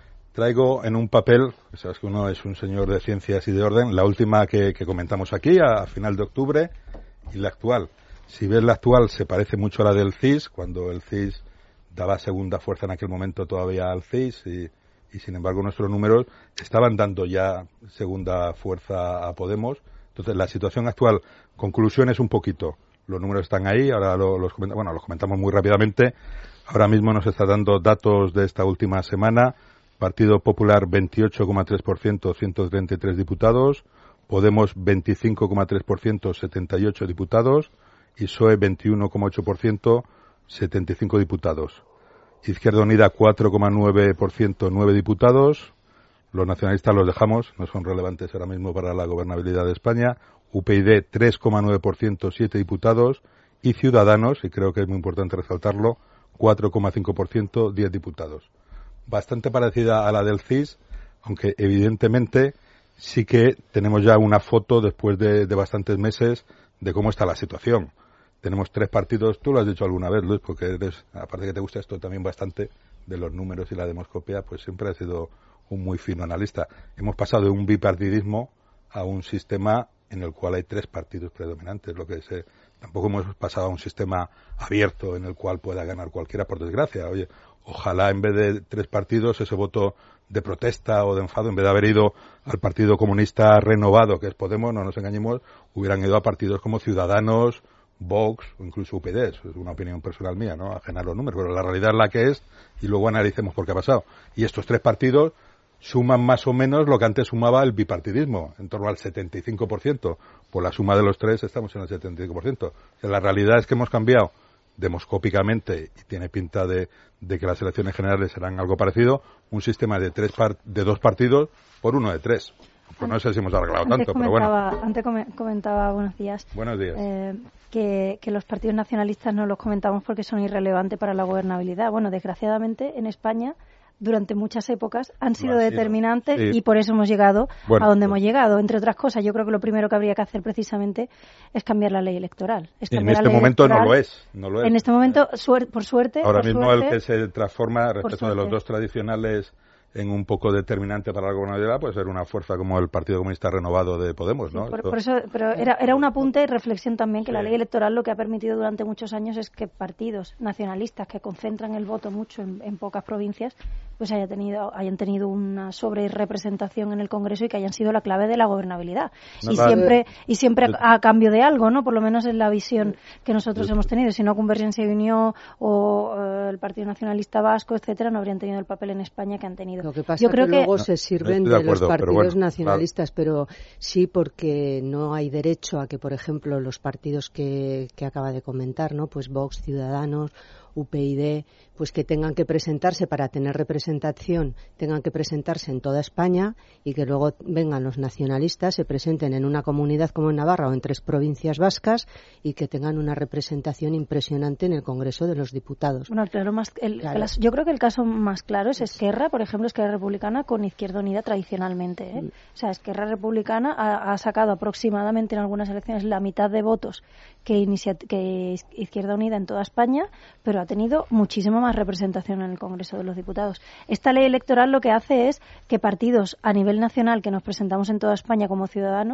Traigo en un papel, sabes que uno es un señor de ciencias y de orden, la última que, que comentamos aquí, a, a final de octubre, y la actual. Si ves la actual, se parece mucho a la del C I S, cuando el C I S daba segunda fuerza en aquel momento todavía al C I S, y y sin embargo nuestros números estaban dando ya segunda fuerza a Podemos. Entonces la situación actual, conclusiones un poquito, los números están ahí, ahora lo, los, comentamos, bueno, los comentamos muy rápidamente. Ahora mismo nos está dando datos de esta última semana. Partido Popular veintiocho coma tres por ciento, ciento treinta y tres diputados, Podemos veinticinco coma tres por ciento, setenta y ocho diputados, y P S O E veintiuno coma ocho por ciento, setenta y cinco diputados. Izquierda Unida cuatro coma nueve por ciento, nueve diputados. Los nacionalistas los dejamos, no son relevantes ahora mismo para la gobernabilidad de España. U P y D tres coma nueve por ciento, siete diputados. Y Ciudadanos, y creo que es muy importante resaltarlo, cuatro coma cinco por ciento, diez diputados. Bastante parecida a la del C I S, aunque evidentemente sí que tenemos ya una foto después de, de bastantes meses de cómo está la situación. Tenemos tres partidos, tú lo has dicho alguna vez, Luis, porque eres, aparte que te gusta esto también bastante de los números y la demoscopia, pues siempre has sido un muy fino analista. Hemos pasado de un bipartidismo a un sistema en el cual hay tres partidos predominantes, lo que se, tampoco hemos pasado a un sistema abierto en el cual pueda ganar cualquiera, por desgracia. Oye, ojalá en vez de tres partidos ese voto de protesta o de enfado, en vez de haber ido al Partido Comunista renovado, que es Podemos, no nos engañemos, hubieran ido a partidos como Ciudadanos, Vox o incluso U P D. Eso es una opinión personal mía, ¿no? Ajena a los números, pero la realidad es la que es y luego analicemos por qué ha pasado. Y estos tres partidos suman más o menos lo que antes sumaba el bipartidismo, en torno al setenta y cinco por ciento. Por la suma de los tres estamos en el setenta y cinco por ciento. O sea, la realidad es que hemos cambiado demoscópicamente, y tiene pinta de, de que las elecciones generales serán algo parecido, un sistema de tres par, de dos partidos por uno de tres. Pues no sé si hemos arreglado tanto, pero bueno. Antes comentaba, buenos días. Buenos días. Eh, que, que los partidos nacionalistas no los comentamos porque son irrelevantes para la gobernabilidad. Bueno, desgraciadamente en España durante muchas épocas han sido determinantes sí. y por eso hemos llegado bueno, a donde pues. hemos llegado. Entre otras cosas, yo creo que lo primero que habría que hacer precisamente es cambiar la ley electoral. Es en este momento no lo, es, no lo es. En este momento, suer- por suerte... Ahora por mismo suerte, el que se transforma respecto de los dos tradicionales en un poco determinante para la gobernabilidad puede ser una fuerza como el Partido Comunista Renovado de Podemos, ¿no? Sí, por, por eso, pero era, era un apunte y reflexión también que sí. La ley electoral lo que ha permitido durante muchos años es que partidos nacionalistas que concentran el voto mucho en, en pocas provincias pues haya tenido, hayan tenido una sobrerepresentación en el Congreso y que hayan sido la clave de la gobernabilidad. No, y, siempre, y siempre a, a cambio de algo, ¿no? Por lo menos es la visión que nosotros hemos tenido. Si no, Convergencia y Unión o uh, el Partido Nacionalista Vasco, etcétera, no habrían tenido el papel en España que han tenido. Lo que pasa Yo creo que, que luego se sirven de, de acuerdo, los partidos pero bueno, nacionalistas, claro. Pero sí porque no hay derecho a que, por ejemplo, los partidos que, que acaba de comentar, ¿no? Pues Vox, Ciudadanos, U P y D, pues que tengan que presentarse para tener representación, tengan que presentarse en toda España y que luego vengan los nacionalistas, se presenten en una comunidad como en Navarra o en tres provincias vascas y que tengan una representación impresionante en el Congreso de los Diputados. Bueno, claro, más el, claro. El, yo creo que el caso más claro es Esquerra, por ejemplo, Esquerra Republicana con Izquierda Unida tradicionalmente, ¿eh? Mm. O sea, Esquerra Republicana ha, ha sacado aproximadamente en algunas elecciones la mitad de votos que, inicia, que Izquierda Unida en toda España, pero ha tenido muchísima más representación en el Congreso de los Diputados. Esta ley electoral lo que hace es que partidos a nivel nacional que nos presentamos en toda España como ciudadanos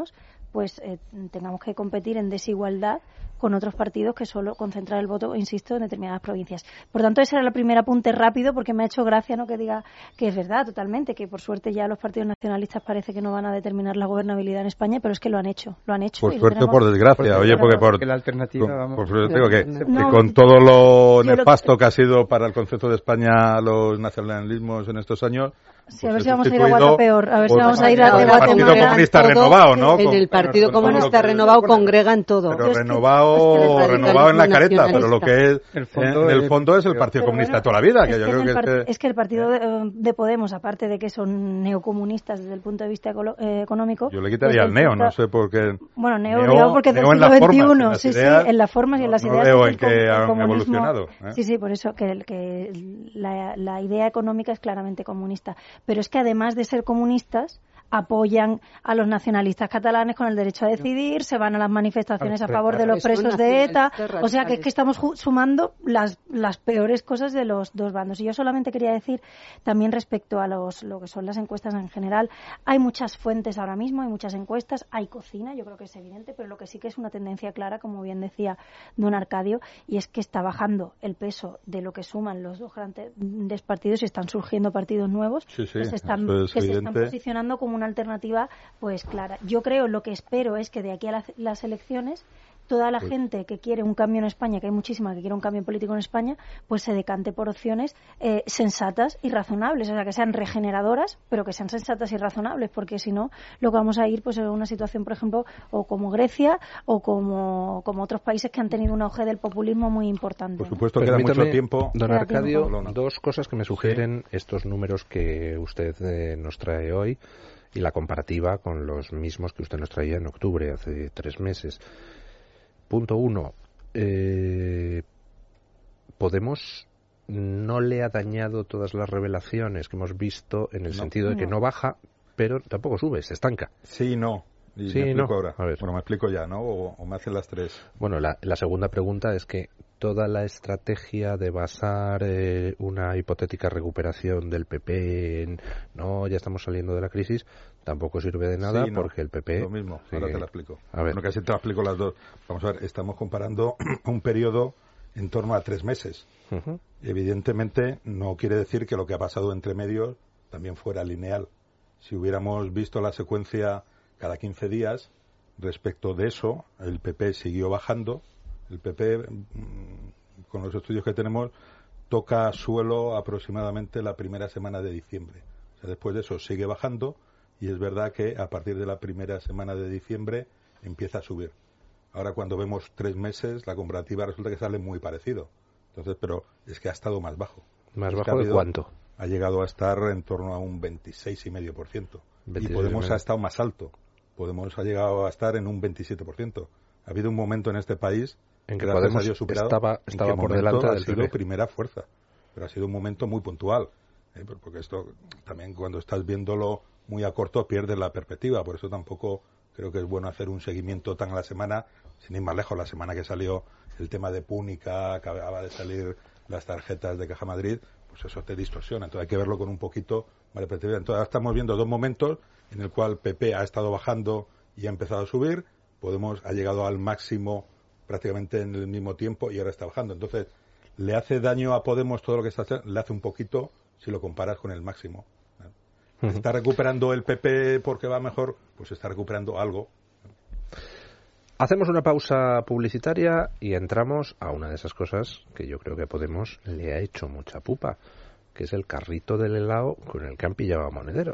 pues eh, tengamos que competir en desigualdad con otros partidos que solo concentran el voto, insisto, en determinadas provincias. Por tanto, ese era el primer apunte rápido, porque me ha hecho gracia, ¿no?, que diga que es verdad totalmente, que por suerte ya los partidos nacionalistas parece que no van a determinar la gobernabilidad en España, pero es que lo han hecho, lo han hecho. Por suerte o por desgracia, oye, porque por, que la alternativa, con, vamos, por suerte digo que, no, que con todo lo nefasto lo... que ha sido para el concepto de España los nacionalismos en estos años. Sí, a ver si vamos a ir a Guatapeor, a ver si vamos a ir a Guatapeor. El Partido Comunista Renovado, ¿no? En el Partido Comunista Renovado congregan todo. Pero renovado, renovado en la careta, pero lo que es, el fondo, en el fondo es el Partido Comunista de toda la vida. Que yo creo que este... Es que el Partido de, de Podemos, aparte de que son neocomunistas desde el punto de vista eh, económico... Yo le quitaría el neo, no sé por qué... Bueno, neo, neo porque es del siglo veintiuno, sí, sí, en las formas y en las ideas... No veo en que han evolucionado. Sí, sí, por eso que, que la, la idea económica es claramente comunista. Pero es que además de ser comunistas, apoyan a los nacionalistas catalanes con el derecho a decidir, se van a las manifestaciones a favor de los presos de ETA, o sea que es que estamos sumando las, las peores cosas de los dos bandos. Y yo solamente quería decir, también respecto a los, lo que son las encuestas en general, hay muchas fuentes ahora mismo, hay muchas encuestas, hay cocina, yo creo que es evidente, pero lo que sí que es una tendencia clara, como bien decía don Arcadio, y es que está bajando el peso de lo que suman los dos grandes partidos y están surgiendo partidos nuevos sí, sí, que, se están, que se están posicionando como una alternativa pues clara. Yo creo, lo que espero es que de aquí a las, las elecciones toda la pues, gente que quiere un cambio en España, que hay muchísima que quiere un cambio político en España, pues se decante por opciones eh, sensatas y razonables, o sea, que sean regeneradoras, pero que sean sensatas y razonables, porque si no, lo que vamos a ir pues es una situación, por ejemplo, o como Grecia o como, como otros países que han tenido un auge del populismo muy importante. Por supuesto, ¿no? queda mucho tiempo. Don Arcadio, dos cosas que me sugieren sí. estos números que usted eh, nos trae hoy y la comparativa con los mismos que usted nos traía en octubre, hace tres meses. Punto uno, eh, Podemos no le ha dañado todas las revelaciones que hemos visto en el no, sentido de que no. no baja, pero tampoco sube, se estanca. Sí, no. Y sí, me explico no. ahora. A ver. Bueno, me explico ya, ¿no? O, o me hacen las tres. Bueno, la, la segunda pregunta es que toda la estrategia de basar eh, una hipotética recuperación del P P en no, ya estamos saliendo de la crisis, tampoco sirve de nada sí, no, porque el P P... Lo mismo, sigue... ahora te lo explico. A ver. Bueno, casi te lo explico las dos. Vamos a ver, estamos comparando un periodo en torno a tres meses. Uh-huh. Evidentemente no quiere decir que lo que ha pasado entre medios también fuera lineal. Si hubiéramos visto la secuencia cada quince días, respecto de eso, el P P siguió bajando. El P P, con los estudios que tenemos, toca suelo aproximadamente la primera semana de diciembre. O sea, después de eso sigue bajando y es verdad que a partir de la primera semana de diciembre empieza a subir. Ahora cuando vemos tres meses, la comparativa resulta que sale muy parecido. Entonces, pero es que ha estado más bajo. ¿Más bajo de cuánto? Ha llegado a estar en torno a un veintiséis coma cinco por ciento. Y Podemos ha estado más alto. Podemos ha llegado a estar en un veintisiete por ciento. Ha habido un momento en este país en que Podemos superado, estaba, estaba por delante del ha sido primera fuerza, pero ha sido un momento muy puntual, ¿eh? Porque esto también cuando estás viéndolo muy a corto pierdes la perspectiva, por eso tampoco creo que es bueno hacer un seguimiento tan a la semana, sin ir más lejos, la semana que salió el tema de Púnica, acababa de salir las tarjetas de Caja Madrid, pues eso te distorsiona, entonces hay que verlo con un poquito más de perspectiva. Entonces ahora estamos viendo dos momentos en el cual P P ha estado bajando y ha empezado a subir, Podemos ha llegado al máximo prácticamente en el mismo tiempo y ahora está bajando. Entonces, ¿le hace daño a Podemos todo lo que está haciendo? Le hace un poquito si lo comparas con el máximo. ¿Eh? Uh-huh. ¿Está recuperando el P P porque va mejor? Pues está recuperando algo. Hacemos una pausa publicitaria y entramos a una de esas cosas que yo creo que Podemos le ha hecho mucha pupa, que es el carrito del helado con el que han pillado a Monedero.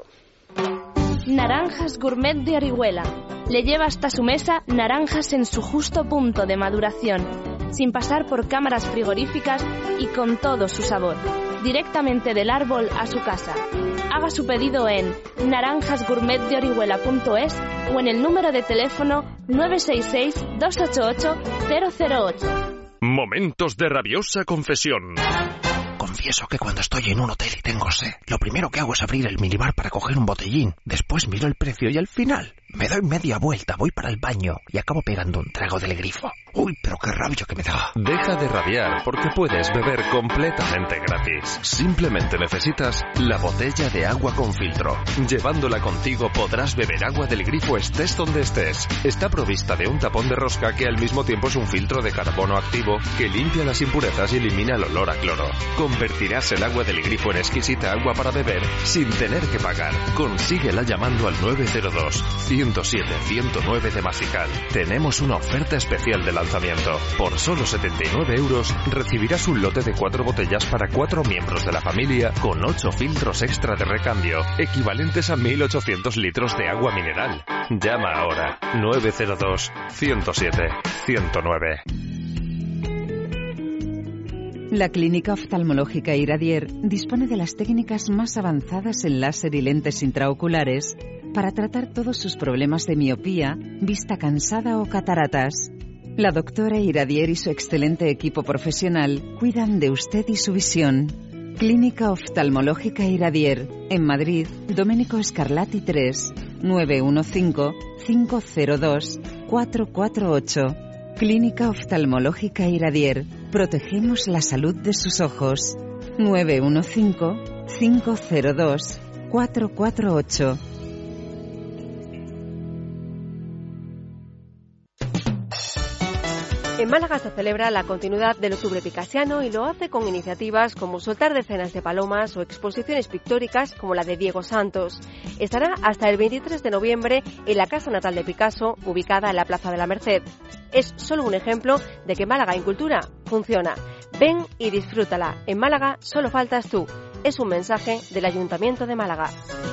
Naranjas Gourmet de Orihuela. Le lleva hasta su mesa naranjas en su justo punto de maduración, sin pasar por cámaras frigoríficas y con todo su sabor, directamente del árbol a su casa. Haga su pedido en naranjas gourmet de orihuela punto es o en el número de teléfono nueve seis seis, dos ocho ocho, cero cero ocho. Momentos de rabiosa confesión. Confieso que cuando estoy en un hotel y tengo sed, lo primero que hago es abrir el minibar para coger un botellín. Después miro el precio y al final Me doy media vuelta, voy para el baño y acabo pegando un trago del grifo. Uy, pero qué rabia que me da. Deja de rabiar porque puedes beber completamente gratis. Simplemente necesitas la botella de agua con filtro. Llevándola contigo podrás beber agua del grifo estés donde estés. Está provista de un tapón de rosca que al mismo tiempo es un filtro de carbono activo que limpia las impurezas y elimina el olor a cloro. Convertirás el agua del grifo en exquisita agua para beber sin tener que pagar. Consíguela llamando al nueve cero dos, ciento siete, ciento nueve de Masical. Tenemos una oferta especial de lanzamiento. Por solo setenta y nueve euros recibirás un lote de cuatro botellas para cuatro miembros de la familia con ocho filtros extra de recambio, equivalentes a mil ochocientos litros de agua mineral. Llama ahora nueve cero dos, ciento siete, ciento nueve. La Clínica Oftalmológica Iradier dispone de las técnicas más avanzadas en láser y lentes intraoculares para tratar todos sus problemas de miopía, vista cansada o cataratas. La doctora Iradier y su excelente equipo profesional cuidan de usted y su visión. Clínica Oftalmológica Iradier, en Madrid, Domenico Scarlatti tres, nueve uno cinco, cinco cero dos, cuatro cuatro ocho. Clínica Oftalmológica Iradier, protegemos la salud de sus ojos. nueve uno cinco, cinco cero dos, cuatro cuatro ocho. En Málaga se celebra la continuidad del octubre picasiano y lo hace con iniciativas como soltar decenas de palomas o exposiciones pictóricas como la de Diego Santos. Estará hasta el veintitrés de noviembre en la casa natal de Picasso, ubicada en la Plaza de la Merced. Es solo un ejemplo de que Málaga en cultura funciona. Ven y disfrútala. En Málaga solo faltas tú. Es un mensaje del Ayuntamiento de Málaga.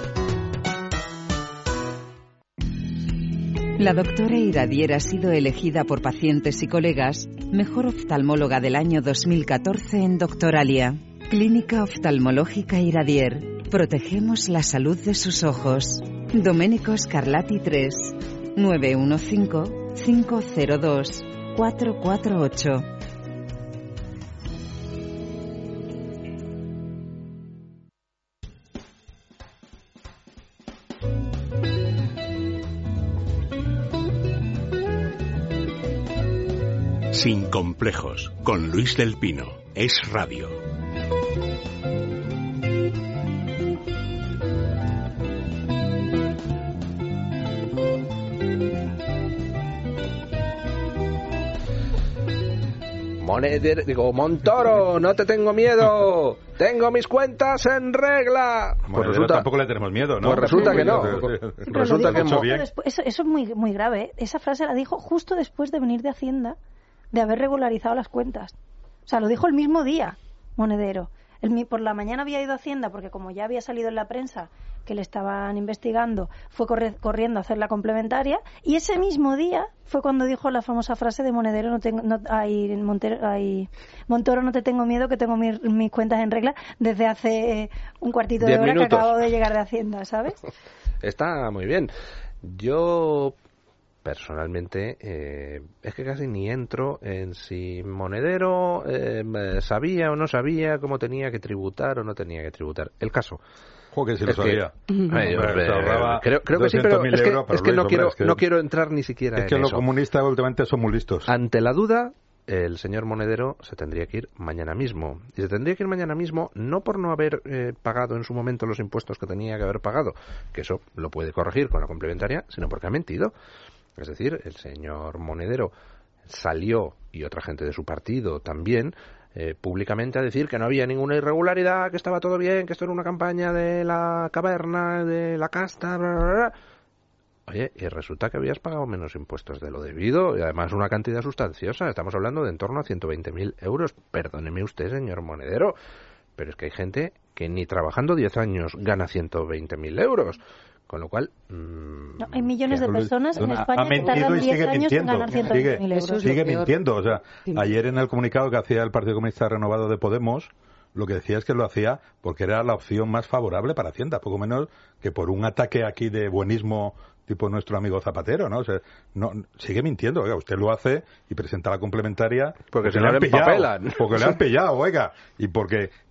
La doctora Iradier ha sido elegida por pacientes y colegas mejor oftalmóloga del año dos mil catorce en Doctoralia. Clínica Oftalmológica Iradier. Protegemos la salud de sus ojos. Domenico Scarlatti tres, nueve uno cinco, cinco cero dos, cuatro cuatro ocho. Sin complejos, con Luis del Pino. Es radio. Moneder, digo, Montoro, no te tengo miedo. Tengo mis cuentas en regla. Pues Monedero resulta, tampoco le tenemos miedo, ¿no? Pues resulta que no. Resulta que no. Eso, eso es muy, muy grave, ¿eh? Esa frase la dijo justo después de venir de Hacienda, de haber regularizado las cuentas. O sea, lo dijo el mismo día, Monedero. El, por la mañana había ido a Hacienda porque como ya había salido en la prensa que le estaban investigando, fue corre, corriendo a hacer la complementaria, y ese mismo día fue cuando dijo la famosa frase de Monedero, no tengo, no, ay, Montero, ay, Montoro, no te tengo miedo, que tengo mi, mis cuentas en regla, desde hace un cuartito de hora minutos. Que acabo de llegar de Hacienda, ¿sabes? Está muy bien. Yo personalmente eh, es que casi ni entro en si Monedero eh, sabía o no sabía cómo tenía que tributar o no tenía que tributar. El caso. Joder, si lo sabía. Que, ay, hombre, creo, creo que sí, pero es que, es que, no, quiero, es que no quiero entrar ni siquiera en eso. Es que los comunistas últimamente son muy listos. Ante la duda, el señor Monedero se tendría que ir mañana mismo. Y se tendría que ir mañana mismo no por no haber eh, pagado en su momento los impuestos que tenía que haber pagado, que eso lo puede corregir con la complementaria, sino porque ha mentido. Es decir, el señor Monedero salió, y otra gente de su partido también, eh, públicamente a decir que no había ninguna irregularidad, que estaba todo bien, que esto era una campaña de la caverna, de la casta, bla, bla, bla. Oye, y resulta que habías pagado menos impuestos de lo debido, y además una cantidad sustanciosa. Estamos hablando de en torno a ciento veinte mil euros. Perdóneme usted, señor Monedero, pero es que hay gente que ni trabajando diez años gana ciento veinte mil euros. Con lo cual... Mmm, no, hay millones de personas en España ha mentido que tardan y sigue diez años mintiendo. en ganar ciento veinte mil euros. Sigue, sigue mintiendo. O sea, ayer en el comunicado que hacía el Partido Comunista Renovado de Podemos, lo que decía es que lo hacía porque era la opción más favorable para Hacienda, poco menos que por un ataque aquí de buenismo tipo nuestro amigo Zapatero, ¿no? O sea, no sigue mintiendo. Oiga, usted lo hace y presenta la complementaria porque, porque se le han pillado, porque le han pillado, oiga, y porque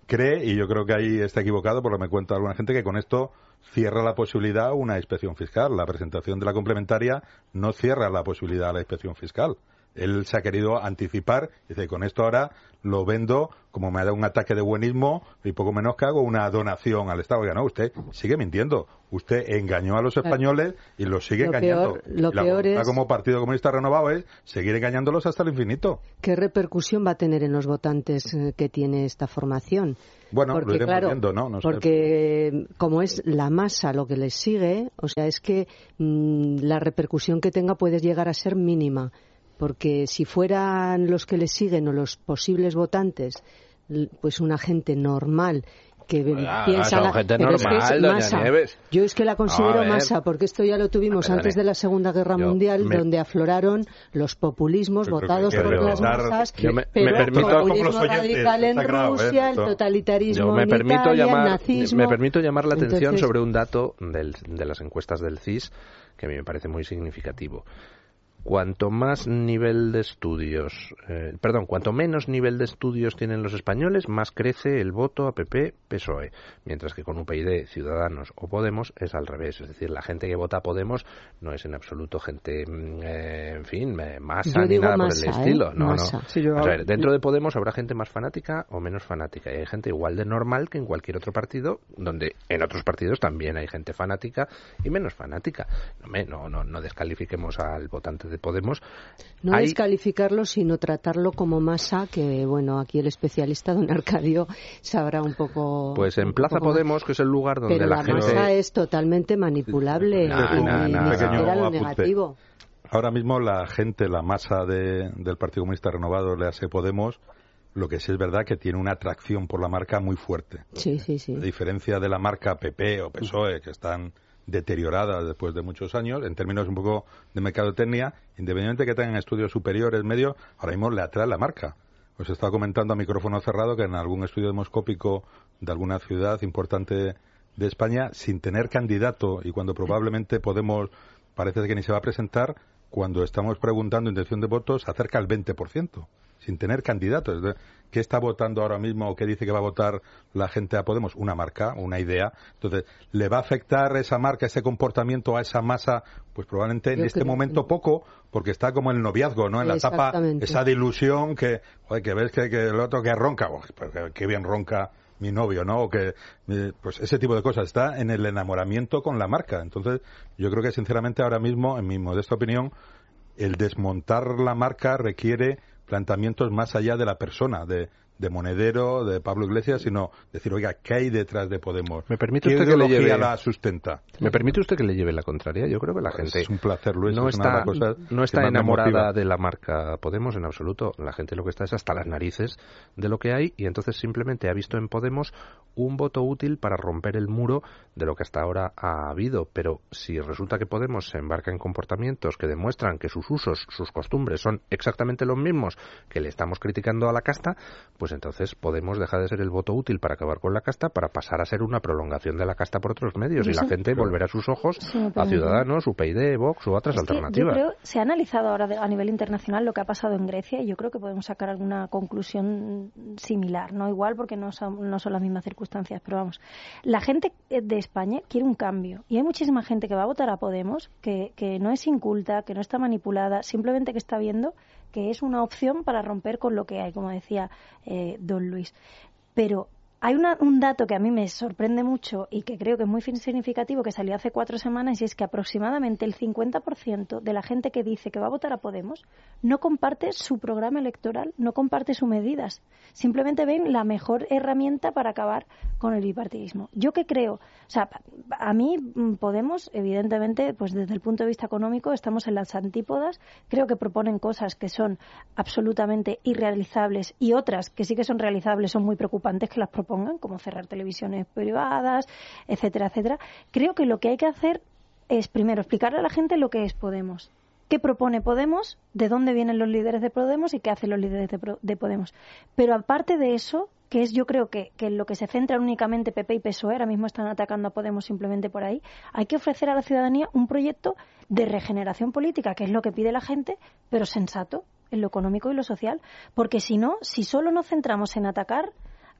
cree, y yo creo que ahí está equivocado, porque me cuenta alguna gente, que con esto cierra la posibilidad a una inspección fiscal. La presentación de la complementaria no cierra la posibilidad a la inspección fiscal. Él se ha querido anticipar, dice, con esto ahora lo vendo como me ha dado un ataque de buenismo y poco menos que hago una donación al Estado. Oiga, no, usted sigue mintiendo. Usted engañó a los españoles y los sigue lo engañando. Peor, lo y la peor es como Partido Comunista Renovado es seguir engañándolos hasta el infinito. ¿Qué repercusión va a tener en los votantes que tiene esta formación? Bueno, porque, lo iremos claro, viendo, ¿no? no sé. Porque como es la masa lo que les sigue, o sea, es que mmm, la repercusión que tenga puede llegar a ser mínima. Porque si fueran los que le siguen o los posibles votantes, pues una gente normal que ah, piensa... Son la... gente normal, es que es masa. Nieves. Yo es que la considero masa, porque esto ya lo tuvimos Perdone. antes de la Segunda Guerra Yo Mundial, me... donde afloraron los populismos Yo votados por las masas, Yo me, pero me permito, el populismo radical en Rusia, el totalitarismo Yo me en permito Italia, llamar, el nazismo... Me permito llamar la atención Entonces... sobre un dato del, de las encuestas del C I S que a mí me parece muy significativo. Cuanto más nivel de estudios, eh, perdón, cuanto menos nivel de estudios tienen los españoles, más crece el voto a P P P S O E, mientras que con U P YD, Ciudadanos o Podemos es al revés, es decir, la gente que vota a Podemos no es en absoluto gente, eh, en fin, masa ni nada masa, por el estilo, ¿eh? no, masa. no. Sí, yo... A ver, dentro de Podemos habrá gente más fanática o menos fanática, y hay gente igual de normal que en cualquier otro partido, donde en otros partidos también hay gente fanática y menos fanática. No, me, no, no, no descalifiquemos al votante de Podemos. No Hay... descalificarlo, sino tratarlo como masa, que bueno, aquí el especialista don Arcadio sabrá un poco... Pues en Plaza Podemos, más. que es el lugar donde Pero la, la gente... masa es totalmente manipulable, no, y, no, y no, ni siquiera lo negativo. Ahora mismo la gente, la masa de, del Partido Comunista Renovado, le hace Podemos, lo que sí es verdad que tiene una atracción por la marca muy fuerte. Sí, sí, sí. A diferencia de la marca P P o P S O E, que están deterioradas después de muchos años, en términos un poco de mercadotecnia, independientemente que tengan estudios superiores, medios, ahora mismo le atrae la marca. Os estaba comentando a micrófono cerrado que en algún estudio demoscópico de alguna ciudad importante de España, sin tener candidato y cuando probablemente Podemos parece que ni se va a presentar, cuando estamos preguntando intención de votos, acerca al veinte por ciento, sin tener candidatos. ¿Qué está votando ahora mismo o qué dice que va a votar la gente a Podemos? Una marca, una idea. Entonces, ¿le va a afectar esa marca, ese comportamiento a esa masa? Pues probablemente en Yo este creo. momento poco, porque está como en el noviazgo, ¿no? En la etapa, esa de ilusión que, oye, que ves que, que el otro que ronca, pues, qué bien ronca mi novio, ¿no? O que, pues ese tipo de cosas. Está en el enamoramiento con la marca. Entonces, yo creo que sinceramente ahora mismo, en mi modesta opinión, el desmontar la marca requiere planteamientos más allá de la persona, de, de Monedero, de Pablo Iglesias, sino decir, oiga, ¿qué hay detrás de Podemos? ¿Me permite ¿Qué usted que le lleve la sustenta? ¿Me permite usted que le lleve la contraria? Yo creo que la pues gente es un placer, Luis, no es está, una cosa no está enamorada de la marca Podemos en absoluto. La gente lo que está es hasta las narices de lo que hay y entonces simplemente ha visto en Podemos un voto útil para romper el muro de lo que hasta ahora ha habido. Pero si resulta que Podemos se embarca en comportamientos que demuestran que sus usos, sus costumbres son exactamente los mismos que le estamos criticando a la casta, pues entonces Podemos deja de ser el voto útil para acabar con la casta para pasar a ser una prolongación de la casta por otros medios, y la gente volverá sus ojos sí, a Ciudadanos, U P YD, Vox u otras es alternativas. Yo creo, se ha analizado ahora de, a nivel internacional lo que ha pasado en Grecia y yo creo que podemos sacar alguna conclusión similar, no igual porque no son, no son las mismas circunstancias, pero vamos, la gente de España quiere un cambio y hay muchísima gente que va a votar a Podemos que, que no es inculta, que no está manipulada, simplemente que está viendo que es una opción para romper con lo que hay, como decía eh, don Luis. Pero hay una, un dato que a mí me sorprende mucho y que creo que es muy significativo, que salió hace cuatro semanas, y es que aproximadamente el cincuenta por ciento de la gente que dice que va a votar a Podemos no comparte su programa electoral, no comparte sus medidas. Simplemente ven la mejor herramienta para acabar con el bipartidismo. Yo que creo, o sea, a mí Podemos, evidentemente, pues desde el punto de vista económico estamos en las antípodas. Creo que proponen cosas que son absolutamente irrealizables y otras que sí que son realizables, son muy preocupantes que las propongan, como cerrar televisiones privadas, etcétera, etcétera. Creo que lo que hay que hacer es, primero, explicarle a la gente lo que es Podemos, qué propone Podemos, de dónde vienen los líderes de Podemos y qué hacen los líderes de, Pro, de Podemos. Pero aparte de eso, que es yo creo que, que en lo que se centran únicamente P P y P S O E, ahora mismo están atacando a Podemos simplemente por ahí, hay que ofrecer a la ciudadanía un proyecto de regeneración política, que es lo que pide la gente, pero sensato, en lo económico y lo social. Porque si no, si solo nos centramos en atacar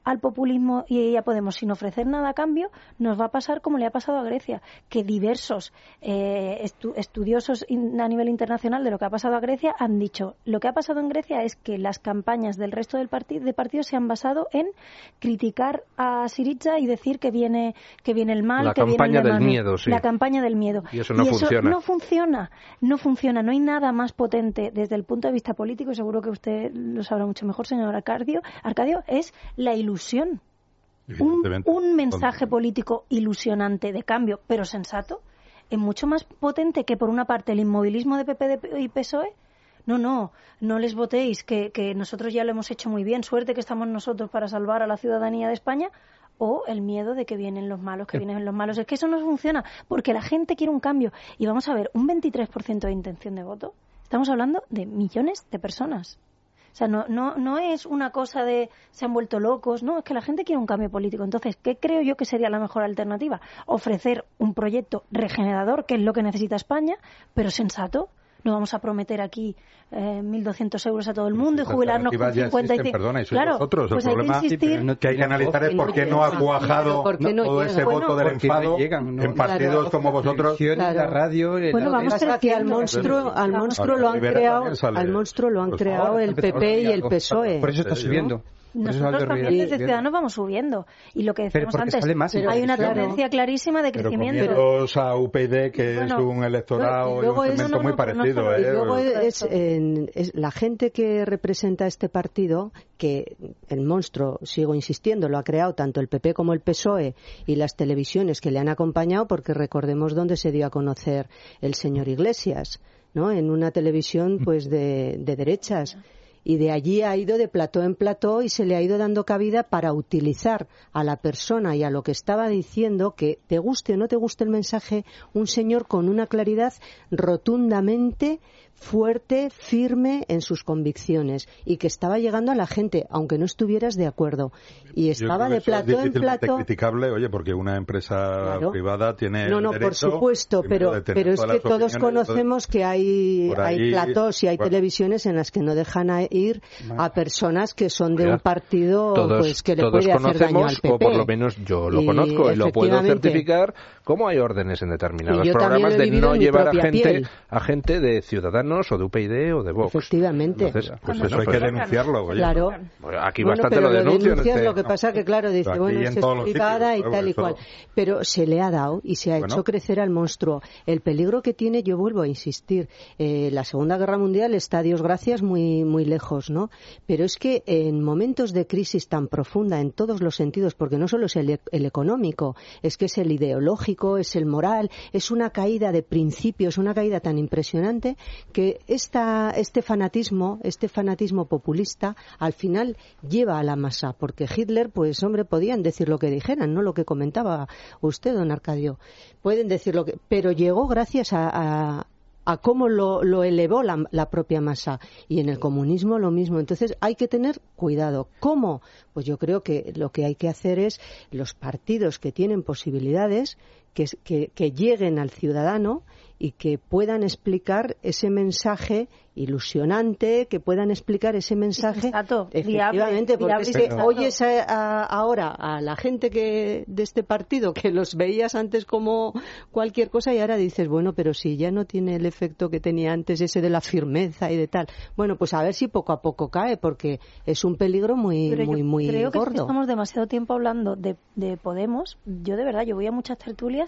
al populismo y a Podemos sin ofrecer nada a cambio, nos va a pasar como le ha pasado a Grecia, que diversos eh, estu- estudiosos in- a nivel internacional de lo que ha pasado a Grecia han dicho, lo que ha pasado en Grecia es que las campañas del resto del parti- de partidos se han basado en criticar a Syriza y decir que viene que viene el mal, la que viene el campaña del demonio. miedo, sí. La campaña del miedo. Y eso no y eso funciona. no funciona, no funciona, no hay nada más potente desde el punto de vista político, y seguro que usted lo sabrá mucho mejor, señor Arcadio, Arcadio, es la ilusión. Un, un mensaje político ilusionante de cambio, pero sensato, es mucho más potente que, por una parte, el inmovilismo de P P y P S O E. No, no, no les votéis, que, que nosotros ya lo hemos hecho muy bien, suerte que estamos nosotros para salvar a la ciudadanía de España, o el miedo de que vienen los malos, que vienen los malos. Es que eso no funciona, porque la gente quiere un cambio. Y vamos a ver, un veintitrés por ciento de intención de voto, estamos hablando de millones de personas. O sea, no, no, no es una cosa de se han vuelto locos, no, es que la gente quiere un cambio político. Entonces, ¿qué creo yo que sería la mejor alternativa? Ofrecer un proyecto regenerador, que es lo que necesita España, pero sensato. No vamos a prometer aquí eh, mil doscientos euros a todo el mundo y jubilarnos con cincuenta y cinco. Perdona, y sois claro, vosotros. pues el hay problema que, insistir... que hay que analizar es por qué no ha cuajado no todo ese bueno, voto del enfado no llegan, no, en partidos claro, como vosotros. Claro. La radio, el bueno, vamos a que al monstruo, al monstruo lo han creado, al monstruo lo han creado el P P y el P S O E. Por eso está subiendo. Nosotros también desde Ciudadanos vamos subiendo. Y lo que decíamos antes, más, hay una claro. tendencia clarísima de crecimiento. Pero a U P y D, que bueno, es un electorado y un segmento no, no, muy no, parecido. no, no, ¿eh? y luego es, en, es la gente que representa este partido, que el monstruo, sigo insistiendo, lo ha creado tanto el P P como el P S O E y las televisiones que le han acompañado, porque recordemos dónde se dio a conocer el señor Iglesias, ¿no? En una televisión pues de, de derechas. Y de allí ha ido de plató en plató y se le ha ido dando cabida para utilizar a la persona y a lo que estaba diciendo, que te guste o no te guste el mensaje, un señor con una claridad rotundamente fuerte, firme en sus convicciones y que estaba llegando a la gente, aunque no estuvieras de acuerdo. Y estaba de plató en plató. Es criticable, oye, porque una empresa claro. privada tiene no, no, el derecho, por supuesto, pero, pero es que todos conocemos que hay, ahí, hay platós y hay bueno, televisiones en las que no dejan a ir a personas que son de un partido todos, pues que le todos puede hacer daño al P P. O por lo menos yo lo y conozco y lo puedo certificar, como hay órdenes en determinados y programas de no llevar a gente, piel. a gente de Ciudadanos o de U P y D o de Vox. Efectivamente. Entonces, pues eso hay que denunciarlo. Oye. Claro. Bueno, aquí bueno, bastante lo denuncian. Este... Este... Lo que pasa que, claro, dice, aquí bueno, es privada y tal y eso... cual. Pero se le ha dado y se ha bueno. hecho crecer al monstruo. El peligro que tiene, yo vuelvo a insistir, eh, la Segunda Guerra Mundial está, Dios gracias, muy, muy lejos, ¿no? Pero es que en momentos de crisis tan profunda en todos los sentidos, porque no solo es el, el económico, es que es el ideológico, es el moral, es una caída de principios, una caída tan impresionante que esta, este fanatismo, este fanatismo populista, al final lleva a la masa, porque Hitler, pues hombre, podían decir lo que dijeran, no lo que comentaba usted, don Arcadio, pueden decir lo que, pero llegó gracias a, a a cómo lo, lo elevó la, la propia masa. Y en el comunismo lo mismo. Entonces hay que tener cuidado. ¿Cómo? Pues yo creo que lo que hay que hacer es los partidos que tienen posibilidades que, que, que lleguen al ciudadano y que puedan explicar ese mensaje ilusionante, que puedan explicar ese mensaje Exacto, efectivamente, viable, porque viable, es que exacto. oyes a, a, ahora a la gente que de este partido que los veías antes como cualquier cosa y ahora dices, bueno, pero si ya no tiene el efecto que tenía antes, ese de la firmeza y de tal. Bueno, pues a ver si poco a poco cae, porque es un peligro muy, pero muy, muy creo gordo. Que estamos demasiado tiempo hablando de, de Podemos. Yo de verdad, yo voy a muchas tertulias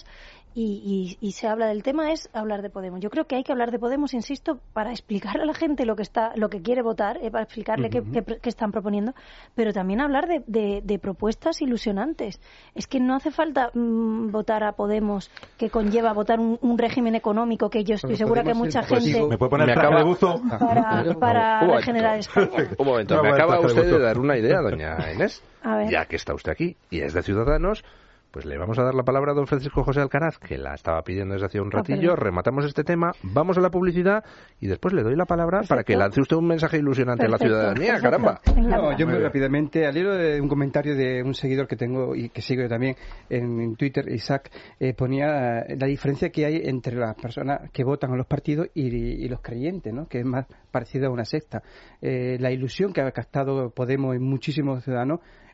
y, y, y se habla del tema, es hablar de Podemos. Yo creo que hay que hablar de Podemos, insisto, para explicarle a la gente lo que está, lo que quiere votar, eh, para explicarle uh-huh. qué, qué, qué están proponiendo, pero también hablar de, de, de propuestas ilusionantes. Es que no hace falta mmm, votar a Podemos, que conlleva votar un, un régimen económico que yo estoy pero segura que mucha gente ¿Me puede poner me acaba... de buzo? para, para un regenerar España. Un momento, no, me acaba usted de, de dar una idea, doña Inés, ya que está usted aquí y es de Ciudadanos. Pues le vamos a dar la palabra a don Francisco José Alcaraz, que la estaba pidiendo desde hace un ratillo. Ah, rematamos este tema, vamos a la publicidad y después le doy la palabra perfecto. Para que lance usted un mensaje ilusionante perfecto, a la ciudadanía, perfecto. Caramba. No, yo muy rápidamente, al hilo de un comentario de un seguidor que tengo y que sigo también en, en Twitter, Isaac, eh, ponía la diferencia que hay entre las personas que votan a los partidos y, y los creyentes, ¿no? Que es más parecido a una secta. Eh, la ilusión que ha captado Podemos en muchísimos ciudadanos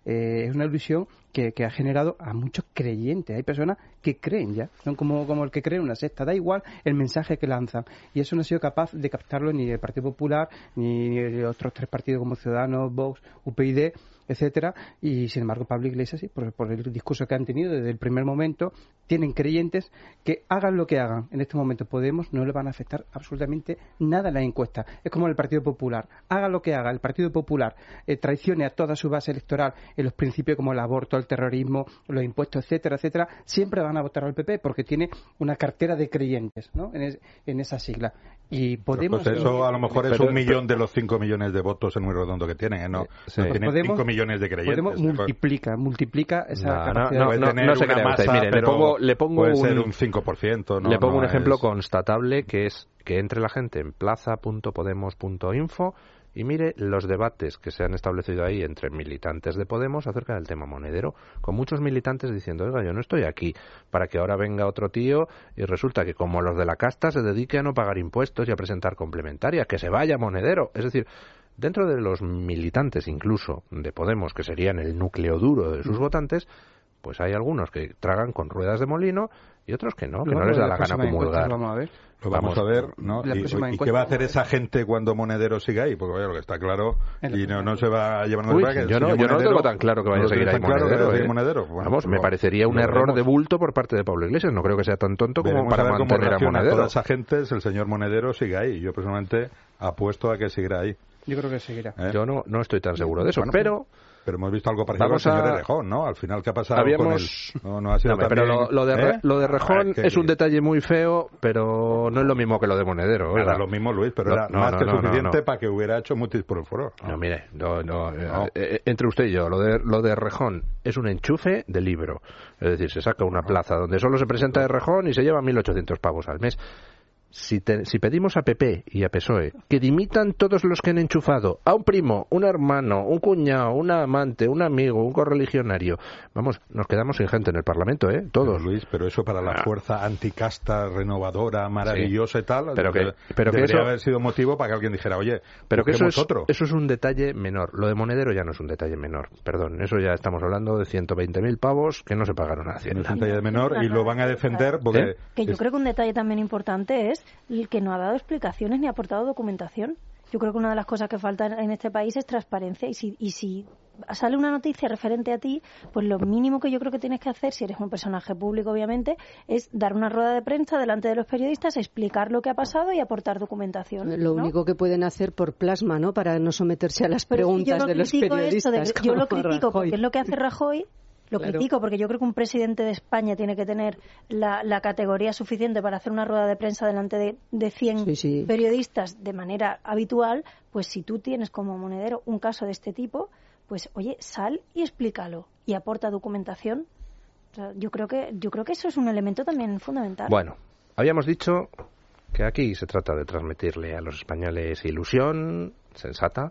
eh, es una ilusión que, que ha generado a muchos creyentes. Hay personas que creen ya, son como, como el que cree en una secta, da igual el mensaje que lanzan, y eso no ha sido capaz de captarlo ni el Partido Popular ni el otros tres partidos como Ciudadanos, Vox, U P Ydy, etcétera, y sin embargo Pablo Iglesias sí, por, por el discurso que han tenido desde el primer momento, tienen creyentes que hagan lo que hagan en este momento Podemos, no le van a afectar absolutamente nada en la encuesta. Es como el Partido Popular, haga lo que haga el Partido Popular, eh, traicione a toda su base electoral en los principios como el aborto, el terrorismo, los impuestos, etcétera, etcétera, siempre van a votar al P P porque tiene una cartera de creyentes, ¿no? en, es, en esa sigla. Y Podemos... Pues eso a lo mejor es un millón de los cinco millones de votos en muy redondo que tienen, ¿eh? No, sí. no tienen Podemos, cinco millones de creyentes. Podemos multiplica, multiplica esa no, capacidad. No, no, no, no, no se crea usted. Mire, le pongo, le pongo puede un, ser un cinco por ciento. No, le pongo no un ejemplo es... constatable, que es que entre la gente en plaza punto podemos punto info y mire los debates que se han establecido ahí entre militantes de Podemos acerca del tema monedero, con muchos militantes diciendo, oiga, yo no estoy aquí para que ahora venga otro tío y resulta que como los de la casta se dedique a no pagar impuestos y a presentar complementarias, que se vaya monedero. Es decir, dentro de los militantes incluso de Podemos, que serían el núcleo duro de sus votantes, pues hay algunos que tragan con ruedas de molino y otros que no, que no les da la gana comulgar. Vamos a ver. Lo vamos, vamos a ver, ¿no? ¿Y, y qué va a hacer esa gente cuando Monedero siga ahí? Porque vaya, lo que está claro, y no, no se va a llevar... Uy, yo no, yo no tengo tan claro que vaya a seguir ahí Monedero. Claro eh. Monedero. Bueno, vamos, me parecería un error de bulto por parte de Pablo Iglesias. No creo que sea tan tonto como para mantener a Monedero. A todas esas gentes, el señor Monedero sigue ahí. Yo personalmente apuesto a que seguirá ahí. Yo creo que seguirá. ¿Eh? Yo no, no estoy tan seguro de eso, bueno, pero... Pero hemos visto algo parecido Vamos al señor a... Errejón, ¿no? Al final, ¿qué ha pasado Habíamos... con él? No, no ha sido no, también... Pero lo, lo de, ¿eh? lo de Errejón ah, es un detalle muy feo, pero no es lo mismo que lo de Monedero. Era lo mismo, Luis, pero no, era no, más no, que no, suficiente no, no. para que hubiera hecho mutis por el foro. No, no mire, no, no, no. Eh, entre usted y yo, lo de, lo de Errejón es un enchufe de libro. Es decir, se saca una plaza donde solo se presenta Errejón y se lleva mil ochocientos pavos al mes. Si, te, si pedimos a P P y a P S O E que dimitan todos los que han enchufado a un primo, un hermano, un cuñado, un amante, un amigo, un correligionario, vamos, nos quedamos sin gente en el Parlamento, ¿eh? Todos. Pero, Luis, pero eso para la ah. fuerza anticasta, renovadora, maravillosa sí. y tal, pero que, pero debería que eso, haber sido motivo para que alguien dijera, oye, pero que eso es, otro. eso es un detalle menor. Lo de Monedero ya no es un detalle menor, perdón, eso ya estamos hablando de ciento veinte mil pavos que no se pagaron a Hacienda. No es un detalle menor y lo van a defender porque... ¿Eh? Que yo es... creo que un detalle también importante es el que no ha dado explicaciones ni ha aportado documentación. Yo creo que una de las cosas que falta en este país es transparencia y si, y si sale una noticia referente a ti, pues lo mínimo que yo creo que tienes que hacer, si eres un personaje público obviamente, es dar una rueda de prensa delante de los periodistas, explicar lo que ha pasado y aportar documentación. Lo ¿no? único que pueden hacer por plasma, ¿no? Para no someterse a las Pero preguntas yo de los periodistas. De, yo lo critico Rajoy. porque es lo que hace Rajoy. Lo claro. critico porque yo creo que un presidente de España tiene que tener la, la categoría suficiente para hacer una rueda de prensa delante de, de cien sí, sí. periodistas de manera habitual. Pues si tú tienes como Monedero un caso de este tipo, pues oye, sal y explícalo y aporta documentación. O sea, yo creo que yo creo que eso es un elemento también fundamental. Bueno, habíamos dicho que aquí se trata de transmitirle a los españoles ilusión sensata.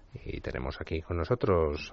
Y tenemos aquí con nosotros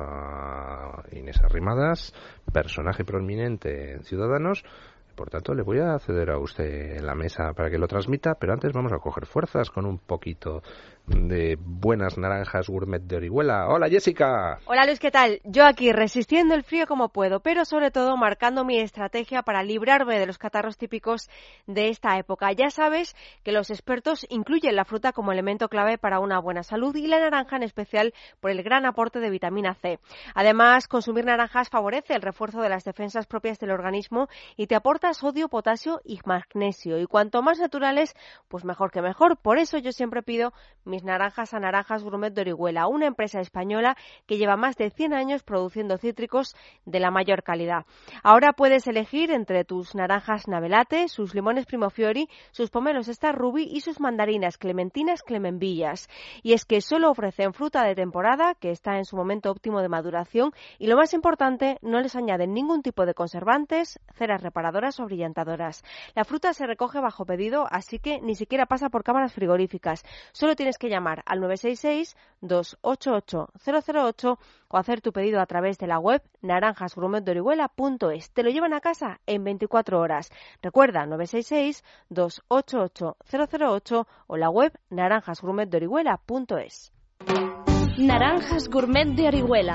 a Inés Arrimadas, personaje prominente en Ciudadanos. Por tanto, le voy a ceder a usted en la mesa para que lo transmita, pero antes vamos a coger fuerzas con un poquito de buenas naranjas gourmet de Orihuela. ¡Hola, Jessica! Hola, Luis, ¿qué tal? Yo aquí resistiendo el frío como puedo, pero sobre todo marcando mi estrategia para librarme de los catarros típicos de esta época. Ya sabes que los expertos incluyen la fruta como elemento clave para una buena salud y la naranja en especial por el gran aporte de vitamina C. Además, consumir naranjas favorece el refuerzo de las defensas propias del organismo y te aporta sodio, potasio y magnesio. Y cuanto más naturales, pues mejor que mejor. Por eso yo siempre pido mis naranjas a Naranjas Gourmet de Orihuela, una empresa española que lleva más de cien años produciendo cítricos de la mayor calidad. Ahora puedes elegir entre tus naranjas Navelate, sus limones Primofiori, sus pomelos Star Ruby y sus mandarinas Clementinas Clemenvillas. Y es que solo ofrecen fruta de temporada, que está en su momento óptimo de maduración, y lo más importante, no les añaden ningún tipo de conservantes, ceras reparadoras o brillantadoras. La fruta se recoge bajo pedido, así que ni siquiera pasa por cámaras frigoríficas. Solo tienes que llamar al nueve seis seis, dos ocho ocho, cero cero ocho o hacer tu pedido a través de la web naranjas gourmet de orihuela punto es. Te lo llevan a casa en veinticuatro horas. Recuerda, nueve seis seis, dos ocho ocho, cero cero ocho o la web naranjas gourmet de orihuela punto es. Naranjas Gourmet de Orihuela.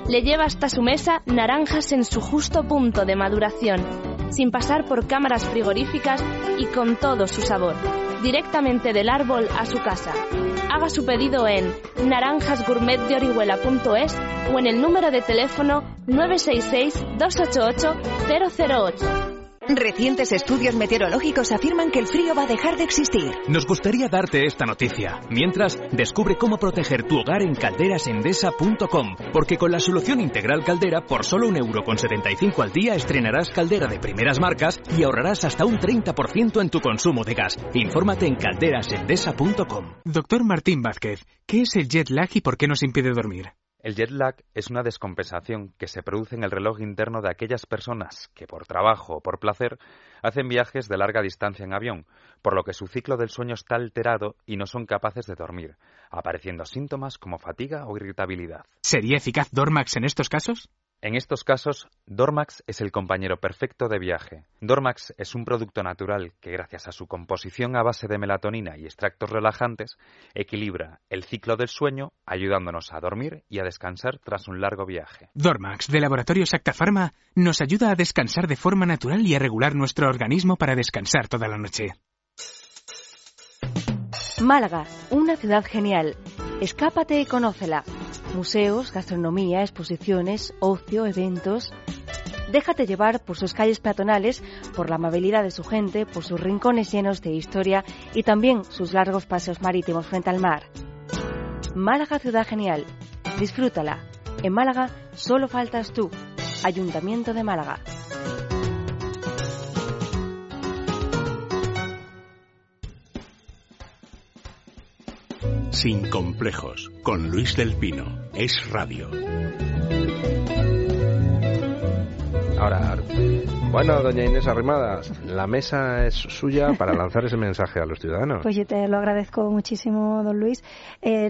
Le lleva hasta su mesa naranjas en su justo punto de maduración, sin pasar por cámaras frigoríficas y con todo su sabor, directamente del árbol a su casa. Haga su pedido en naranjas gourmet de orihuela punto es o en el número de teléfono nueve seis seis, dos ocho ocho, cero cero ocho. Recientes estudios meteorológicos afirman que el frío va a dejar de existir. Nos gustaría darte esta noticia. Mientras, descubre cómo proteger tu hogar en calderas endesa punto com, porque con la solución integral Caldera, por solo un euro con setenta y cinco al día, estrenarás caldera de primeras marcas y ahorrarás hasta un treinta por ciento en tu consumo de gas. Infórmate en calderas endesa punto com. Doctor Martín Vázquez, ¿qué es el jet lag y por qué nos impide dormir? El jet lag es una descompensación que se produce en el reloj interno de aquellas personas que por trabajo o por placer hacen viajes de larga distancia en avión, por lo que su ciclo del sueño está alterado y no son capaces de dormir, apareciendo síntomas como fatiga o irritabilidad. ¿Sería eficaz Dormax en estos casos? En estos casos, Dormax es el compañero perfecto de viaje. Dormax es un producto natural que, gracias a su composición a base de melatonina y extractos relajantes, equilibra el ciclo del sueño, ayudándonos a dormir y a descansar tras un largo viaje. Dormax, de Laboratorios Acta Pharma, nos ayuda a descansar de forma natural y a regular nuestro organismo para descansar toda la noche. Málaga, una ciudad genial. Escápate y conócela. Museos, gastronomía, exposiciones, ocio, eventos. Déjate llevar por sus calles peatonales, por la amabilidad de su gente, por sus rincones llenos de historia y también sus largos paseos marítimos frente al mar. Málaga, ciudad genial. Disfrútala. En Málaga solo faltas tú. Ayuntamiento de Málaga. Sin complejos, con Luis del Pino. Es radio. Ahora, bueno, doña Inés Arrimadas, la mesa es suya para lanzar ese mensaje a los ciudadanos. Pues yo te lo agradezco muchísimo, don Luis. Eh,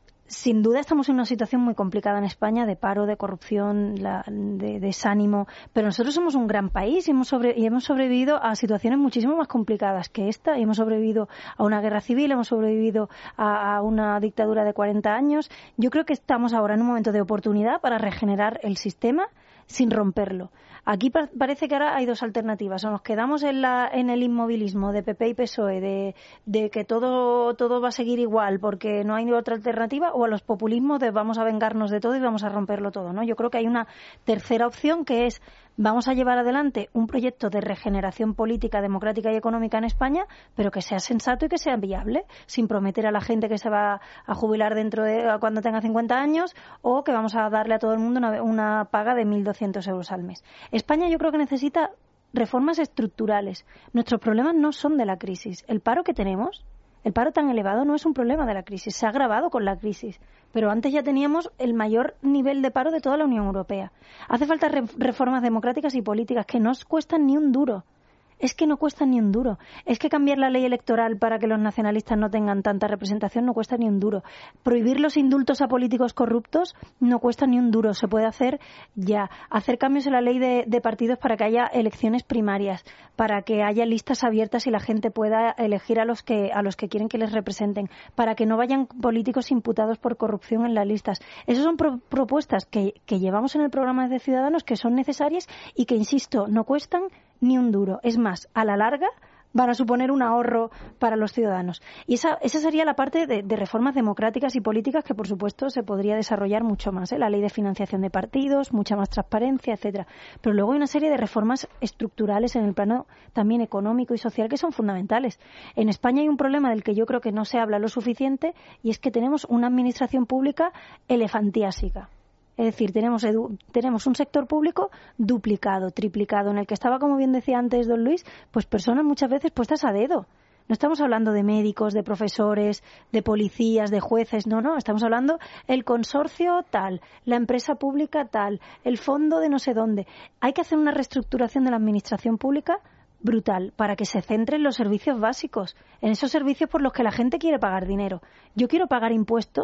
Sin duda estamos en una situación muy complicada en España de paro, de corrupción, la, de, de desánimo, pero nosotros somos un gran país y hemos, sobre, y hemos sobrevivido a situaciones muchísimo más complicadas que esta, y hemos sobrevivido a una guerra civil, hemos sobrevivido a, a una dictadura de cuarenta años. Yo creo que estamos ahora en un momento de oportunidad para regenerar el sistema sin romperlo. Aquí pa- parece que ahora hay dos alternativas. O nos quedamos en, la, en el inmovilismo de P P y P S O E, de, de que todo, todo va a seguir igual porque no hay otra alternativa, o a los populismos de vamos a vengarnos de todo y vamos a romperlo todo, ¿no? Yo creo que hay una tercera opción, que es vamos a llevar adelante un proyecto de regeneración política, democrática y económica en España, pero que sea sensato y que sea viable, sin prometer a la gente que se va a jubilar dentro de cuando tenga cincuenta años, o que vamos a darle a todo el mundo una, una paga de mil doscientos euros al mes. España yo creo que necesita reformas estructurales. Nuestros problemas no son de la crisis. El paro que tenemos, el paro tan elevado, no es un problema de la crisis, se ha agravado con la crisis. Pero antes ya teníamos el mayor nivel de paro de toda la Unión Europea. Hace falta re- reformas democráticas y políticas que no os cuestan ni un duro. Es que no cuesta ni un duro. Es que cambiar la ley electoral para que los nacionalistas no tengan tanta representación no cuesta ni un duro. Prohibir los indultos a políticos corruptos no cuesta ni un duro. Se puede hacer ya. Hacer cambios en la ley de, de partidos para que haya elecciones primarias, para que haya listas abiertas y la gente pueda elegir a los que, a los que quieren que les representen, para que no vayan políticos imputados por corrupción en las listas. Esas son pro- propuestas que, que llevamos en el programa de Ciudadanos, que son necesarias y que, insisto, no cuestan ni un duro. Es más, a la larga van a suponer un ahorro para los ciudadanos. Y esa, esa sería la parte de, de reformas democráticas y políticas que, por supuesto, se podría desarrollar mucho más, ¿eh? La ley de financiación de partidos, mucha más transparencia, etcétera. Pero luego hay una serie de reformas estructurales en el plano también económico y social que son fundamentales. En España hay un problema del que yo creo que no se habla lo suficiente, y es que tenemos una administración pública elefantiásica. Es decir, tenemos, edu- tenemos un sector público duplicado, triplicado, en el que estaba, como bien decía antes don Luis, pues personas muchas veces puestas a dedo. No estamos hablando de médicos, de profesores, de policías, de jueces, no, no, estamos hablando el consorcio tal, la empresa pública tal, el fondo de no sé dónde. Hay que hacer una reestructuración de la administración pública brutal para que se centre en los servicios básicos, en esos servicios por los que la gente quiere pagar dinero. Yo quiero pagar impuestos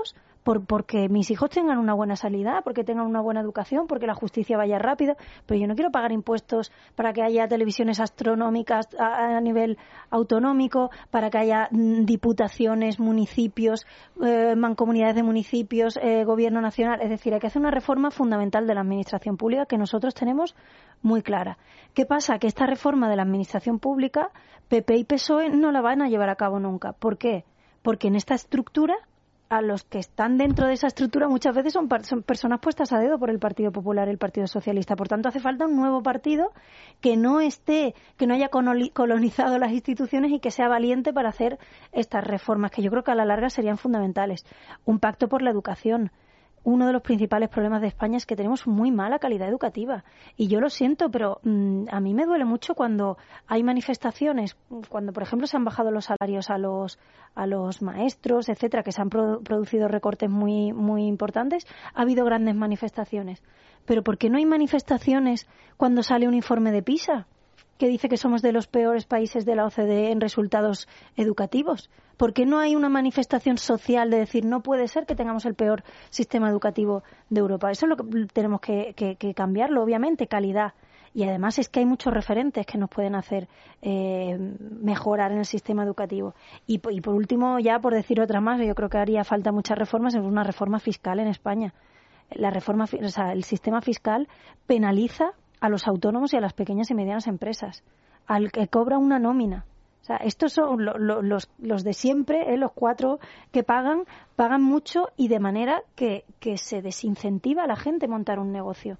por, porque mis hijos tengan una buena sanidad, porque tengan una buena educación, porque la justicia vaya rápido, pero yo no quiero pagar impuestos para que haya televisiones astronómicas a, a nivel autonómico, para que haya mm, diputaciones, municipios, eh, mancomunidades de municipios, eh, gobierno nacional. Es decir, hay que hacer una reforma fundamental de la administración pública que nosotros tenemos muy clara. ¿Qué pasa? Que esta reforma de la administración pública, P P y P S O E no la van a llevar a cabo nunca. ¿Por qué? Porque en esta estructura, a los que están dentro de esa estructura muchas veces son, son personas puestas a dedo por el Partido Popular y el Partido Socialista. Por tanto, hace falta un nuevo partido que no esté, que no haya colonizado las instituciones y que sea valiente para hacer estas reformas, que yo creo que a la larga serían fundamentales. Un pacto por la educación. Uno de los principales problemas de España es que tenemos muy mala calidad educativa. Y yo lo siento, pero mmm, a mí me duele mucho cuando hay manifestaciones, cuando, por ejemplo, se han bajado los salarios a los a los maestros, etcétera, que se han pro- producido recortes muy muy importantes. Ha habido grandes manifestaciones. Pero ¿por qué no hay manifestaciones cuando sale un informe de PISA que dice que somos de los peores países de la O C D E en resultados educativos? ¿Por qué no hay una manifestación social de decir no puede ser que tengamos el peor sistema educativo de Europa? Eso es lo que tenemos que, que, que cambiarlo, obviamente, calidad. Y además es que hay muchos referentes que nos pueden hacer eh, mejorar en el sistema educativo. Y, y por último, ya por decir otra más, yo creo que haría falta muchas reformas, es una reforma fiscal en España. La reforma, o sea, el sistema fiscal penaliza a los autónomos y a las pequeñas y medianas empresas, al que cobra una nómina. O sea, estos son lo, lo, los, los de siempre, ¿eh? Los cuatro que pagan, pagan mucho y de manera que, que se desincentiva a la gente montar un negocio.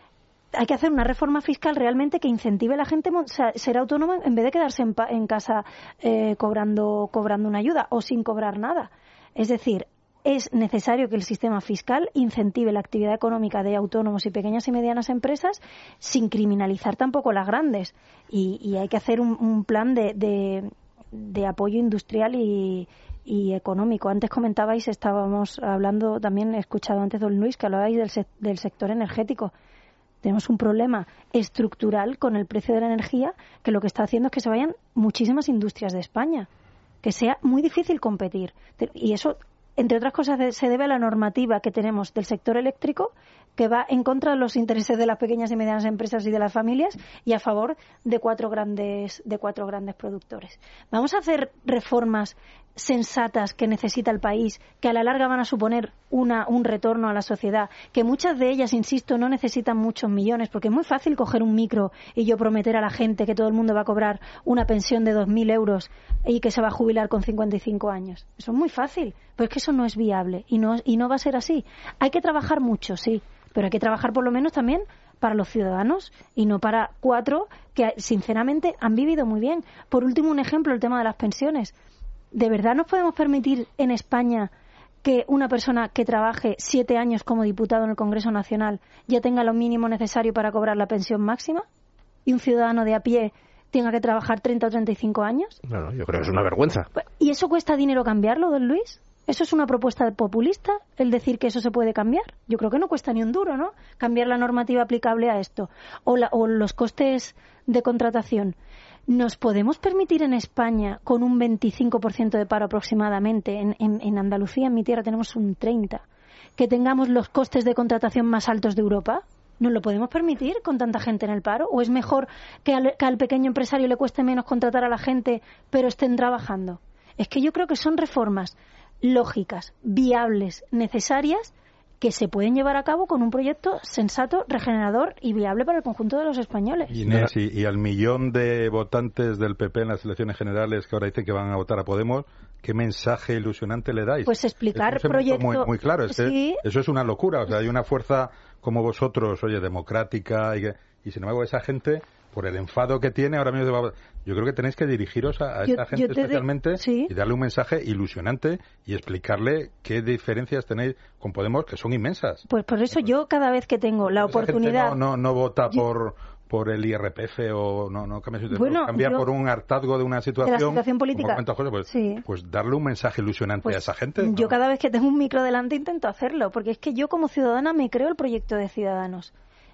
Hay que hacer una reforma fiscal realmente que incentive a la gente a ser autónoma en vez de quedarse en, pa- en casa eh, cobrando, cobrando una ayuda o sin cobrar nada. Es decir, es necesario que el sistema fiscal incentive la actividad económica de autónomos y pequeñas y medianas empresas sin criminalizar tampoco las grandes. Y, y hay que hacer un, un plan de, de, de apoyo industrial y, y económico. Antes comentabais, estábamos hablando, también he escuchado antes, don Luis, que hablabais del, se, del sector energético. Tenemos un problema estructural con el precio de la energía que lo que está haciendo es que se vayan muchísimas industrias de España, que sea muy difícil competir. Y eso, entre otras cosas, se debe a la normativa que tenemos del sector eléctrico, que va en contra de los intereses de las pequeñas y medianas empresas y de las familias y a favor de cuatro grandes, de cuatro grandes productores. Vamos a hacer reformas sensatas que necesita el país, que a la larga van a suponer una, un retorno a la sociedad, que muchas de ellas, insisto, no necesitan muchos millones, porque es muy fácil coger un micro y yo prometer a la gente que todo el mundo va a cobrar una pensión de dos mil euros y que se va a jubilar con cincuenta y cinco años. Eso es muy fácil, pero es que eso no es viable y no, y no va a ser así. Hay que trabajar mucho, sí, pero hay que trabajar por lo menos también para los ciudadanos y no para cuatro que, sinceramente, han vivido muy bien. Por último, un ejemplo, el tema de las pensiones. ¿De verdad nos podemos permitir en España que una persona que trabaje siete años como diputado en el Congreso Nacional ya tenga lo mínimo necesario para cobrar la pensión máxima? ¿Y un ciudadano de a pie tenga que trabajar treinta o treinta y cinco años? No, no, yo creo que es una vergüenza. ¿Y eso cuesta dinero cambiarlo, don Luis? ¿Eso es una propuesta populista, el decir que eso se puede cambiar? Yo creo que no cuesta ni un duro, ¿no?, cambiar la normativa aplicable a esto. O, la, o los costes de contratación. ¿Nos podemos permitir en España, con un veinticinco por ciento de paro aproximadamente, en, en, en Andalucía, en mi tierra, tenemos un treinta por ciento, que tengamos los costes de contratación más altos de Europa? ¿Nos lo podemos permitir con tanta gente en el paro? ¿O es mejor que al, que al pequeño empresario le cueste menos contratar a la gente, pero estén trabajando? Es que yo creo que son reformas lógicas, viables, necesarias, que se pueden llevar a cabo con un proyecto sensato, regenerador y viable para el conjunto de los españoles. Inés, y, y al millón de votantes del P P en las elecciones generales que ahora dicen que van a votar a Podemos, ¿qué mensaje ilusionante le dais? Pues explicar es un proyecto muy, muy claro, es sí. que eso es una locura. O sea, hay una fuerza como vosotros, oye, democrática, y, que, y sin embargo esa gente, por el enfado que tiene, ahora mismo va, yo creo que tenéis que dirigiros a, a yo, esa gente especialmente de... sí. y darle un mensaje ilusionante y explicarle qué diferencias tenéis con Podemos, que son inmensas. Pues por eso yo cada vez que tengo la esa oportunidad... Gente no, no, no vota yo... por... por el I R P F o no no cambia, bueno, cambiar yo, por un hartazgo de una situación, de la situación política, cosas, pues, sí. pues darle un mensaje ilusionante pues a esa gente. Yo ¿no? cada vez que tengo un micro delante intento hacerlo, porque es que yo como ciudadana me creo el proyecto de Ciudadanos.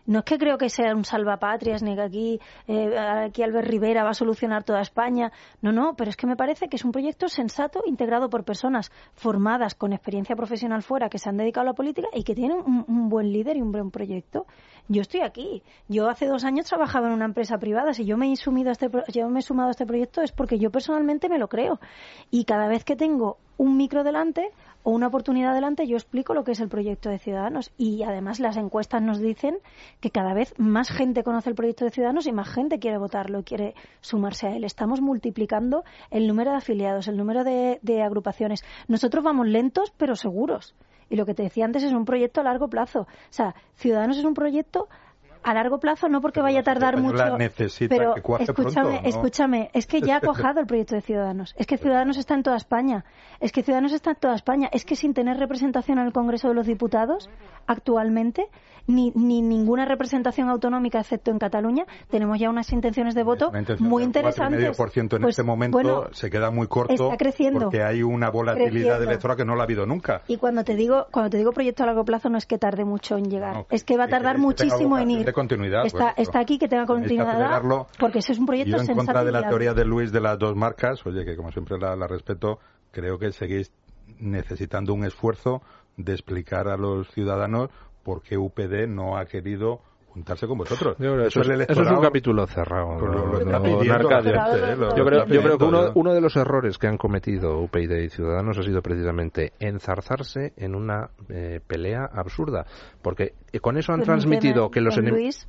No es que creo que sea un salvapatrias ni que aquí, eh, aquí Albert Rivera va a solucionar toda España. No, no, pero es que me parece que es un proyecto sensato, integrado por personas formadas con experiencia profesional fuera, que se han dedicado a la política y que tienen un, un buen líder y un buen proyecto. Yo estoy aquí. Yo hace dos años trabajaba en una empresa privada. Si yo me he sumido a este, yo me he sumado a este proyecto es porque yo personalmente me lo creo. Y cada vez que tengo un micro delante o una oportunidad delante, yo explico lo que es el proyecto de Ciudadanos. Y además las encuestas nos dicen que cada vez más gente conoce el proyecto de Ciudadanos y más gente quiere votarlo, quiere sumarse a él. Estamos multiplicando el número de afiliados, el número de, de agrupaciones. Nosotros vamos lentos pero seguros. Y lo que te decía antes es un proyecto a largo plazo. O sea, Ciudadanos es un proyecto a largo plazo, no porque pero vaya a tardar mucho. Pero que escúchame, pronto, ¿no? escúchame, es que ya ha cuajado el proyecto de Ciudadanos. Es que Ciudadanos está en toda España. Es que Ciudadanos está en toda España. Es que sin tener representación en el Congreso de los Diputados, actualmente, ni, ni ninguna representación autonómica, excepto en Cataluña, tenemos ya unas intenciones de voto muy interesantes. cuatro coma cinco por ciento en pues, este momento bueno, se queda muy corto está creciendo, porque hay una volatilidad electoral que no la ha habido nunca. Y cuando te digo cuando te digo proyecto a largo plazo no es que tarde mucho en llegar, no, es que va a tardar que, muchísimo que en ir. De continuidad, está, pues, está aquí que tenga continuidad porque ese es un proyecto sensato. Yo en contra de la teoría de Luis de las dos marcas, oye, que como siempre la, la respeto, creo que seguís necesitando un esfuerzo de explicar a los ciudadanos por qué U P D no ha querido juntarse con vosotros. Yo creo eso, es, eso es un capítulo cerrado. Lo, lo, lo, lo, pidiendo, lo, yo creo, yo creo que uno, uno de los errores que han cometido U P y y Ciudadanos ha sido precisamente enzarzarse en una eh, pelea absurda, porque con eso han transmitido que los enemigos...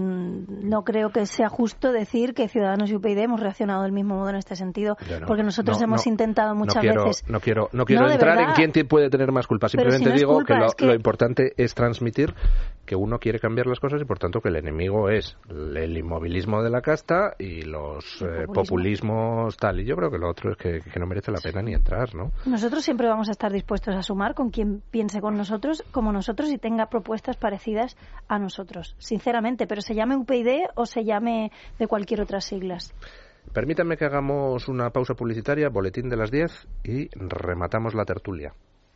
No creo que sea justo decir que Ciudadanos y U P y hemos reaccionado del mismo modo en este sentido, no, porque nosotros no, hemos no, intentado muchas no quiero, veces. No quiero, no quiero entrar en quién puede tener más culpa. Simplemente si digo culpa, que, lo, que lo importante es transmitir que uno quiere cambiar las cosas y por tanto que el enemigo es el inmovilismo de la casta y los eh, populismo. populismos tal. Y yo creo que lo otro es que, que no merece la pena ni entrar, ¿no? Nosotros siempre vamos a estar dispuestos a sumar con quien piense con nosotros, como nosotros, y tenga propuestas parecidas a nosotros, sinceramente. Pero se llame U P y o se llame de cualquier otra siglas. Permítanme que hagamos una pausa publicitaria, boletín de las diez, y rematamos la tertulia.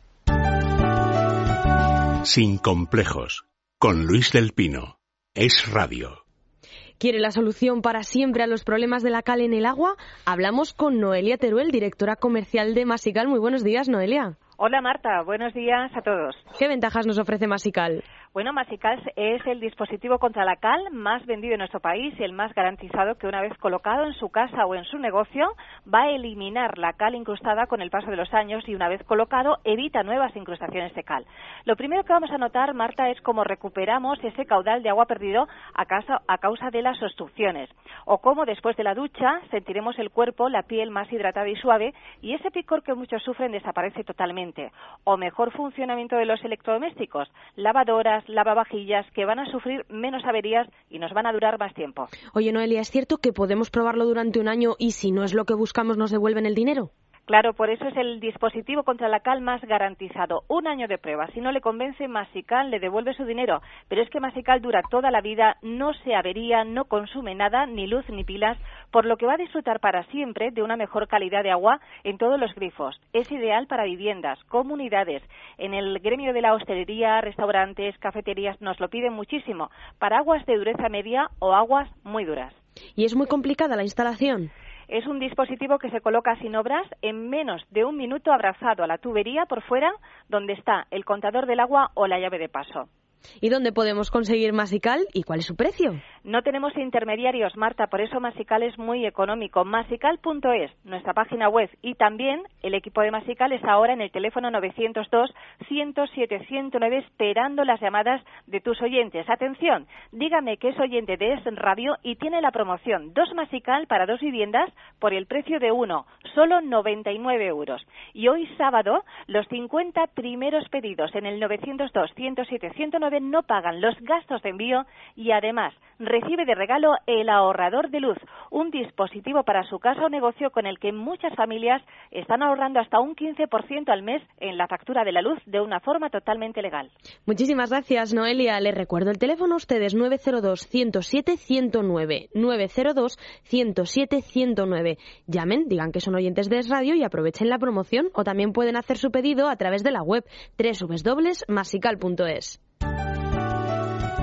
Sin complejos, con Luis del Pino. Es Radio. ¿Quiere la solución para siempre a los problemas de la cal en el agua? Hablamos con Noelia Teruel, directora comercial de Masical. Muy buenos días, Noelia. Hola, Marta. Buenos días a todos. ¿Qué ventajas nos ofrece Masical? Bueno, Masical es el dispositivo contra la cal más vendido en nuestro país y el más garantizado, que una vez colocado en su casa o en su negocio va a eliminar la cal incrustada con el paso de los años y una vez colocado evita nuevas incrustaciones de cal. Lo primero que vamos a notar, Marta, es cómo recuperamos ese caudal de agua perdido a causa, a causa de las obstrucciones o cómo después de la ducha sentiremos el cuerpo, la piel más hidratada y suave y ese picor que muchos sufren desaparece totalmente. O mejor funcionamiento de los electrodomésticos, lavadoras, lavavajillas, que van a sufrir menos averías y nos van a durar más tiempo. Oye, Noelia, ¿es cierto que podemos probarlo durante un año y si no es lo que buscamos nos devuelven el dinero? Claro, por eso es el dispositivo contra la cal más garantizado. Un año de prueba. Si no le convence, Masical le devuelve su dinero. Pero es que Masical dura toda la vida, no se avería, no consume nada, ni luz ni pilas, por lo que va a disfrutar para siempre de una mejor calidad de agua en todos los grifos. Es ideal para viviendas, comunidades. En el gremio de la hostelería, restaurantes, cafeterías nos lo piden muchísimo. Para aguas de dureza media o aguas muy duras. ¿Y es muy complicada la instalación? Es un dispositivo que se coloca sin obras en menos de un minuto abrazado a la tubería por fuera, donde está el contador del agua o la llave de paso. ¿Y dónde podemos conseguir Masical y cuál es su precio? No tenemos intermediarios, Marta, por eso Masical es muy económico. Masical punto es, nuestra página web, y también el equipo de Masical está ahora en el teléfono novecientos dos, ciento siete, ciento nueve esperando las llamadas de tus oyentes. Atención, dígame que es oyente de Es Radio y tiene la promoción dos Masical para dos viviendas por el precio de uno, solo noventa y nueve euros. Y hoy sábado, los cincuenta primeros pedidos en el novecientos dos, ciento siete, ciento nueve no pagan los gastos de envío y además recibe de regalo el ahorrador de luz, un dispositivo para su casa o negocio con el que muchas familias están ahorrando hasta un quince por ciento al mes en la factura de la luz de una forma totalmente legal. Muchísimas gracias, Noelia. Les recuerdo el teléfono a ustedes, nueve cero dos, ciento siete, ciento nueve, nueve cero dos, ciento siete, ciento nueve. Llamen, digan que son oyentes de Es Radio y aprovechen la promoción, o también pueden hacer su pedido a través de la web doble u doble u doble u punto masical punto es.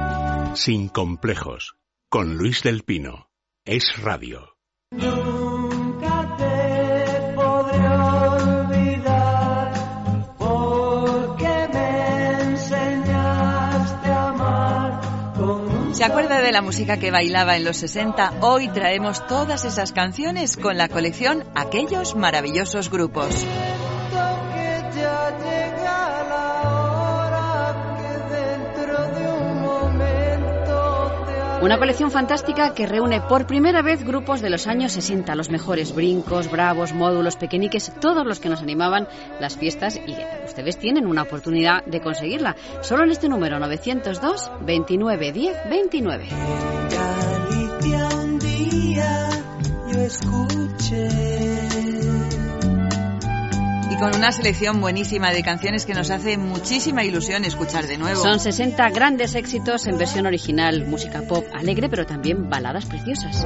Sin complejos, con Luis del Pino. Es Radio. Nunca te podré olvidar, porque me enseñaste a amar con... ¿Se acuerda de la música que bailaba en los sesenta? Hoy traemos todas esas canciones con la colección Aquellos Maravillosos Grupos. Una colección fantástica que reúne por primera vez grupos de los años sesenta, los mejores, Brincos, Bravos, Módulos, Pequeñiques, todos los que nos animaban las fiestas, y ustedes tienen una oportunidad de conseguirla. Solo en este número novecientos dos, veintinueve, diez, veintinueve. Galicia, un día yo escuché. Y con una selección buenísima de canciones que nos hace muchísima ilusión escuchar de nuevo. Son sesenta grandes éxitos en versión original, música pop alegre, pero también baladas preciosas.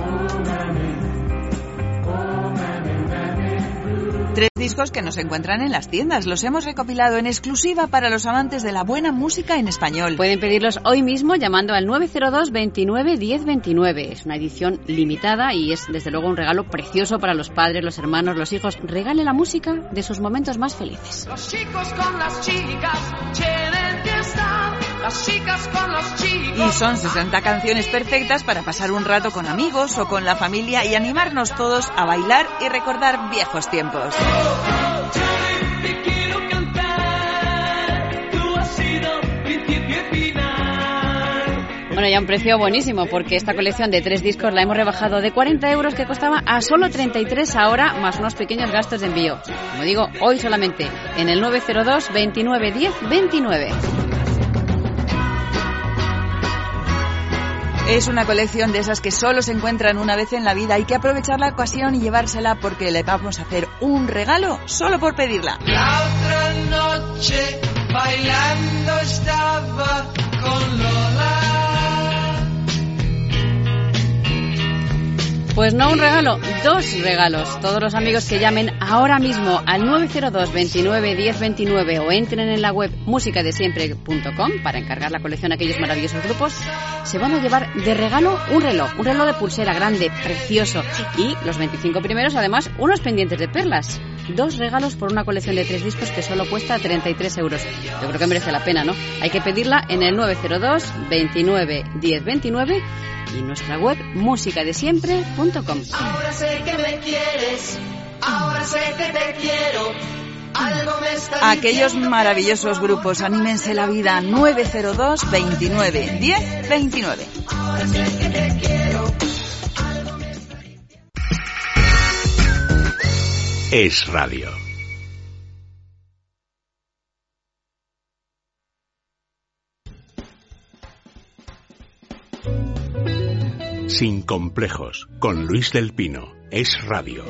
Tres discos que nos encuentran en las tiendas. Los hemos recopilado en exclusiva para los amantes de la buena música en español. Pueden pedirlos hoy mismo llamando al nueve cero dos, veintinueve, diez, veintinueve. Es una edición limitada y es desde luego un regalo precioso para los padres, los hermanos, los hijos. Regale la música de sus momentos más felices. Los chicos con las chicas quieren fiesta, las chicas con los chicos. Y son sesenta canciones perfectas para pasar un rato con amigos o con la familia y animarnos todos a bailar y recordar viejos tiempos. Bueno, ya un precio buenísimo, porque esta colección de tres discos la hemos rebajado de cuarenta euros, que costaba, a solo treinta y tres ahora, más unos pequeños gastos de envío. Como digo, hoy solamente en el nueve cero dos, veintinueve, diez, veintinueve. Es una colección de esas que solo se encuentran una vez en la vida. Hay que aprovechar la ocasión y llevársela, porque le vamos a hacer un regalo solo por pedirla. La otra noche bailando estaba con Lola. Pues no un regalo, dos regalos. Todos los amigos que llamen ahora mismo al nueve cero dos, veintinueve, diez, veintinueve o entren en la web música de siempre punto com para encargar la colección Aquellos Maravillosos Grupos, se van a llevar de regalo un reloj, un reloj de pulsera grande, precioso, y los veinticinco primeros además unos pendientes de perlas. Dos regalos por una colección de tres discos que solo cuesta treinta y tres euros. Yo creo que merece la pena, ¿no? Hay que pedirla en el nueve cero dos, veintinueve, diez, veintinueve y nuestra web música de siempre punto com. Ahora sé que me quieres, ahora sé que te quiero. Algo me está Aquellos maravillosos grupos, anímense la vida. Nueve cero dos, veintinueve, diez, veintinueve. Ahora sé que te quiero. Es Radio. Sin complejos, con Luis del Pino. Es Radio.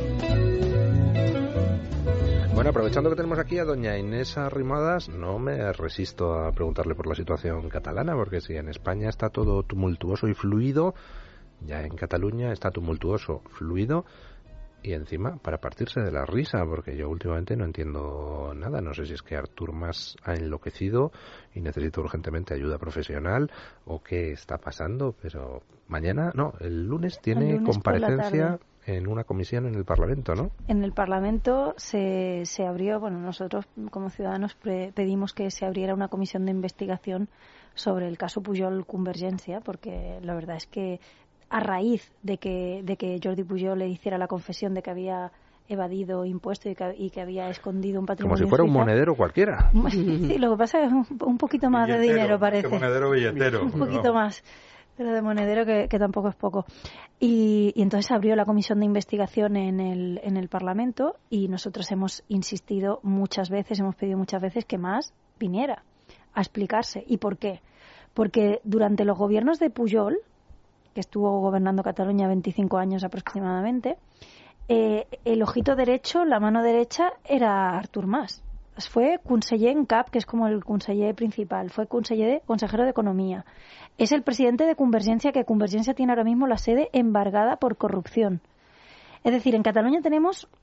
Bueno, aprovechando que tenemos aquí a doña Inés Arrimadas, no me resisto a preguntarle por la situación catalana, porque si en España está todo tumultuoso y fluido, ya en Cataluña está tumultuoso, fluido y encima para partirse de la risa, porque yo últimamente no entiendo nada. No sé si es que Artur Mas ha enloquecido y necesita urgentemente ayuda profesional o qué está pasando, pero mañana, no, el lunes tiene el lunes comparecencia en una comisión en el Parlamento, ¿no? En el Parlamento se, se abrió, bueno, nosotros como ciudadanos pre- pedimos que se abriera una comisión de investigación sobre el caso Pujol Convergencia, porque la verdad es que a raíz de que, de que Jordi Pujol le hiciera la confesión de que había evadido impuestos y que, y que había escondido un patrimonio. Como si fuera un monedero cualquiera. Sí, lo que pasa es un, un poquito más billetero, de dinero, parece. Monedero billetero. Un poquito más, pero de monedero que, que tampoco es poco. Y, y entonces abrió la comisión de investigación en el, en el Parlamento y nosotros hemos insistido muchas veces, hemos pedido muchas veces que Mas viniera a explicarse. ¿Y por qué? Porque durante los gobiernos de Pujol, que estuvo gobernando Cataluña veinticinco años aproximadamente, eh, el ojito derecho, la mano derecha, era Artur Mas. Fue conseller en cap, que es como el conseller principal, fue conseller de, consejero de Economía. Es el presidente de Convergencia, que Convergencia tiene ahora mismo la sede embargada por corrupción. Es decir, en Cataluña tenemos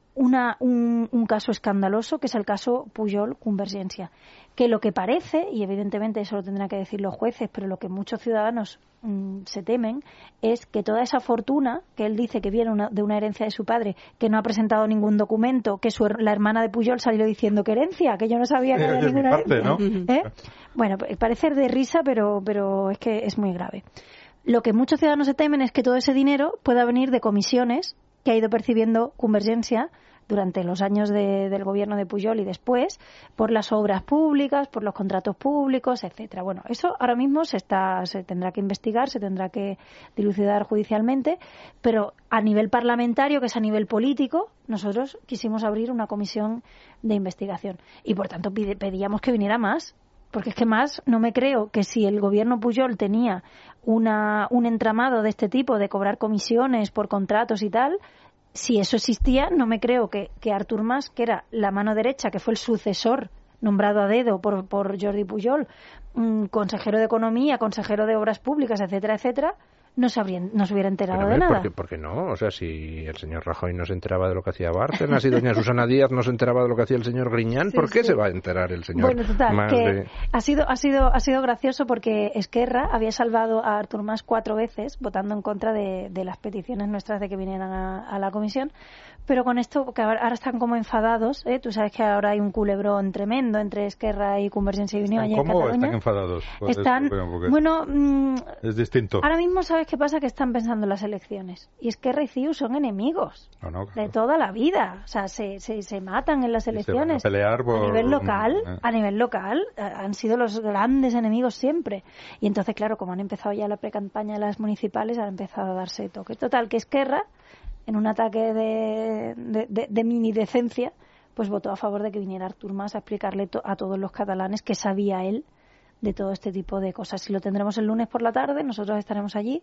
una, un, un caso escandaloso, que es el caso Pujol-Convergencia, que lo que parece, y evidentemente eso lo tendrán que decir los jueces, pero lo que muchos ciudadanos mmm, se temen, es que toda esa fortuna, que él dice que viene una, de una herencia de su padre, que no ha presentado ningún documento, que su, la hermana de Pujol salió diciendo que herencia, que yo no sabía que había ninguna parte, herencia. ¿no? ¿Eh? Bueno, parece de risa, pero, pero es que es muy grave. Lo que muchos ciudadanos se temen es que todo ese dinero pueda venir de comisiones que ha ido percibiendo Convergencia durante los años de, del gobierno de Pujol y después, por las obras públicas, por los contratos públicos, etcétera. Bueno, eso ahora mismo se está, se tendrá que investigar, se tendrá que dilucidar judicialmente, pero a nivel parlamentario, que es a nivel político, nosotros quisimos abrir una comisión de investigación y, por tanto, pide, pedíamos que viniera más. Porque es que más no me creo que si el gobierno Pujol tenía una, un entramado de este tipo, de cobrar comisiones por contratos y tal, si eso existía, no me creo que, que Artur Mas, que era la mano derecha, que fue el sucesor nombrado a dedo por, por Jordi Pujol, um, consejero de Economía, consejero de Obras Públicas, etcétera, etcétera, no se, habrían, no se hubiera enterado Pero, de nada. ¿por qué, ¿Por qué no? O sea, si el señor Rajoy no se enteraba de lo que hacía Bárcenas y doña Susana Díaz no se enteraba de lo que hacía el señor Griñán, sí, ¿por qué sí. se va a enterar el señor Bueno, total, Mas que de... ha sido ha sido ha sido gracioso porque Esquerra había salvado a Artur Mas cuatro veces votando en contra de, de las peticiones nuestras de que vinieran a, a la comisión, pero con esto que ahora, ahora están como enfadados, ¿eh? Tú sabes que ahora hay un culebrón tremendo entre Esquerra y Convergencia y Unión allí en ¿Cómo Cataluña. están enfadados? Pues Están, esto, bueno, mmm, es distinto. Ahora mismo sabes qué pasa, que están pensando en las elecciones y Esquerra y C I U son enemigos no, no, claro. de toda la vida, o sea, se, se, se matan en las elecciones. Se van a pelear por... a nivel local, eh. a nivel local han sido los grandes enemigos siempre. Y entonces, claro, como han empezado ya la precampaña de las municipales, han empezado a darse toque. Total, que Esquerra, en un ataque de, de, de, de mini decencia, pues votó a favor de que viniera Artur Mas a explicarle to- a todos los catalanes qué sabía él de todo este tipo de cosas. Si lo tendremos el lunes por la tarde, nosotros estaremos allí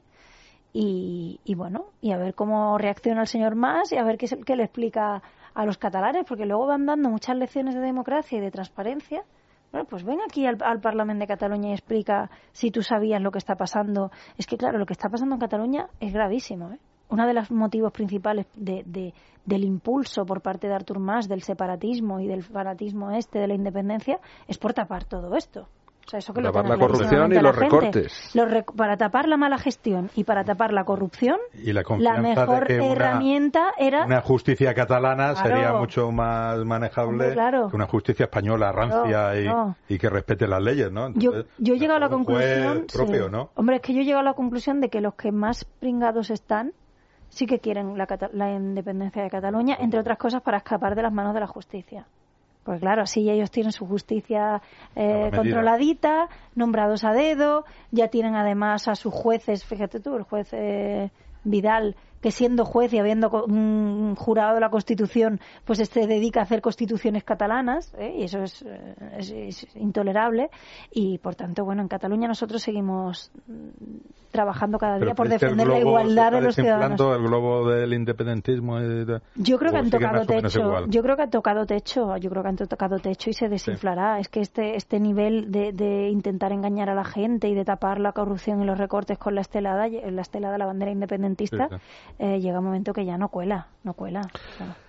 y, y bueno, y a ver cómo reacciona el señor Mas y a ver qué, qué le explica a los catalanes, porque luego van dando muchas lecciones de democracia y de transparencia. Bueno, pues ven aquí al, al Parlamento de Cataluña y explica si tú sabías lo que está pasando. Es que, claro, lo que está pasando en Cataluña es gravísimo, ¿eh? Uno de los motivos principales de, de, del impulso por parte de Artur Mas del separatismo y del fanatismo este de la independencia es por tapar todo esto. O sea, eso que tapar lo la corrupción y los recortes. Los rec- para tapar la mala gestión y para tapar la corrupción, y la, la mejor de que una, herramienta era... Una justicia catalana claro, sería mucho más manejable hombre, claro, que una justicia española rancia claro, y, no. y que respete las leyes, ¿no? Entonces, yo, yo he llegado a la conclusión... propio, sí. ¿no? Hombre, es que yo he llegado a la conclusión de que los que más pringados están sí que quieren la, la independencia de Cataluña, entre otras cosas para escapar de las manos de la justicia. Porque claro, así ellos tienen su justicia eh, controladita, nombrados a dedo, ya tienen además a sus jueces, fíjate tú, el juez eh, Vidal, que siendo juez y habiendo mm, jurado la Constitución, pues este dedica a hacer constituciones catalanas, ¿eh? Y eso es, es, es intolerable. Y por tanto, bueno, en Cataluña nosotros seguimos trabajando cada día por defender la igualdad de los ciudadanos. El globo del independentismo. De, yo creo que han tocado techo. Yo creo que han tocado techo. Yo creo que han tocado techo y se desinflará. Sí. Es que este este nivel de, de intentar engañar a la gente y de tapar la corrupción y los recortes con la estelada, la estelada de la bandera independentista. Sí, sí. Eh, llega un momento que ya no cuela, no cuela. O sea.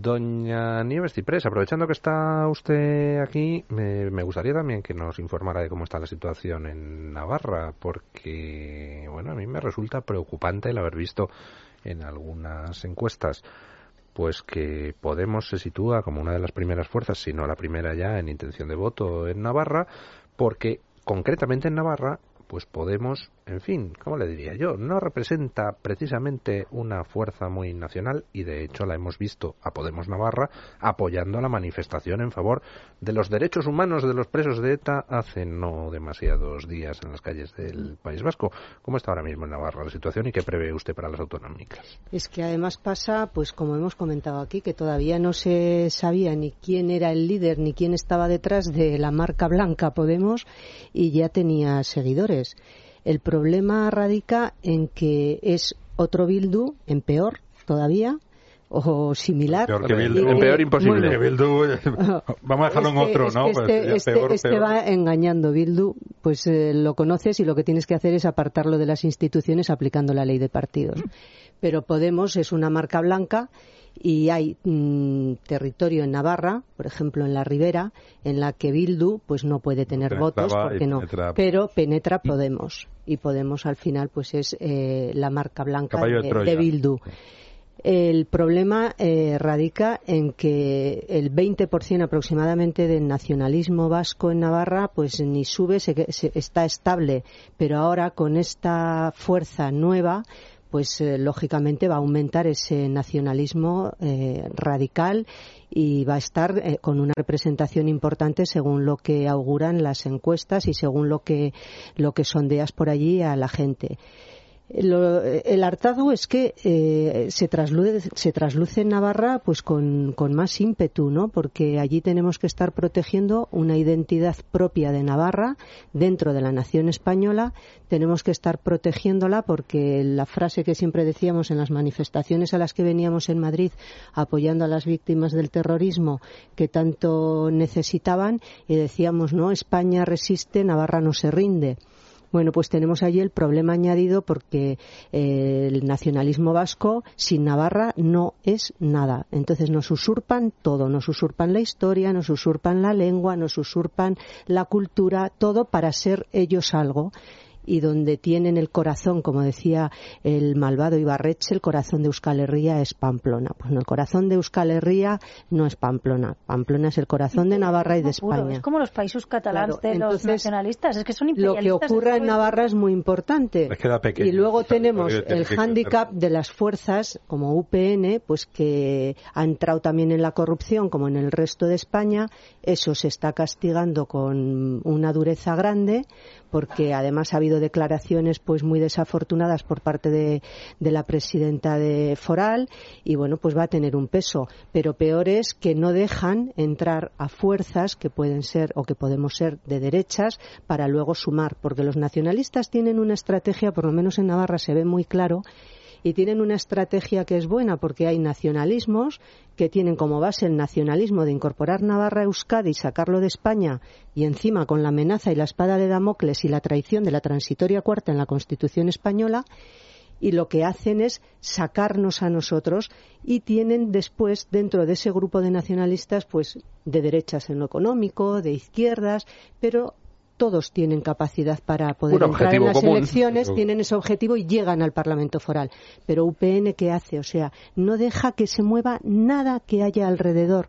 Doña Nieves Ciprés, aprovechando que está usted aquí, me, me gustaría también que nos informara de cómo está la situación en Navarra, porque, bueno, a mí me resulta preocupante el haber visto en algunas encuestas pues que Podemos se sitúa como una de las primeras fuerzas, si no la primera ya, en intención de voto en Navarra, porque concretamente en Navarra pues Podemos, en fin, ¿cómo le diría yo? No representa precisamente una fuerza muy nacional y de hecho la hemos visto a Podemos Navarra apoyando la manifestación en favor de los derechos humanos de los presos de ETA hace no demasiados días en las calles del País Vasco. ¿Cómo está ahora mismo en Navarra la situación y qué prevé usted para las autonómicas? Es que además pasa, pues como hemos comentado aquí, que todavía no se sabía ni quién era el líder ni quién estaba detrás de la marca blanca Podemos y ya tenía seguidores. El problema radica en que es otro Bildu, en peor todavía, o similar. Peor que Bildu, en peor imposible. Bueno, Bildu, vamos a dejarlo este, en otro, ¿no? Este, pues este, peor, este peor. va engañando. Bildu, pues eh, lo conoces y lo que tienes que hacer es apartarlo de las instituciones aplicando la ley de partidos. Pero Podemos es una marca blanca Y hay mmm, territorio en Navarra, por ejemplo en la Ribera, en la que Bildu pues no puede tener votos porque no, penetra... pero penetra Podemos y Podemos al final pues es eh, la marca blanca de, de, de Bildu. El problema eh, radica en que el veinte por ciento aproximadamente del nacionalismo vasco en Navarra pues ni sube, se, se, está estable, pero ahora con esta fuerza nueva pues eh, lógicamente va a aumentar ese nacionalismo eh, radical y va a estar eh, con una representación importante según lo que auguran las encuestas y según lo que lo que sondeas por allí a la gente. Lo, el hartazgo es que eh, se trasluce, se trasluce en Navarra pues con, con más ímpetu, ¿no? Porque allí tenemos que estar protegiendo una identidad propia de Navarra dentro de la nación española. Tenemos que estar protegiéndola porque la frase que siempre decíamos en las manifestaciones a las que veníamos en Madrid apoyando a las víctimas del terrorismo que tanto necesitaban y decíamos, no, España resiste, Navarra no se rinde. Bueno, pues tenemos allí el problema añadido porque eh, el nacionalismo vasco sin Navarra no es nada. Entonces nos usurpan todo, nos usurpan la historia, nos usurpan la lengua, nos usurpan la cultura, todo para ser ellos algo. Y donde tienen el corazón, como decía el malvado Ibarretxe, el corazón de Euskal Herria es Pamplona. Pues no, el corazón de Euskal Herria no es Pamplona. Pamplona es el corazón de Navarra y de España. Puro. Es como los países catalanes claro, de los nacionalistas, es que son imperialistas. Lo que ocurra en Navarra es muy importante. Les queda pequeño. Y luego tenemos el hándicap de las fuerzas como U P N, pues que ha entrado también en la corrupción como en el resto de España. Eso se está castigando con una dureza grande, porque además ha habido declaraciones pues muy desafortunadas por parte de, de la presidenta de Foral y bueno, pues va a tener un peso, pero peor es que no dejan entrar a fuerzas que pueden ser o que podemos ser de derechas para luego sumar, porque los nacionalistas tienen una estrategia, por lo menos en Navarra se ve muy claro, y tienen una estrategia que es buena porque hay nacionalismos que tienen como base el nacionalismo de incorporar Navarra a Euskadi y sacarlo de España y encima con la amenaza y la espada de Damocles y la traición de la transitoria cuarta en la Constitución española, y lo que hacen es sacarnos a nosotros y tienen después dentro de ese grupo de nacionalistas pues de derechas en lo económico, de izquierdas, pero todos tienen capacidad para poder entrar en las común. elecciones, tienen ese objetivo y llegan al Parlamento Foral. Pero U P N, ¿qué hace? O sea, no deja que se mueva nada que haya alrededor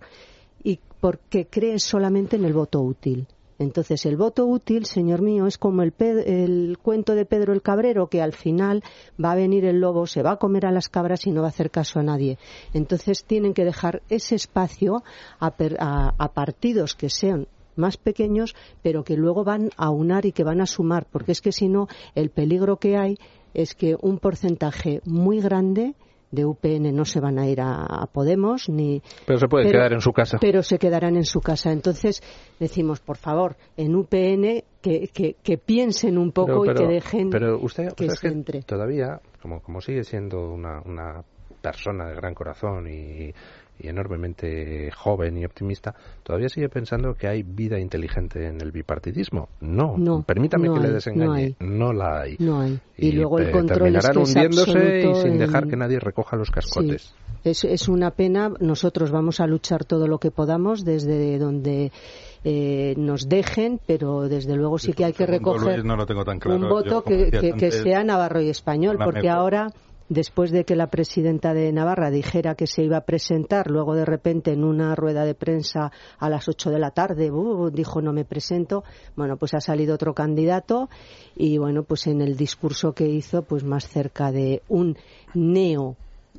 y porque cree solamente en el voto útil. Entonces, el voto útil, señor mío, es como el, el cuento de Pedro el Cabrero, que al final va a venir el lobo, se va a comer a las cabras y no va a hacer caso a nadie. Entonces, tienen que dejar ese espacio a, per, a, a partidos que sean más pequeños, pero que luego van a unar y que van a sumar, porque es que si no, el peligro que hay es que un porcentaje muy grande de U P N no se van a ir a, a Podemos ni pero se pueden pero, quedar en su casa pero se quedarán en su casa. Entonces decimos, por favor, en U P N que, que, que piensen un poco pero, pero, y que dejen pero usted, que usted se es que entre todavía como, como sigue siendo una, una persona de gran corazón y y enormemente joven y optimista, todavía sigue pensando que hay vida inteligente en el bipartidismo. No, no permítame no que hay, le desengañe, no, no la hay. No hay. Y, y luego el control terminarán es que hundiéndose es y sin en... dejar que nadie recoja los cascotes. Sí. Es, es una pena. Nosotros vamos a luchar todo lo que podamos desde donde eh, nos dejen, pero desde luego sí que hay que recoger no lo tengo tan claro. un voto que, que, que sea navarro y español, porque ahora después de que la presidenta de Navarra dijera que se iba a presentar, luego de repente en una rueda de prensa a las ocho de la tarde uh, dijo no me presento, bueno, pues ha salido otro candidato y bueno, pues en el discurso que hizo, pues más cerca de un neo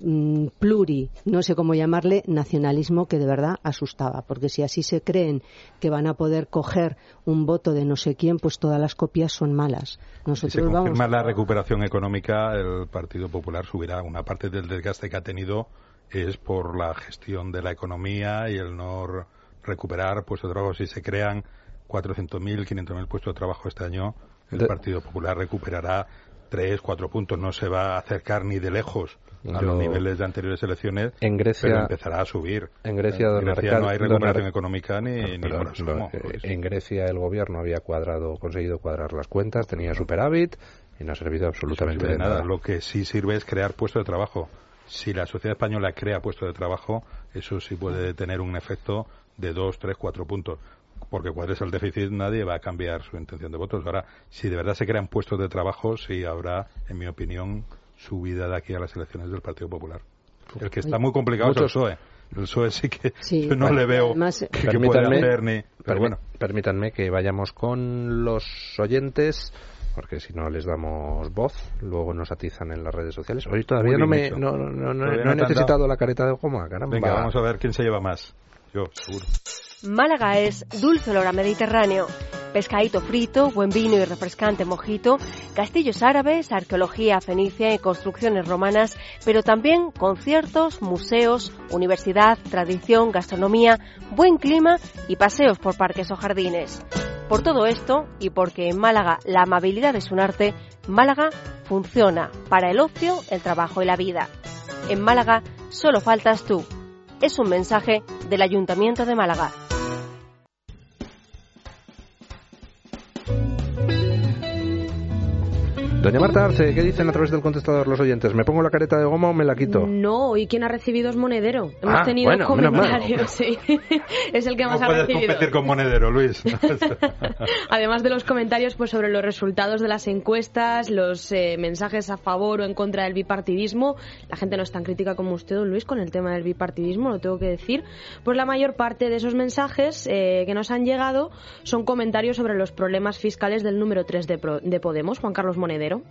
pluri, no sé cómo llamarle, nacionalismo que de verdad asustaba, porque si así se creen que van a poder coger un voto de no sé quién, pues todas las copias son malas. Nosotros si se confirma vamos... la recuperación económica, el Partido Popular subirá. Una parte del desgaste que ha tenido es por la gestión de la economía y el no recuperar puestos de trabajo. Si se crean cuatrocientos mil, quinientos mil puestos de trabajo este año, el de... Partido Popular recuperará tres, cuatro puntos. No se va a acercar ni de lejos a Yo, los niveles de anteriores elecciones, en Grecia, pero empezará a subir. En Grecia, en Grecia Arcad, no hay recuperación Ar... económica ni, no, ni pero, consumo. No, en Grecia el gobierno había cuadrado, conseguido cuadrar las cuentas, tenía superávit y no ha servido absolutamente de nada. nada. Lo que sí sirve es crear puestos de trabajo. si la sociedad española crea puestos de trabajo, eso sí puede tener un efecto de dos, tres, cuatro puntos. Porque cuál es el déficit, nadie va a cambiar su intención de votos. Ahora, si de verdad se crean puestos de trabajo, sí habrá, en mi opinión, subida de aquí a las elecciones del Partido Popular. El que está muy complicado Muchos... es el P S O E. El P S O E sí que sí, yo no bueno, le veo además, que, que pueda hacer ni... Pero bueno. Permítanme que vayamos con los oyentes, porque si no les damos voz, luego nos atizan en las redes sociales. Hoy todavía no me no, no, no, no, no he necesitado la careta de goma, caramba. Venga, vamos a ver quién se lleva más. Yo, seguro. Málaga es dulce olor a Mediterráneo, pescadito frito, buen vino y refrescante mojito, castillos árabes, arqueología fenicia y construcciones romanas, pero también conciertos, museos, universidad, tradición, gastronomía, buen clima y paseos por parques o jardines. Por todo esto, y porque en Málaga la amabilidad es un arte, Málaga funciona para el ocio, el trabajo y la vida. En Málaga solo faltas tú. Es un mensaje del Ayuntamiento de Málaga. Doña Marta Arce, ¿qué dicen a través del contestador los oyentes? ¿Me pongo la careta de goma o me la quito? No, ¿y quién ha recibido es Monedero? Hemos ah, tenido bueno, comentarios, sí. Es el que más no ha puedes recibido. competir con Monedero, Luis. Además de los comentarios pues sobre los resultados de las encuestas, los eh, mensajes a favor o en contra del bipartidismo, la gente no es tan crítica como usted, don Luis, con el tema del bipartidismo, lo tengo que decir. Pues la mayor parte de esos mensajes eh, que nos han llegado son comentarios sobre los problemas fiscales del número tres de, Pro, de Podemos, Juan Carlos Monedero.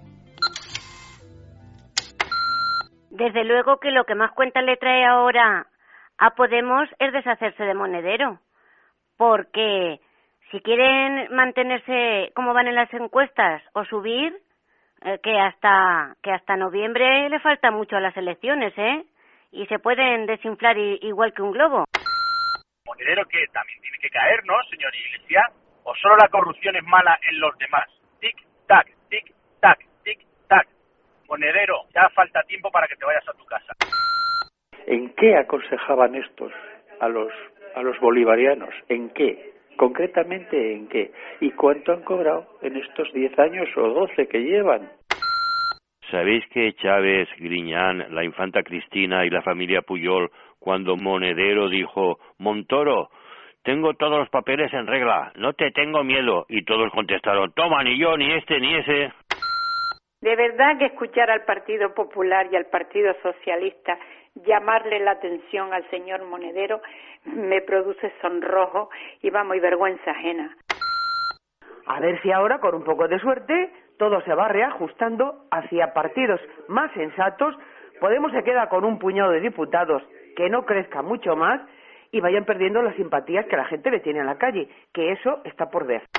Desde luego que lo que más cuenta le trae ahora a Podemos es deshacerse de Monedero, porque si quieren mantenerse como van en las encuestas o subir, eh, que hasta que hasta noviembre le falta mucho a las elecciones, ¿eh? Y se pueden desinflar i- igual que un globo. Monedero que también tiene que caer, ¿no, señor Iglesias? ¿O solo la corrupción es mala en los demás? Tic-tac, tic-tac, tic-tac. Monedero, ya falta tiempo para que te vayas a tu casa. ¿En qué aconsejaban estos a los a los bolivarianos? ¿En qué? Concretamente, ¿en qué? ¿Y cuánto han cobrado en estos diez años o doce que llevan? ¿Sabéis que Chávez, Griñán, la infanta Cristina y la familia Puyol, cuando Monedero dijo, Montoro, tengo todos los papeles en regla, no te tengo miedo? Y todos contestaron, toma, ni yo, ni este, ni ese. De verdad que escuchar al Partido Popular y al Partido Socialista llamarle la atención al señor Monedero me produce sonrojo y vamos, y vergüenza ajena. A ver si ahora, con un poco de suerte, todo se va reajustando hacia partidos más sensatos. Podemos se queda con un puñado de diputados que no crezca mucho más y vayan perdiendo las simpatías que la gente le tiene a la calle, que eso está por ver.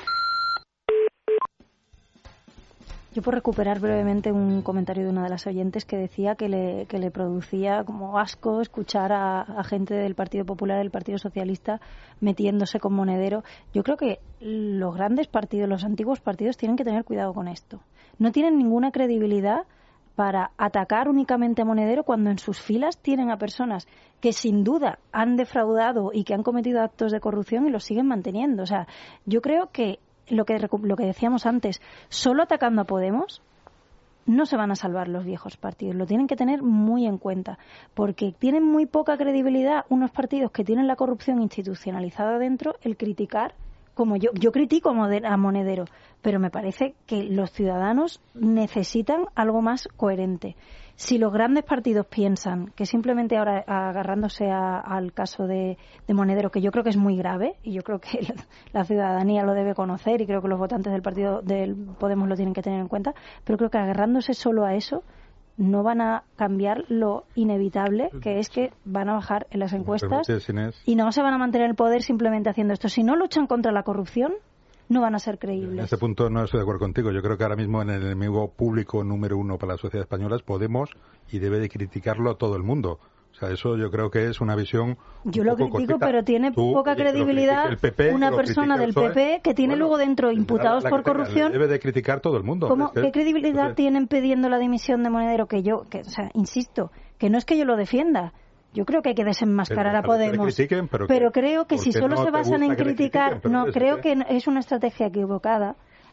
Yo por recuperar brevemente un comentario de una de las oyentes que decía que le, que le producía como asco escuchar a, a gente del Partido Popular y del Partido Socialista metiéndose con Monedero. Yo creo que los grandes partidos, los antiguos partidos, tienen que tener cuidado con esto. No tienen ninguna credibilidad para atacar únicamente a Monedero cuando en sus filas tienen a personas que sin duda han defraudado y que han cometido actos de corrupción y los siguen manteniendo. O sea, yo creo que Lo que, lo que decíamos antes, solo atacando a Podemos no se van a salvar los viejos partidos. Lo tienen que tener muy en cuenta, porque tienen muy poca credibilidad unos partidos que tienen la corrupción institucionalizada dentro, el criticar, como yo, yo critico a Monedero, pero me parece que los ciudadanos necesitan algo más coherente. Si los grandes partidos piensan que simplemente ahora agarrándose a, al caso de, de Monedero, que yo creo que es muy grave y yo creo que la, la ciudadanía lo debe conocer y creo que los votantes del partido del Podemos lo tienen que tener en cuenta, pero creo que agarrándose solo a eso no van a cambiar lo inevitable, que es que van a bajar en las encuestas y no se van a mantener el poder simplemente haciendo esto. Si no luchan contra la corrupción, no van a ser creíbles. En ese punto no estoy de acuerdo contigo. Yo creo que ahora mismo en el enemigo público número uno para la sociedad española es Podemos y debe de criticarlo todo el mundo. O sea, eso yo creo que es una visión Yo lo critico, cortita. Pero tiene Tú, poca credibilidad el P P, una persona del P P que tiene bueno, luego dentro imputados la, la por corrupción. Debe de criticar todo el mundo. ¿Cómo, es que, ¿Qué credibilidad es, tienen pidiendo la dimisión de Monedero? Que yo, que, o sea, insisto, que no es que yo lo defienda. Yo creo que hay que desenmascarar a Podemos, critiquen, pero, pero que, creo que si solo no se basan en criticar, critiquen, no, es creo que... que es una estrategia equivocada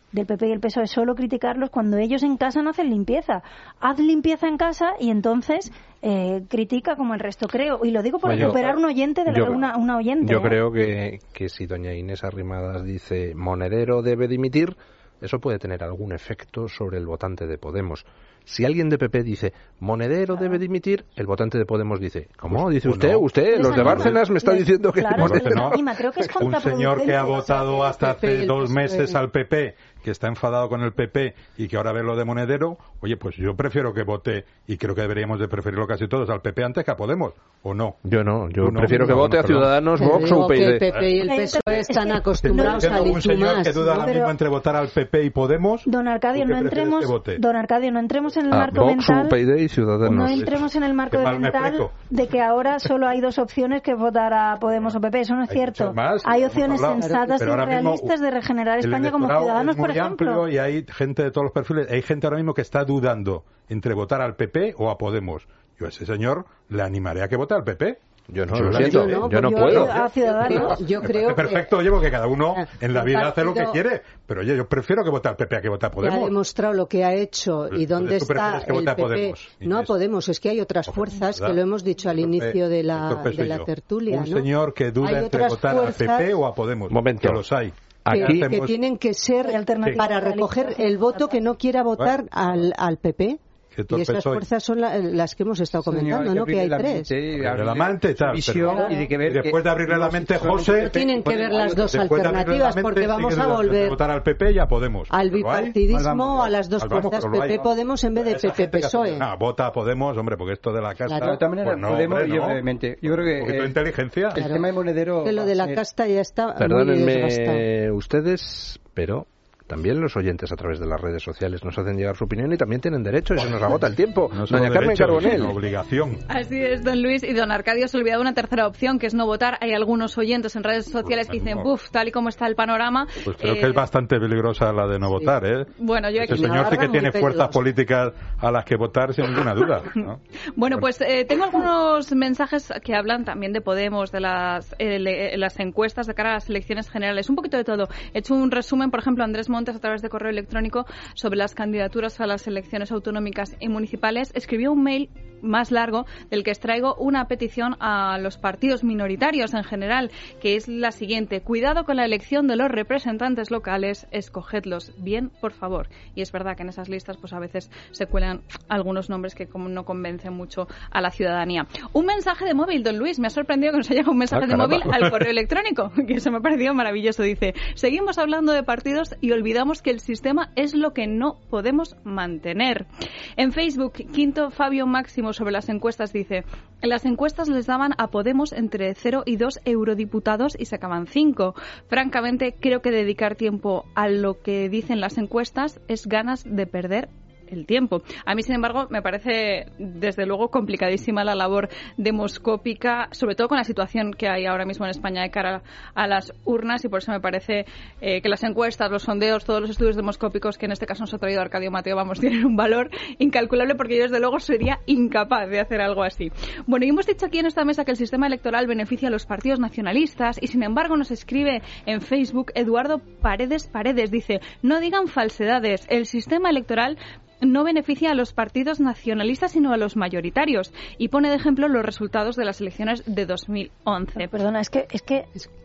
del P P y el P S O E solo criticarlos cuando ellos en casa no hacen limpieza. Haz limpieza en casa y entonces eh, critica como el resto, creo. Y lo digo por bueno, recuperar yo, un oyente de la, yo, una, una oyente. Yo ¿eh? creo que, que si doña Inés Arrimadas dice Monedero debe dimitir, eso puede tener algún efecto sobre el votante de Podemos. Si alguien de P P dice Monedero debe dimitir, el votante de Podemos dice ¿cómo? Dice usted, bueno, usted, los de Bárcenas me está diciendo que... Claro, que no. Anima, creo que es un señor que ha votado hasta hace dos meses al P P, que está enfadado con el P P y que ahora ve lo de Monedero, oye, pues yo prefiero que vote, y creo que deberíamos de preferirlo casi todos, al P P antes que a Podemos, ¿o no? Yo no, yo no, prefiero no, que no, vote no, a Ciudadanos, Vox o U P y D. El P P y el P S O E están acostumbrados a un señor más. que duda ahora mismo entre votar al P P y Podemos. Don Arcadio, no entremos, don Arcadio, no entremos en el ah, marco Vox, mental. U P y D y Ciudadanos. No entremos en el marco mental de que ahora solo hay dos opciones que votar a Podemos o P P. Eso no es hay cierto. Más, hay opciones hablado, sensatas y realistas de regenerar España como Ciudadanos, es muy por ejemplo. Amplio y hay gente de todos los perfiles. Hay gente ahora mismo que está dudando entre votar al P P o a Podemos. Yo a ese señor le animaré a que vote al P P. Yo no, lo siento, yo no, yo no puedo. A Ciudadanos. Yo creo perfecto, oye, porque cada uno en la vida hace lo que quiere, pero oye, yo prefiero que vote al P P a que vote a Podemos. Ya ha demostrado lo que ha hecho y dónde está el P P. No a Podemos, es que hay otras fuerzas que lo hemos dicho al inicio de la, de la tertulia. Un ¿no? señor que duda entre votar al P P o a Podemos. Momento. Que los hay. Que, que tienen que ser para recoger el voto que no quiera votar al, al P P. Y esas fuerzas son la, las que hemos estado comentando, Señor, ¿no? Que hay tres. De la mente, tal, pero, y, de que ver y después de abrirle la mente, José... Tienen que ver las dos alternativas, mente, porque vamos a volver... votar al P P y a Podemos. Al bipartidismo, a las dos fuerzas, P P Podemos en vez de P P P S O E. No, vota a Podemos, hombre, porque esto de la casta... Claro. De todas maneras, pues no, Podemos, hombre, yo no. brevemente... Yo creo que... Un poquito de inteligencia. El tema de Monedero... Que lo de la casta ya está Perdónenme ustedes, pero... También los oyentes a través de las redes sociales nos hacen llegar su opinión y también tienen derecho, y se nos agota el tiempo. No Doña Carmen derecho, Carbonell. Obligación. Así es, don Luis. Y don Arcadio se ha olvidado una tercera opción, que es no votar. Hay algunos oyentes en redes sociales pues, que dicen, buf, tal y como está el panorama... Pues creo eh... que es bastante peligrosa la de no sí. votar, ¿eh? Bueno, yo aquí... El señor sí que tiene fuerzas políticas a las que votar sin ninguna duda, ¿no? Bueno, pues eh, tengo algunos mensajes que hablan también de Podemos, de las, eh, le, las encuestas de cara a las elecciones generales. Un poquito de todo. He hecho un resumen, por ejemplo, Andrés Montes, a través de correo electrónico, sobre las candidaturas a las elecciones autonómicas y municipales. Escribió un mail más largo del que extraigo una petición a los partidos minoritarios en general, que es la siguiente: cuidado con la elección de los representantes locales, escogedlos bien, por favor. Y es verdad que en esas listas pues a veces se cuelan algunos nombres que como no convencen mucho a la ciudadanía. Un mensaje de móvil, don Luis, me ha sorprendido que nos haya llegado un mensaje ah, de móvil al correo electrónico, que eso me ha parecido maravilloso. Dice: seguimos hablando de partidos y olvidamos que el sistema es lo que no podemos mantener. En Facebook, Quinto Fabio Máximo, sobre las encuestas, dice: en las encuestas les daban a Podemos entre cero y dos eurodiputados y sacaban cinco. Francamente, creo que dedicar tiempo a lo que dicen las encuestas es ganas de perder el tiempo. A mí, sin embargo, me parece desde luego complicadísima la labor demoscópica, sobre todo con la situación que hay ahora mismo en España de cara a las urnas, y por eso me parece eh, que las encuestas, los sondeos, todos los estudios demoscópicos que en este caso nos ha traído Arcadio Mateo, vamos, tienen un valor incalculable, porque yo desde luego sería incapaz de hacer algo así. Bueno, y hemos dicho aquí en esta mesa que el sistema electoral beneficia a los partidos nacionalistas, y sin embargo nos escribe en Facebook Eduardo Paredes Paredes, dice: no digan falsedades, el sistema electoral no beneficia a los partidos nacionalistas sino a los mayoritarios, y pone de ejemplo los resultados de las elecciones de dos mil once. Perdona, es que es que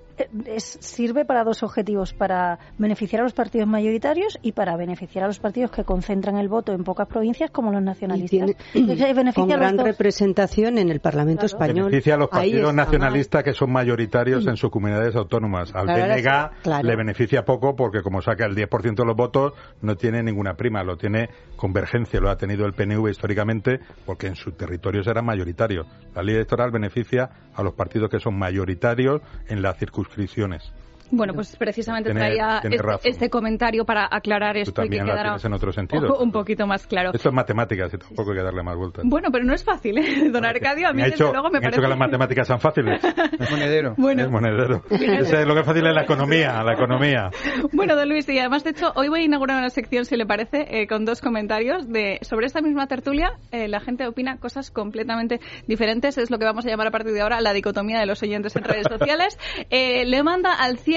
Es, sirve para dos objetivos: para beneficiar a los partidos mayoritarios y para beneficiar a los partidos que concentran el voto en pocas provincias, como los nacionalistas. Y tiene, con gran representación en el Parlamento claro. español. Beneficia a los partidos nacionalistas que son mayoritarios mm. en sus comunidades autónomas. Al claro, B N G claro. le beneficia poco, porque como saca el diez por ciento de los votos, no tiene ninguna prima, lo tiene Convergencia, lo ha tenido el P N V históricamente, porque en sus territorios eran mayoritarios. La ley electoral beneficia a los partidos que son mayoritarios en la circunscripción. Suscripciones. Bueno, pues precisamente tiene, traía tiene este, este comentario para aclarar esto. Tú también y que la quedara tienes en otro sentido. Un poquito más claro. Esto es matemáticas y tampoco hay que darle más vueltas. Bueno, pero no es fácil, ¿eh? Don Arcadio, a mí me desde hecho, luego me, me parece... hecho que las matemáticas sean fáciles. Es monedero. Bueno. Es monedero. Ese, lo que es fácil es la economía, la economía. Bueno, don Luis, y además, de hecho, hoy voy a inaugurar una sección, si le parece, eh, con dos comentarios de sobre esta misma tertulia. Eh, la gente opina cosas completamente diferentes. Es lo que vamos a llamar a partir de ahora la dicotomía de los oyentes en redes sociales. Eh, le manda al cielo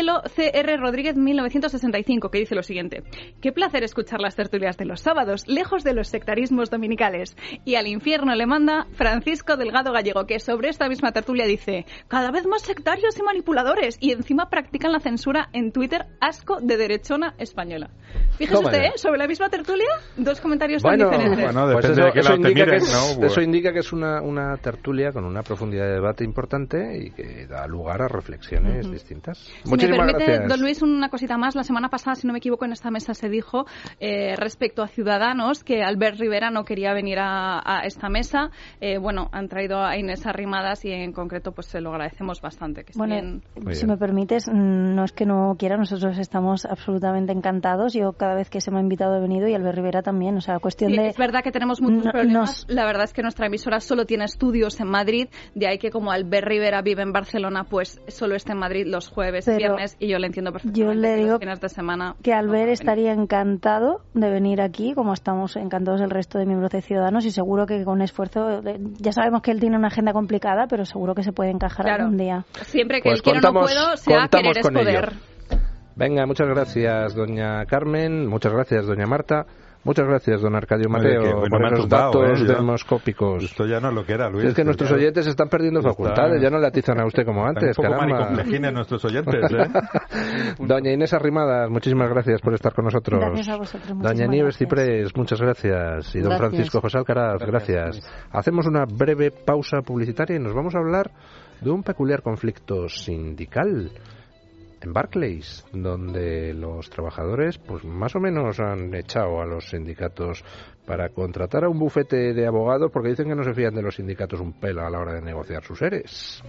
Marcelo C R Rodríguez mil novecientos sesenta y cinco, que dice lo siguiente: qué placer escuchar las tertulias de los sábados, lejos de los sectarismos dominicales. Y al infierno le manda Francisco Delgado Gallego, que sobre esta misma tertulia dice: cada vez más sectarios y manipuladores, y encima practican la censura en Twitter, asco de derechona española. Fíjese usted, ¿eh? Sobre la misma tertulia, dos comentarios bueno, tan diferentes. Bueno, pues eso, de que eso, indica que es, no, pues. eso indica que es una, una tertulia con una profundidad de debate importante y que da lugar a reflexiones uh-huh. distintas. Si Muchísimas me permite, gracias. Don Luis, una cosita más. La semana pasada, si no me equivoco, en esta mesa se dijo eh, respecto a Ciudadanos que Albert Rivera no quería venir a, a esta mesa. Eh, bueno, han traído a Inés Arrimadas y en concreto pues se lo agradecemos bastante. Que bueno, bien... si me permites, no es que no quiera, nosotros estamos absolutamente encantados. Yo cada vez que se me ha invitado he venido y Albert Rivera también. O sea, cuestión sí, de... Es verdad que tenemos muchos no, problemas. Nos... La verdad es que nuestra emisora solo tiene estudios en Madrid, de ahí que como Albert Rivera vive en Barcelona, pues solo esté en Madrid los jueves, Pero viernes, y yo le entiendo perfectamente. Yo le digo los fines de semana que Albert no estaría encantado de venir aquí, como estamos encantados el resto de miembros de Ciudadanos, y seguro que con esfuerzo, ya sabemos que él tiene una agenda complicada, pero seguro que se puede encajar claro. algún día. Siempre que pues él quiera no puedo, sea querer es poder. Ello. Venga, muchas gracias, doña Carmen, muchas gracias, doña Marta. Muchas gracias, don Arcadio Mateo, Oye, bueno, por esos datos eh, demoscópicos. Esto ya no es lo que era, Luis. Es que nuestros ya oyentes están perdiendo está, facultades, ya no le atizan a usted como antes, un poco caramba. manicomplejines nuestros oyentes, ¿eh? Doña Inés Arrimadas, muchísimas gracias por estar con nosotros. Gracias a vosotros. Doña Nieves gracias. Ciprés, muchas gracias. Y don gracias. Francisco José Alcaraz, gracias. gracias. Hacemos una breve pausa publicitaria y nos vamos a hablar de un peculiar conflicto sindical en Barclays, donde los trabajadores pues más o menos han echado a los sindicatos para contratar a un bufete de abogados porque dicen que no se fían de los sindicatos un pelo a la hora de negociar sus eres.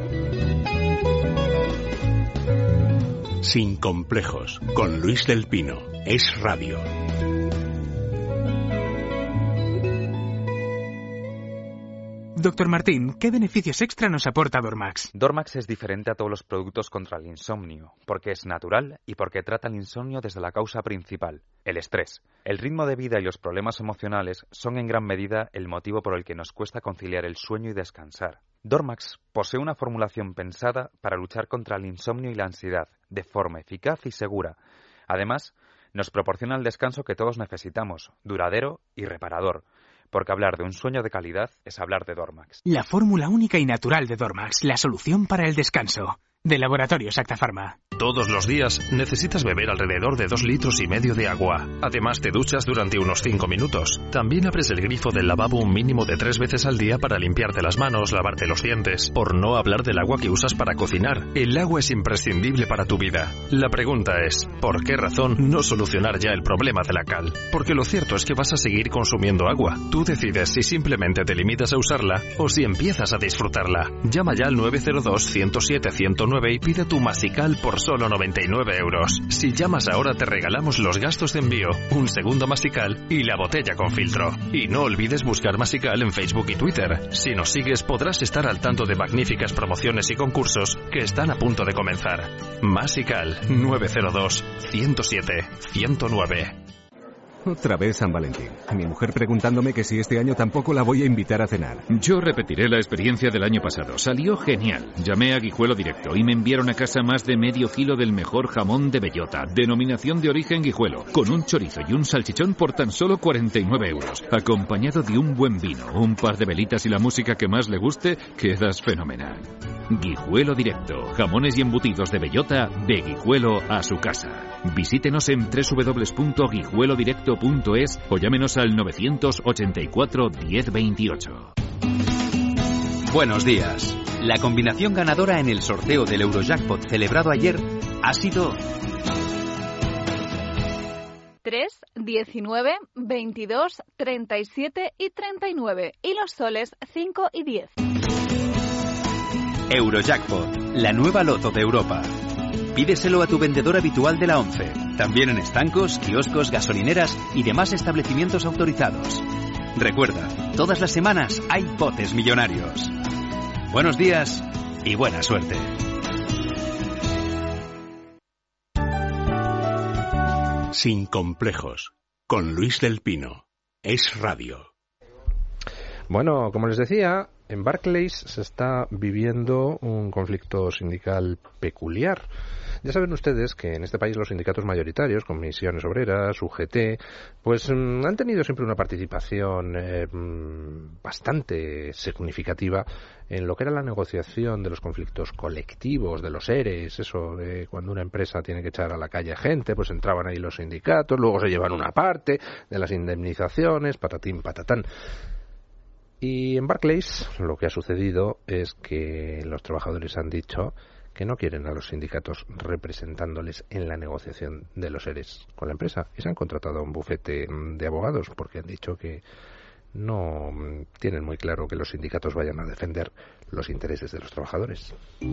Sin complejos, con Luis del Pino, Es Radio. Doctor Martín, ¿qué beneficios extra nos aporta Dormax? Dormax es diferente a todos los productos contra el insomnio, porque es natural y porque trata el insomnio desde la causa principal, el estrés. El ritmo de vida y los problemas emocionales son en gran medida el motivo por el que nos cuesta conciliar el sueño y descansar. Dormax posee una formulación pensada para luchar contra el insomnio y la ansiedad, de forma eficaz y segura. Además, nos proporciona el descanso que todos necesitamos, duradero y reparador. Porque hablar de un sueño de calidad es hablar de Dormax. La fórmula única y natural de Dormax, la solución para el descanso. De Laboratorios Acta Pharma. Todos los días necesitas beber alrededor de dos litros y medio de agua. Además te duchas durante unos cinco minutos. También abres el grifo del lavabo un mínimo de tres veces al día para limpiarte las manos, lavarte los dientes. Por no hablar del agua que usas para cocinar. El agua es imprescindible para tu vida. La pregunta es, ¿por qué razón no solucionar ya el problema de la cal? Porque lo cierto es que vas a seguir consumiendo agua. Tú decides si simplemente te limitas a usarla o si empiezas a disfrutarla. Llama ya al nueve cero dos, ciento siete, ciento nueve y pide tu Masical por solo noventa y nueve euros. Si llamas ahora te regalamos los gastos de envío, un segundo Masical y la botella con filtro. Y no olvides buscar Masical en Facebook y Twitter. Si nos sigues podrás estar al tanto de magníficas promociones y concursos que están a punto de comenzar. Masical nueve cero dos, ciento siete, ciento nueve. Otra vez San Valentín. Mi mujer preguntándome que si este año tampoco la voy a invitar a cenar. Yo repetiré la experiencia del año pasado. Salió genial. Llamé a Guijuelo Directo y me enviaron a casa más de medio kilo del mejor jamón de bellota. Denominación de origen Guijuelo. Con un chorizo y un salchichón por tan solo cuarenta y nueve euros. Acompañado de un buen vino, un par de velitas y la música que más le guste, quedas fenomenal. Guijuelo Directo. Jamones y embutidos de bellota de Guijuelo a su casa. Visítenos en doble u doble u doble u punto guijuelo directo punto es o llámenos al novecientos ochenta y cuatro, diez veintiocho. Buenos días. La combinación ganadora en el sorteo del Eurojackpot celebrado ayer ha sido tres, diecinueve, veintidós, treinta y siete y treinta y nueve. Y los soles cinco y diez. Eurojackpot, la nueva loto de Europa. Pídeselo a tu vendedor habitual de la ONCE, también en estancos, kioscos, gasolineras y demás establecimientos autorizados. Recuerda, todas las semanas hay botes millonarios. Buenos días y buena suerte. Sin complejos, con Luis del Pino, Es Radio. Bueno, como les decía, En Barclays se está viviendo un conflicto sindical peculiar. Ya saben ustedes que en este país los sindicatos mayoritarios, Comisiones Obreras, U G T, pues mmm, han tenido siempre una participación eh, bastante significativa en lo que era la negociación de los conflictos colectivos, de los E R Es, eso de cuando una empresa tiene que echar a la calle gente, pues entraban ahí los sindicatos, luego se llevan una parte de las indemnizaciones, patatín, patatán. Y en Barclays lo que ha sucedido es que los trabajadores han dicho que no quieren a los sindicatos representándoles en la negociación de los E R Es con la empresa y se han contratado a un bufete de abogados porque han dicho que no tienen muy claro que los sindicatos vayan a defender los intereses de los trabajadores.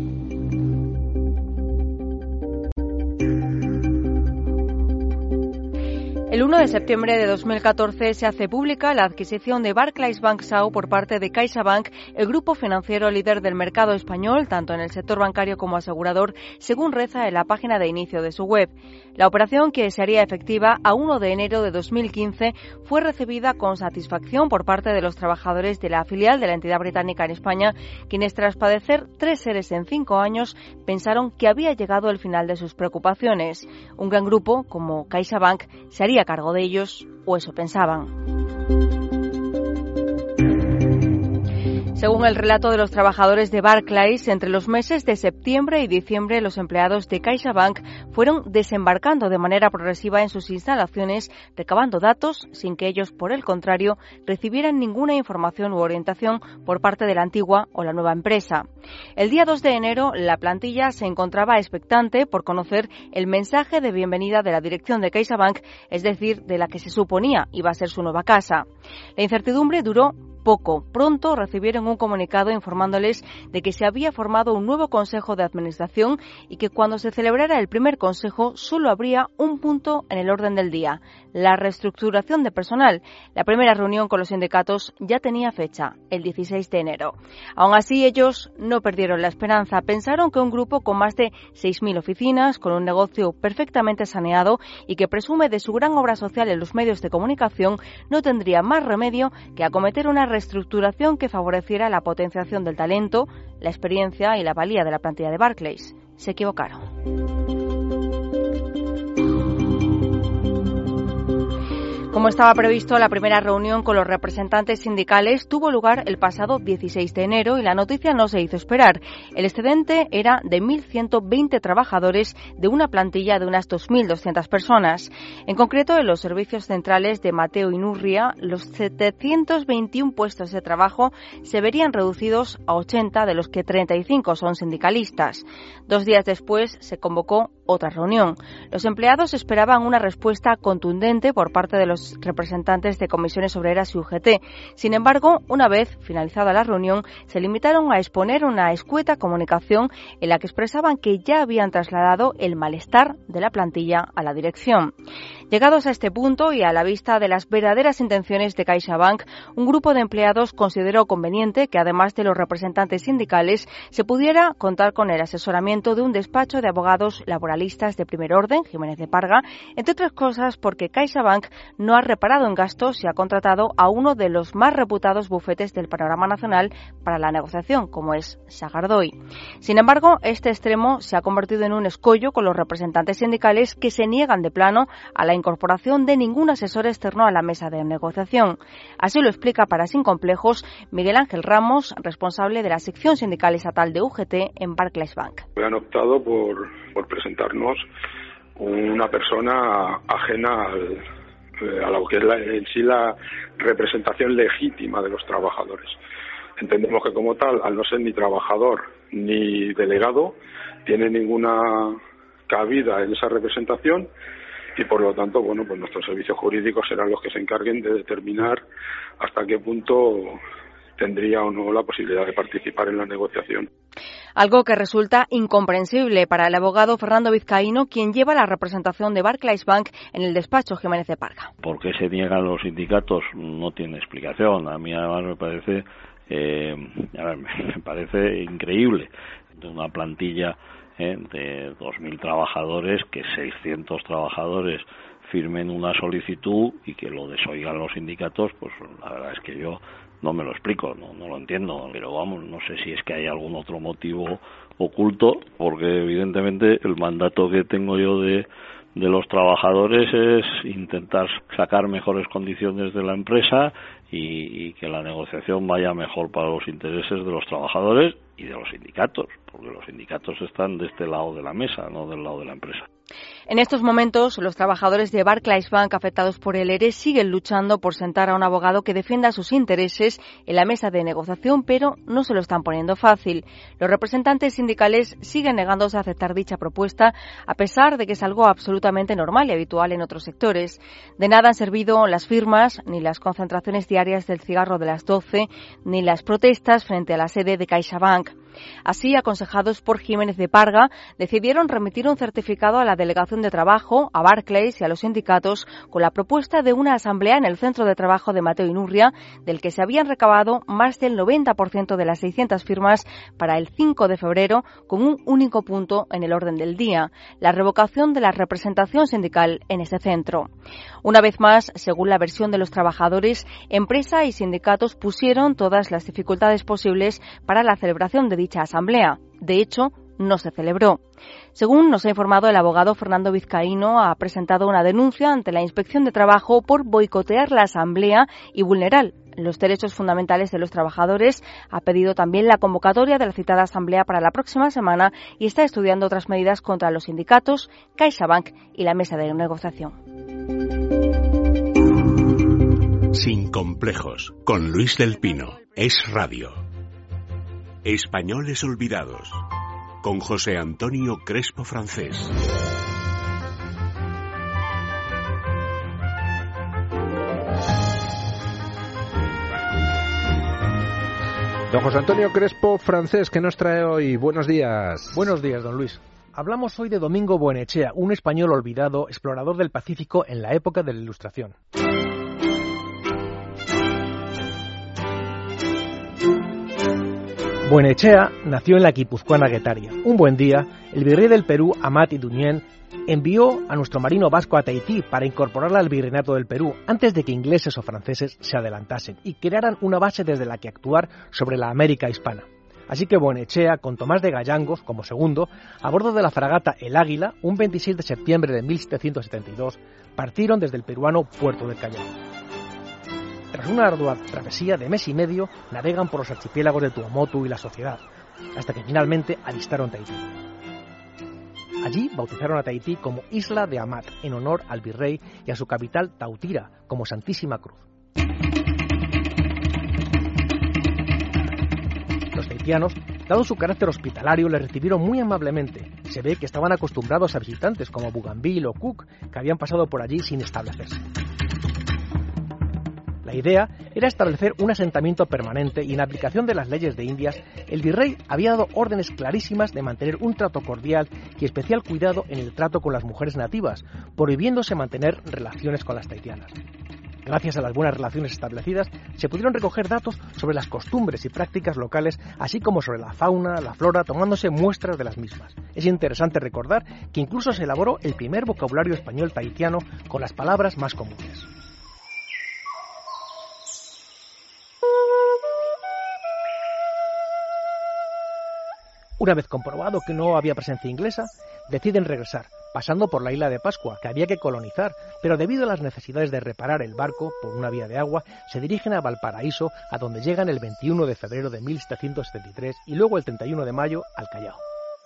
El uno de septiembre de dos mil catorce se hace pública la adquisición de Barclays Bank S A U por parte de CaixaBank, el grupo financiero líder del mercado español, tanto en el sector bancario como asegurador, según reza en la página de inicio de su web. La operación, que se haría efectiva a uno de enero de dos mil quince, fue recibida con satisfacción por parte de los trabajadores de la filial de la entidad británica en España, quienes tras padecer tres E R Es en cinco años pensaron que había llegado el final de sus preocupaciones. Un gran grupo, como CaixaBank, se haría cargo de ellos, o eso pensaban. Según el relato de los trabajadores de Barclays, entre los meses de septiembre y diciembre los empleados de CaixaBank fueron desembarcando de manera progresiva en sus instalaciones, recabando datos sin que ellos, por el contrario, recibieran ninguna información u orientación por parte de la antigua o la nueva empresa. El día dos de enero, la plantilla se encontraba expectante por conocer el mensaje de bienvenida de la dirección de CaixaBank, es decir, de la que se suponía iba a ser su nueva casa. La incertidumbre duró poco. Pronto recibieron un comunicado informándoles de que se había formado un nuevo consejo de administración y que cuando se celebrara el primer consejo solo habría un punto en el orden del día: la reestructuración de personal. La primera reunión con los sindicatos ya tenía fecha, el dieciséis de enero. Aún así, ellos no perdieron la esperanza. Pensaron que un grupo con más de seis mil oficinas, con un negocio perfectamente saneado y que presume de su gran obra social en los medios de comunicación, no tendría más remedio que acometer una reestructuración que favoreciera la potenciación del talento, la experiencia y la valía de la plantilla de Barclays. Se equivocaron. Como estaba previsto, la primera reunión con los representantes sindicales tuvo lugar el pasado dieciséis de enero y la noticia no se hizo esperar. El excedente era de mil ciento veinte trabajadores de una plantilla de unas dos mil doscientas personas. En concreto, en los servicios centrales de Mateo y Nurria, los setecientos veintiún puestos de trabajo se verían reducidos a ochenta, de los que treinta y cinco son sindicalistas. Dos días después se convocó otra reunión. Los empleados esperaban una respuesta contundente por parte de los representantes de Comisiones Obreras y U G T. Sin embargo, una vez finalizada la reunión, se limitaron a exponer una escueta comunicación en la que expresaban que ya habían trasladado el malestar de la plantilla a la dirección. Llegados a este punto y a la vista de las verdaderas intenciones de CaixaBank, un grupo de empleados consideró conveniente que, además de los representantes sindicales, se pudiera contar con el asesoramiento de un despacho de abogados laboralistas de primer orden, Jiménez de Parga, entre otras cosas porque CaixaBank no ha reparado en gastos y ha contratado a uno de los más reputados bufetes del panorama nacional para la negociación, como es Sagardoy. Sin embargo, este extremo se ha convertido en un escollo con los representantes sindicales que se niegan de plano a la incorporación de ningún asesor externo a la mesa de negociación. Así lo explica para Sin Complejos Miguel Ángel Ramos, responsable de la sección sindical estatal de U G T en Barclays Bank. Han optado por, por presentarnos una persona ajena al, a lo que es la, en sí la representación legítima de los trabajadores. Entendemos que como tal, al no ser ni trabajador ni delegado, tiene ninguna cabida en esa representación y por lo tanto, bueno, pues nuestros servicios jurídicos serán los que se encarguen de determinar hasta qué punto tendría o no la posibilidad de participar en la negociación. Algo que resulta incomprensible para el abogado Fernando Vizcaíno, quien lleva la representación de Barclays Bank en el despacho Jiménez de Parga. ¿Por qué se niegan los sindicatos? No tiene explicación. A mí además me parece, eh, a ver, me parece increíble de una plantilla eh, de dos mil trabajadores, que seiscientos trabajadores firmen una solicitud y que lo desoigan los sindicatos. Pues la verdad es que yo no me lo explico, no, no lo entiendo, pero vamos, no sé si es que hay algún otro motivo oculto, porque evidentemente el mandato que tengo yo de de los trabajadores es intentar sacar mejores condiciones de la empresa y, y que la negociación vaya mejor para los intereses de los trabajadores y de los sindicatos, porque los sindicatos están de este lado de la mesa, no del lado de la empresa. En estos momentos, los trabajadores de Barclays Bank afectados por el E R E siguen luchando por sentar a un abogado que defienda sus intereses en la mesa de negociación, pero no se lo están poniendo fácil. Los representantes sindicales siguen negándose a aceptar dicha propuesta, a pesar de que es algo absolutamente normal y habitual en otros sectores. De nada han servido las firmas, ni las concentraciones diarias del cigarro de las doce, ni las protestas frente a la sede de CaixaBank. Así, aconsejados por Jiménez de Parga, decidieron remitir un certificado a la Delegación de Trabajo, a Barclays y a los sindicatos con la propuesta de una asamblea en el centro de trabajo de Mateo Inurria, del que se habían recabado más del noventa por ciento de las seiscientas firmas para el cinco de febrero, con un único punto en el orden del día: la revocación de la representación sindical en ese centro. Una vez más, según la versión de los trabajadores, empresa y sindicatos pusieron todas las dificultades posibles para la celebración de dicha asamblea. De hecho, no se celebró. Según nos ha informado el abogado Fernando Vizcaíno, ha presentado una denuncia ante la Inspección de Trabajo por boicotear la asamblea y vulnerar los derechos fundamentales de los trabajadores. Ha pedido también la convocatoria de la citada asamblea para la próxima semana y está estudiando otras medidas contra los sindicatos, CaixaBank y la mesa de negociación. Sin complejos, con Luis del Pino. Es Radio. Españoles olvidados, con José Antonio Crespo Francés. Don José Antonio Crespo Francés, ¿qué nos trae hoy? Buenos días. Buenos días, don Luis. Hablamos hoy de Domingo Buenechea, un español olvidado, explorador del Pacífico en la época de la Ilustración. Buenechea nació en la guipuzcoana Guetaria. Un buen día, el virrey del Perú, Amat Iduñén, envió a nuestro marino vasco a Tahití para incorporarla al virreinato del Perú antes de que ingleses o franceses se adelantasen y crearan una base desde la que actuar sobre la América hispana. Así que Buenechea, con Tomás de Gallangos como segundo, a bordo de la fragata El Águila, un veintiséis de septiembre de mil setecientos setenta y dos, partieron desde el peruano Puerto del Callao. Tras una ardua travesía de mes y medio, navegan por los archipiélagos de Tuamotu y la Sociedad, hasta que finalmente avistaron Tahití. Allí bautizaron a Tahití como Isla de Amat, en honor al virrey y a su capital Tautira, como Santísima Cruz. Los tahitianos, dado su carácter hospitalario, le recibieron muy amablemente. Se ve que estaban acostumbrados a visitantes como Bougainville o Cook, que habían pasado por allí sin establecerse. La idea era establecer un asentamiento permanente y, en aplicación de las leyes de Indias, el virrey había dado órdenes clarísimas de mantener un trato cordial y especial cuidado en el trato con las mujeres nativas, prohibiéndose mantener relaciones con las tahitianas. Gracias a las buenas relaciones establecidas, se pudieron recoger datos sobre las costumbres y prácticas locales, así como sobre la fauna, la flora, tomándose muestras de las mismas. Es interesante recordar que incluso se elaboró el primer vocabulario español tahitiano con las palabras más comunes. Una vez comprobado que no había presencia inglesa, deciden regresar, pasando por la isla de Pascua, que había que colonizar, pero debido a las necesidades de reparar el barco por una vía de agua, se dirigen a Valparaíso, a donde llegan el veintiuno de febrero de mil setecientos setenta y tres y luego el treinta y uno de mayo al Callao.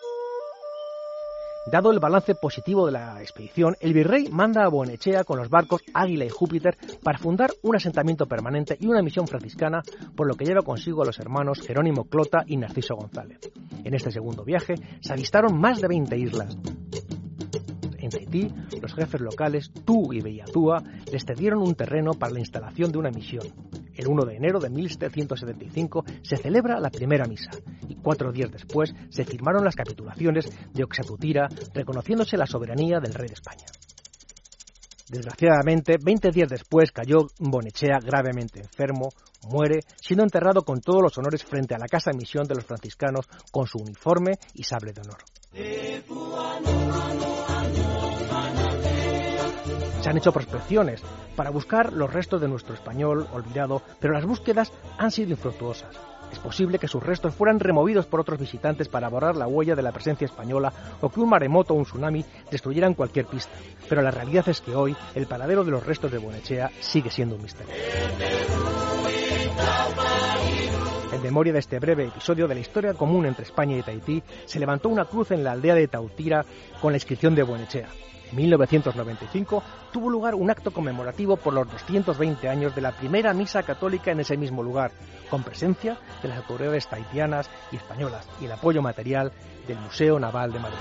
Dado el balance positivo de la expedición, el virrey manda a Buenechea con los barcos Águila y Júpiter para fundar un asentamiento permanente y una misión franciscana, por lo que lleva consigo a los hermanos Jerónimo Clota y Narciso González. En este segundo viaje se avistaron más de veinte islas. En Tahití, los jefes locales, Tú y Bellazúa, les cedieron un terreno para la instalación de una misión. El uno de enero de mil setecientos setenta y cinco se celebra la primera misa y cuatro días después se firmaron las capitulaciones de Oxatutira, reconociéndose la soberanía del rey de España. Desgraciadamente, veinte días después cayó Buenechea gravemente enfermo, muere, siendo enterrado con todos los honores frente a la casa de misión de los franciscanos con su uniforme y sable de honor. Se han hecho prospecciones para buscar los restos de nuestro español olvidado, pero las búsquedas han sido infructuosas. Es posible que sus restos fueran removidos por otros visitantes para borrar la huella de la presencia española o que un maremoto o un tsunami destruyeran cualquier pista. Pero la realidad es que hoy el paradero de los restos de Buenechea sigue siendo un misterio. En memoria de este breve episodio de la historia común entre España y Tahití, se levantó una cruz en la aldea de Tautira con la inscripción de Buenechea. En mil novecientos noventa y cinco tuvo lugar un acto conmemorativo por los doscientos veinte años de la primera misa católica en ese mismo lugar, con presencia de las autoridades tahitianas y españolas y el apoyo material del Museo Naval de Madrid.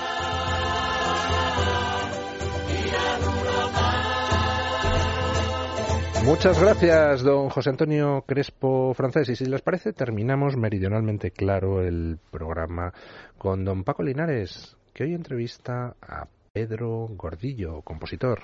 Muchas gracias, don José Antonio Crespo Francés. Y si les parece, terminamos meridionalmente claro el programa con don Paco Linares, que hoy entrevista a Pedro Gordillo, compositor.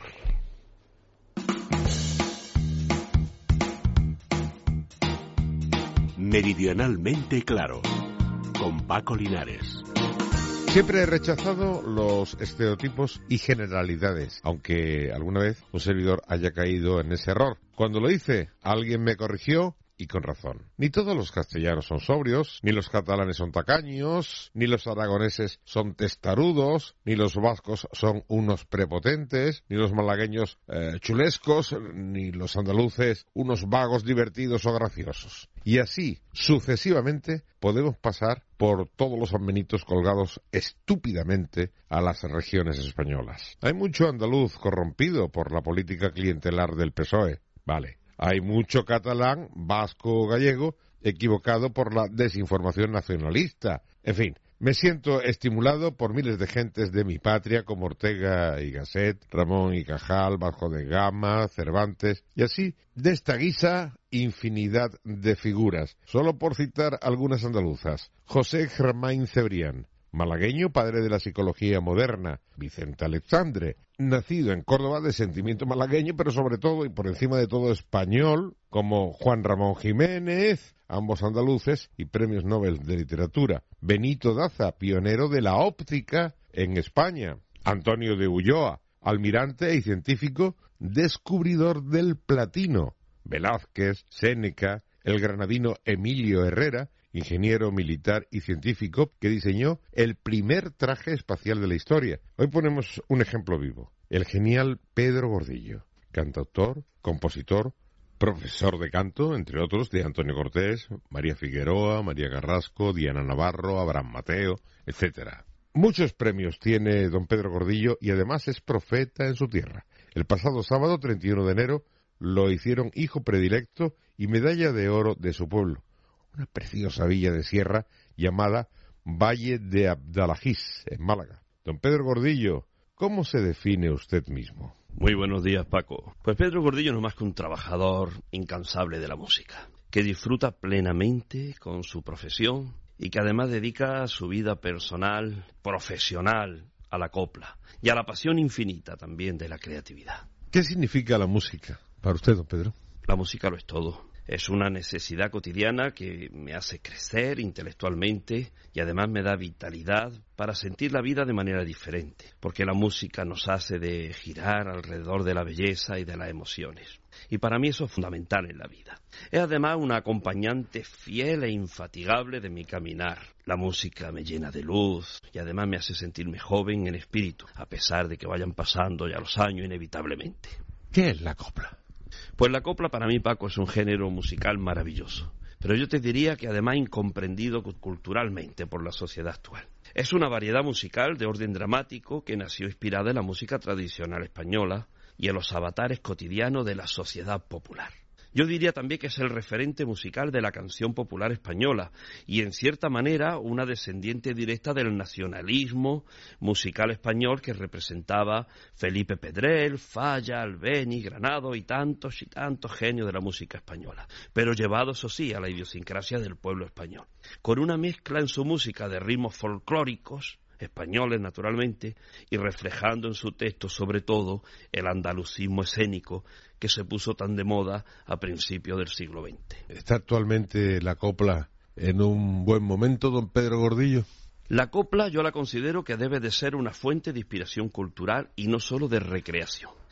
Meridionalmente claro, con Paco Linares. Siempre he rechazado los estereotipos y generalidades, aunque alguna vez un servidor haya caído en ese error. Cuando lo hice, alguien me corrigió, y con razón. Ni todos los castellanos son sobrios, ni los catalanes son tacaños, ni los aragoneses son testarudos, ni los vascos son unos prepotentes, ni los malagueños eh, chulescos, ni los andaluces unos vagos divertidos o graciosos. Y así, sucesivamente, podemos pasar por todos los sanbenitos colgados estúpidamente a las regiones españolas. Hay mucho andaluz corrompido por la política clientelar del P S O E, vale. Hay mucho catalán, vasco o gallego equivocado por la desinformación nacionalista. En fin, me siento estimulado por miles de gentes de mi patria como Ortega y Gasset, Ramón y Cajal, Vasco de Gama, Cervantes y así, de esta guisa, infinidad de figuras. Solo por citar algunas andaluzas. José Germain Cebrián, malagueño, padre de la psicología moderna. Vicente Alexandre, nacido en Córdoba de sentimiento malagueño, pero sobre todo y por encima de todo español, como Juan Ramón Jiménez, ambos andaluces y premios Nobel de literatura. Benito Daza, pionero de la óptica en España. Antonio de Ulloa, almirante y científico, descubridor del platino. Velázquez, Séneca, el granadino Emilio Herrera, ingeniero militar y científico que diseñó el primer traje espacial de la historia. Hoy ponemos un ejemplo vivo. El genial Pedro Gordillo, cantautor, compositor, profesor de canto, entre otros, de Antonio Cortés, María Figueroa, María Carrasco, Diana Navarro, Abraham Mateo, etcétera. Muchos premios tiene don Pedro Gordillo y además es profeta en su tierra. El pasado sábado, treinta y uno de enero, lo hicieron hijo predilecto y medalla de oro de su pueblo. Una preciosa villa de sierra llamada Valle de Abdalajís, en Málaga. Don Pedro Gordillo, ¿cómo se define usted mismo? Muy buenos días, Paco. Pues Pedro Gordillo no es más que un trabajador incansable de la música, que disfruta plenamente con su profesión y que además dedica su vida personal, profesional, a la copla y a la pasión infinita también de la creatividad. ¿Qué significa la música para usted, don Pedro? La música lo es todo. Es una necesidad cotidiana que me hace crecer intelectualmente y además me da vitalidad para sentir la vida de manera diferente, porque la música nos hace de girar alrededor de la belleza y de las emociones. Y para mí eso es fundamental en la vida. Es además una acompañante fiel e infatigable de mi caminar. La música me llena de luz y además me hace sentirme joven en espíritu, a pesar de que vayan pasando ya los años inevitablemente. ¿Qué es la copla? Pues la copla para mí, Paco, es un género musical maravilloso, pero yo te diría que además incomprendido culturalmente por la sociedad actual. Es una variedad musical de orden dramático que nació inspirada en la música tradicional española y en los avatares cotidianos de la sociedad popular. Yo diría también que es el referente musical de la canción popular española y, en cierta manera, una descendiente directa del nacionalismo musical español que representaba Felipe Pedrell, Falla, Albéniz, Granado y tantos y tantos genios de la música española, pero llevado, eso sí, a la idiosincrasia del pueblo español, con una mezcla en su música de ritmos folclóricos, españoles naturalmente, y reflejando en su texto sobre todo el andalucismo escénico que se puso tan de moda a principios del siglo veinte. ¿Está actualmente la copla en un buen momento, don Pedro Gordillo? La copla yo la considero que debe de ser una fuente de inspiración cultural y no solo de recreación.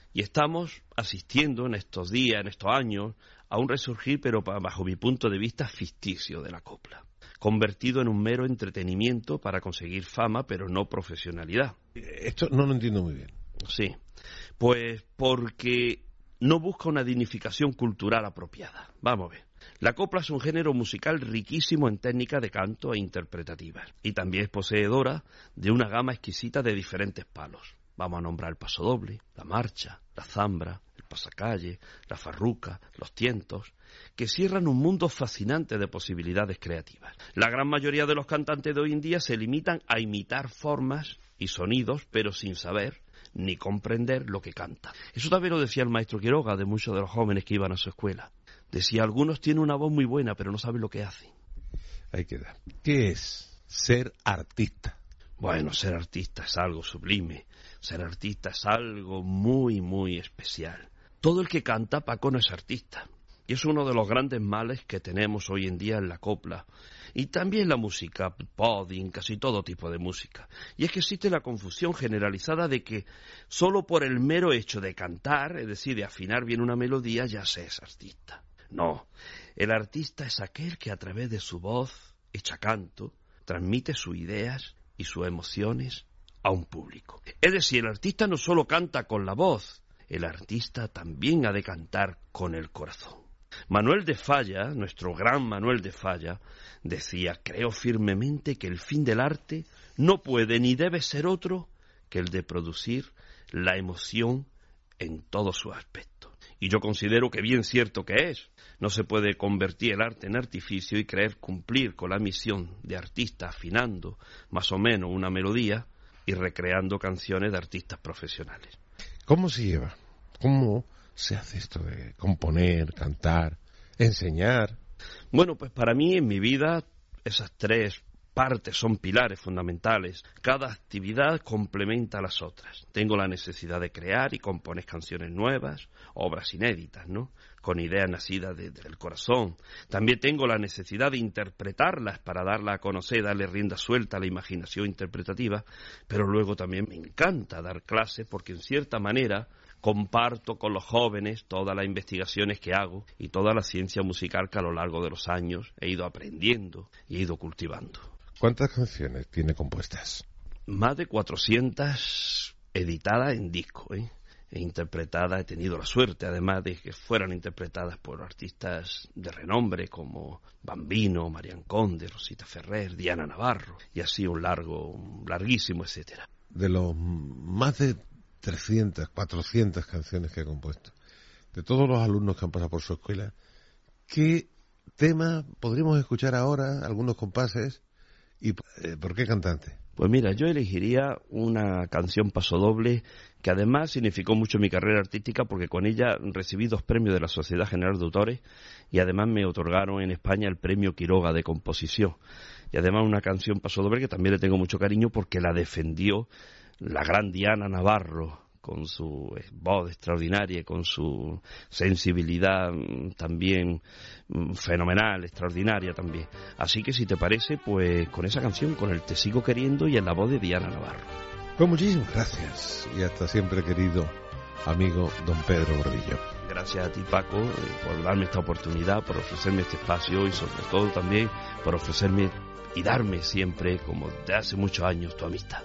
Y estamos asistiendo en estos días, en estos años, a un resurgir, pero bajo mi punto de vista, ficticio de la copla, convertido en un mero entretenimiento para conseguir fama, pero no profesionalidad. Esto no lo entiendo muy bien. Sí, pues porque no busca una dignificación cultural apropiada. Vamos a ver. La copla es un género musical riquísimo en técnicas de canto e interpretativas, y también es poseedora de una gama exquisita de diferentes palos. Vamos a nombrar el pasodoble, la marcha, la zambra, el pasacalle, la farruca, los tientos, que cierran un mundo fascinante de posibilidades creativas. La gran mayoría de los cantantes de hoy en día se limitan a imitar formas y sonidos, pero sin saber ni comprender lo que cantan. Eso también lo decía el maestro Quiroga de muchos de los jóvenes que iban a su escuela. Decía, algunos tienen una voz muy buena, pero no saben lo que hacen. Ahí queda. ¿Qué es ser artista? Bueno, ser artista es algo sublime. Ser artista es algo muy, muy especial. Todo el que canta, Paco, no es artista. Y es uno de los grandes males que tenemos hoy en día en la copla. Y también la música, podding, casi todo tipo de música. Y es que existe la confusión generalizada de que solo por el mero hecho de cantar, es decir, de afinar bien una melodía, ya se es artista. No, el artista es aquel que a través de su voz, hecha canto, transmite sus ideas y sus emociones a un público. Es decir, el artista no solo canta con la voz, el artista también ha de cantar con el corazón. Manuel de Falla, nuestro gran Manuel de Falla, decía, creo firmemente que el fin del arte no puede ni debe ser otro que el de producir la emoción en todos sus aspectos. Y yo considero que bien cierto que es. No se puede convertir el arte en artificio y creer cumplir con la misión de artista afinando más o menos una melodía y recreando canciones de artistas profesionales. ¿Cómo se lleva? ¿Cómo se hace esto de componer, cantar, enseñar? Bueno, pues para mí en mi vida esas tres partes son pilares fundamentales. Cada actividad complementa a las otras. Tengo la necesidad de crear y componer canciones nuevas, obras inéditas, ¿no? Con ideas nacidas de, del corazón. También tengo la necesidad de interpretarlas para darlas a conocer, darle rienda suelta a la imaginación interpretativa, pero luego también me encanta dar clases porque en cierta manera comparto con los jóvenes todas las investigaciones que hago y toda la ciencia musical que a lo largo de los años he ido aprendiendo y he ido cultivando. ¿Cuántas canciones tiene compuestas? Más de cuatrocientas editadas en disco, ¿eh? E interpretadas, he tenido la suerte además de que fueran interpretadas por artistas de renombre como Bambino, Marian Conde, Rosita Ferrer, Diana Navarro y así un largo, un larguísimo etcétera. De los más de trescientas, cuatrocientas canciones que ha compuesto, de todos los alumnos que han pasado por su escuela, ¿qué tema podríamos escuchar ahora, algunos compases, y eh, por qué cantante? Pues mira, yo elegiría una canción pasodoble que además significó mucho mi carrera artística porque con ella recibí dos premios de la Sociedad General de Autores y además me otorgaron en España el premio Quiroga de composición. Y además una canción pasodoble que también le tengo mucho cariño porque la defendió la gran Diana Navarro, con su voz extraordinaria, con su sensibilidad también fenomenal, extraordinaria también. Así que si te parece, pues con esa canción, con el Te sigo queriendo y en la voz de Diana Navarro. Pues muchísimas gracias y hasta siempre, querido amigo don Pedro Gordillo. Gracias a ti, Paco, por darme esta oportunidad, por ofrecerme este espacio y sobre todo también por ofrecerme y darme siempre, como de hace muchos años, tu amistad.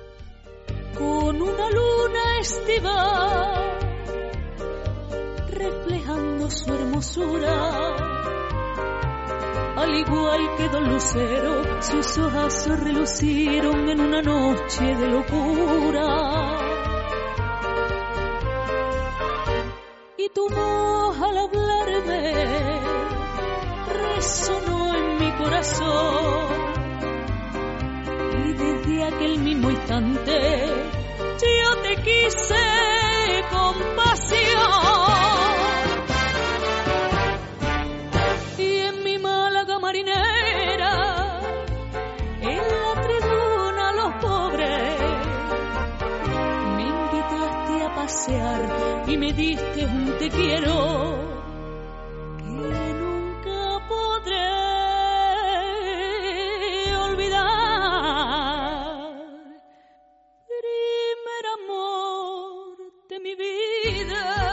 Con una luna estival reflejando su hermosura, al igual que don Lucero, sus hojas relucieron en una noche de locura. Y tu voz al hablarme resonó en mi corazón. Y desde aquel mismo instante yo te quise con pasión. Y en mi Málaga marinera, en la tribuna los pobres, me invitaste a pasear y me diste un te quiero que nunca podré olvidar. Mi vida.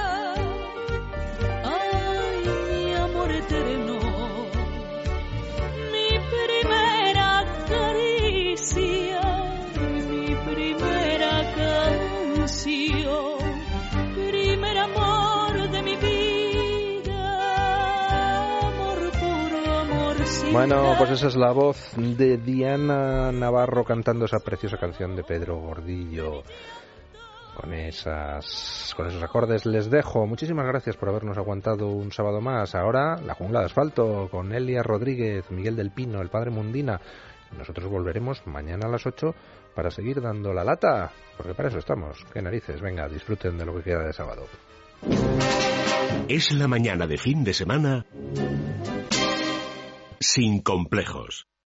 Bueno, pues esa es la voz de Diana Navarro cantando esa preciosa canción de Pedro Gordillo. Con esas, con esos acordes les dejo. Muchísimas gracias por habernos aguantado un sábado más. Ahora, La Jungla de Asfalto, con Elia Rodríguez, Miguel del Pino, el Padre Mundina. Nosotros volveremos mañana a las ocho para seguir dando la lata, porque para eso estamos. Qué narices, venga, disfruten de lo que queda de sábado. Es la mañana de fin de semana sin complejos.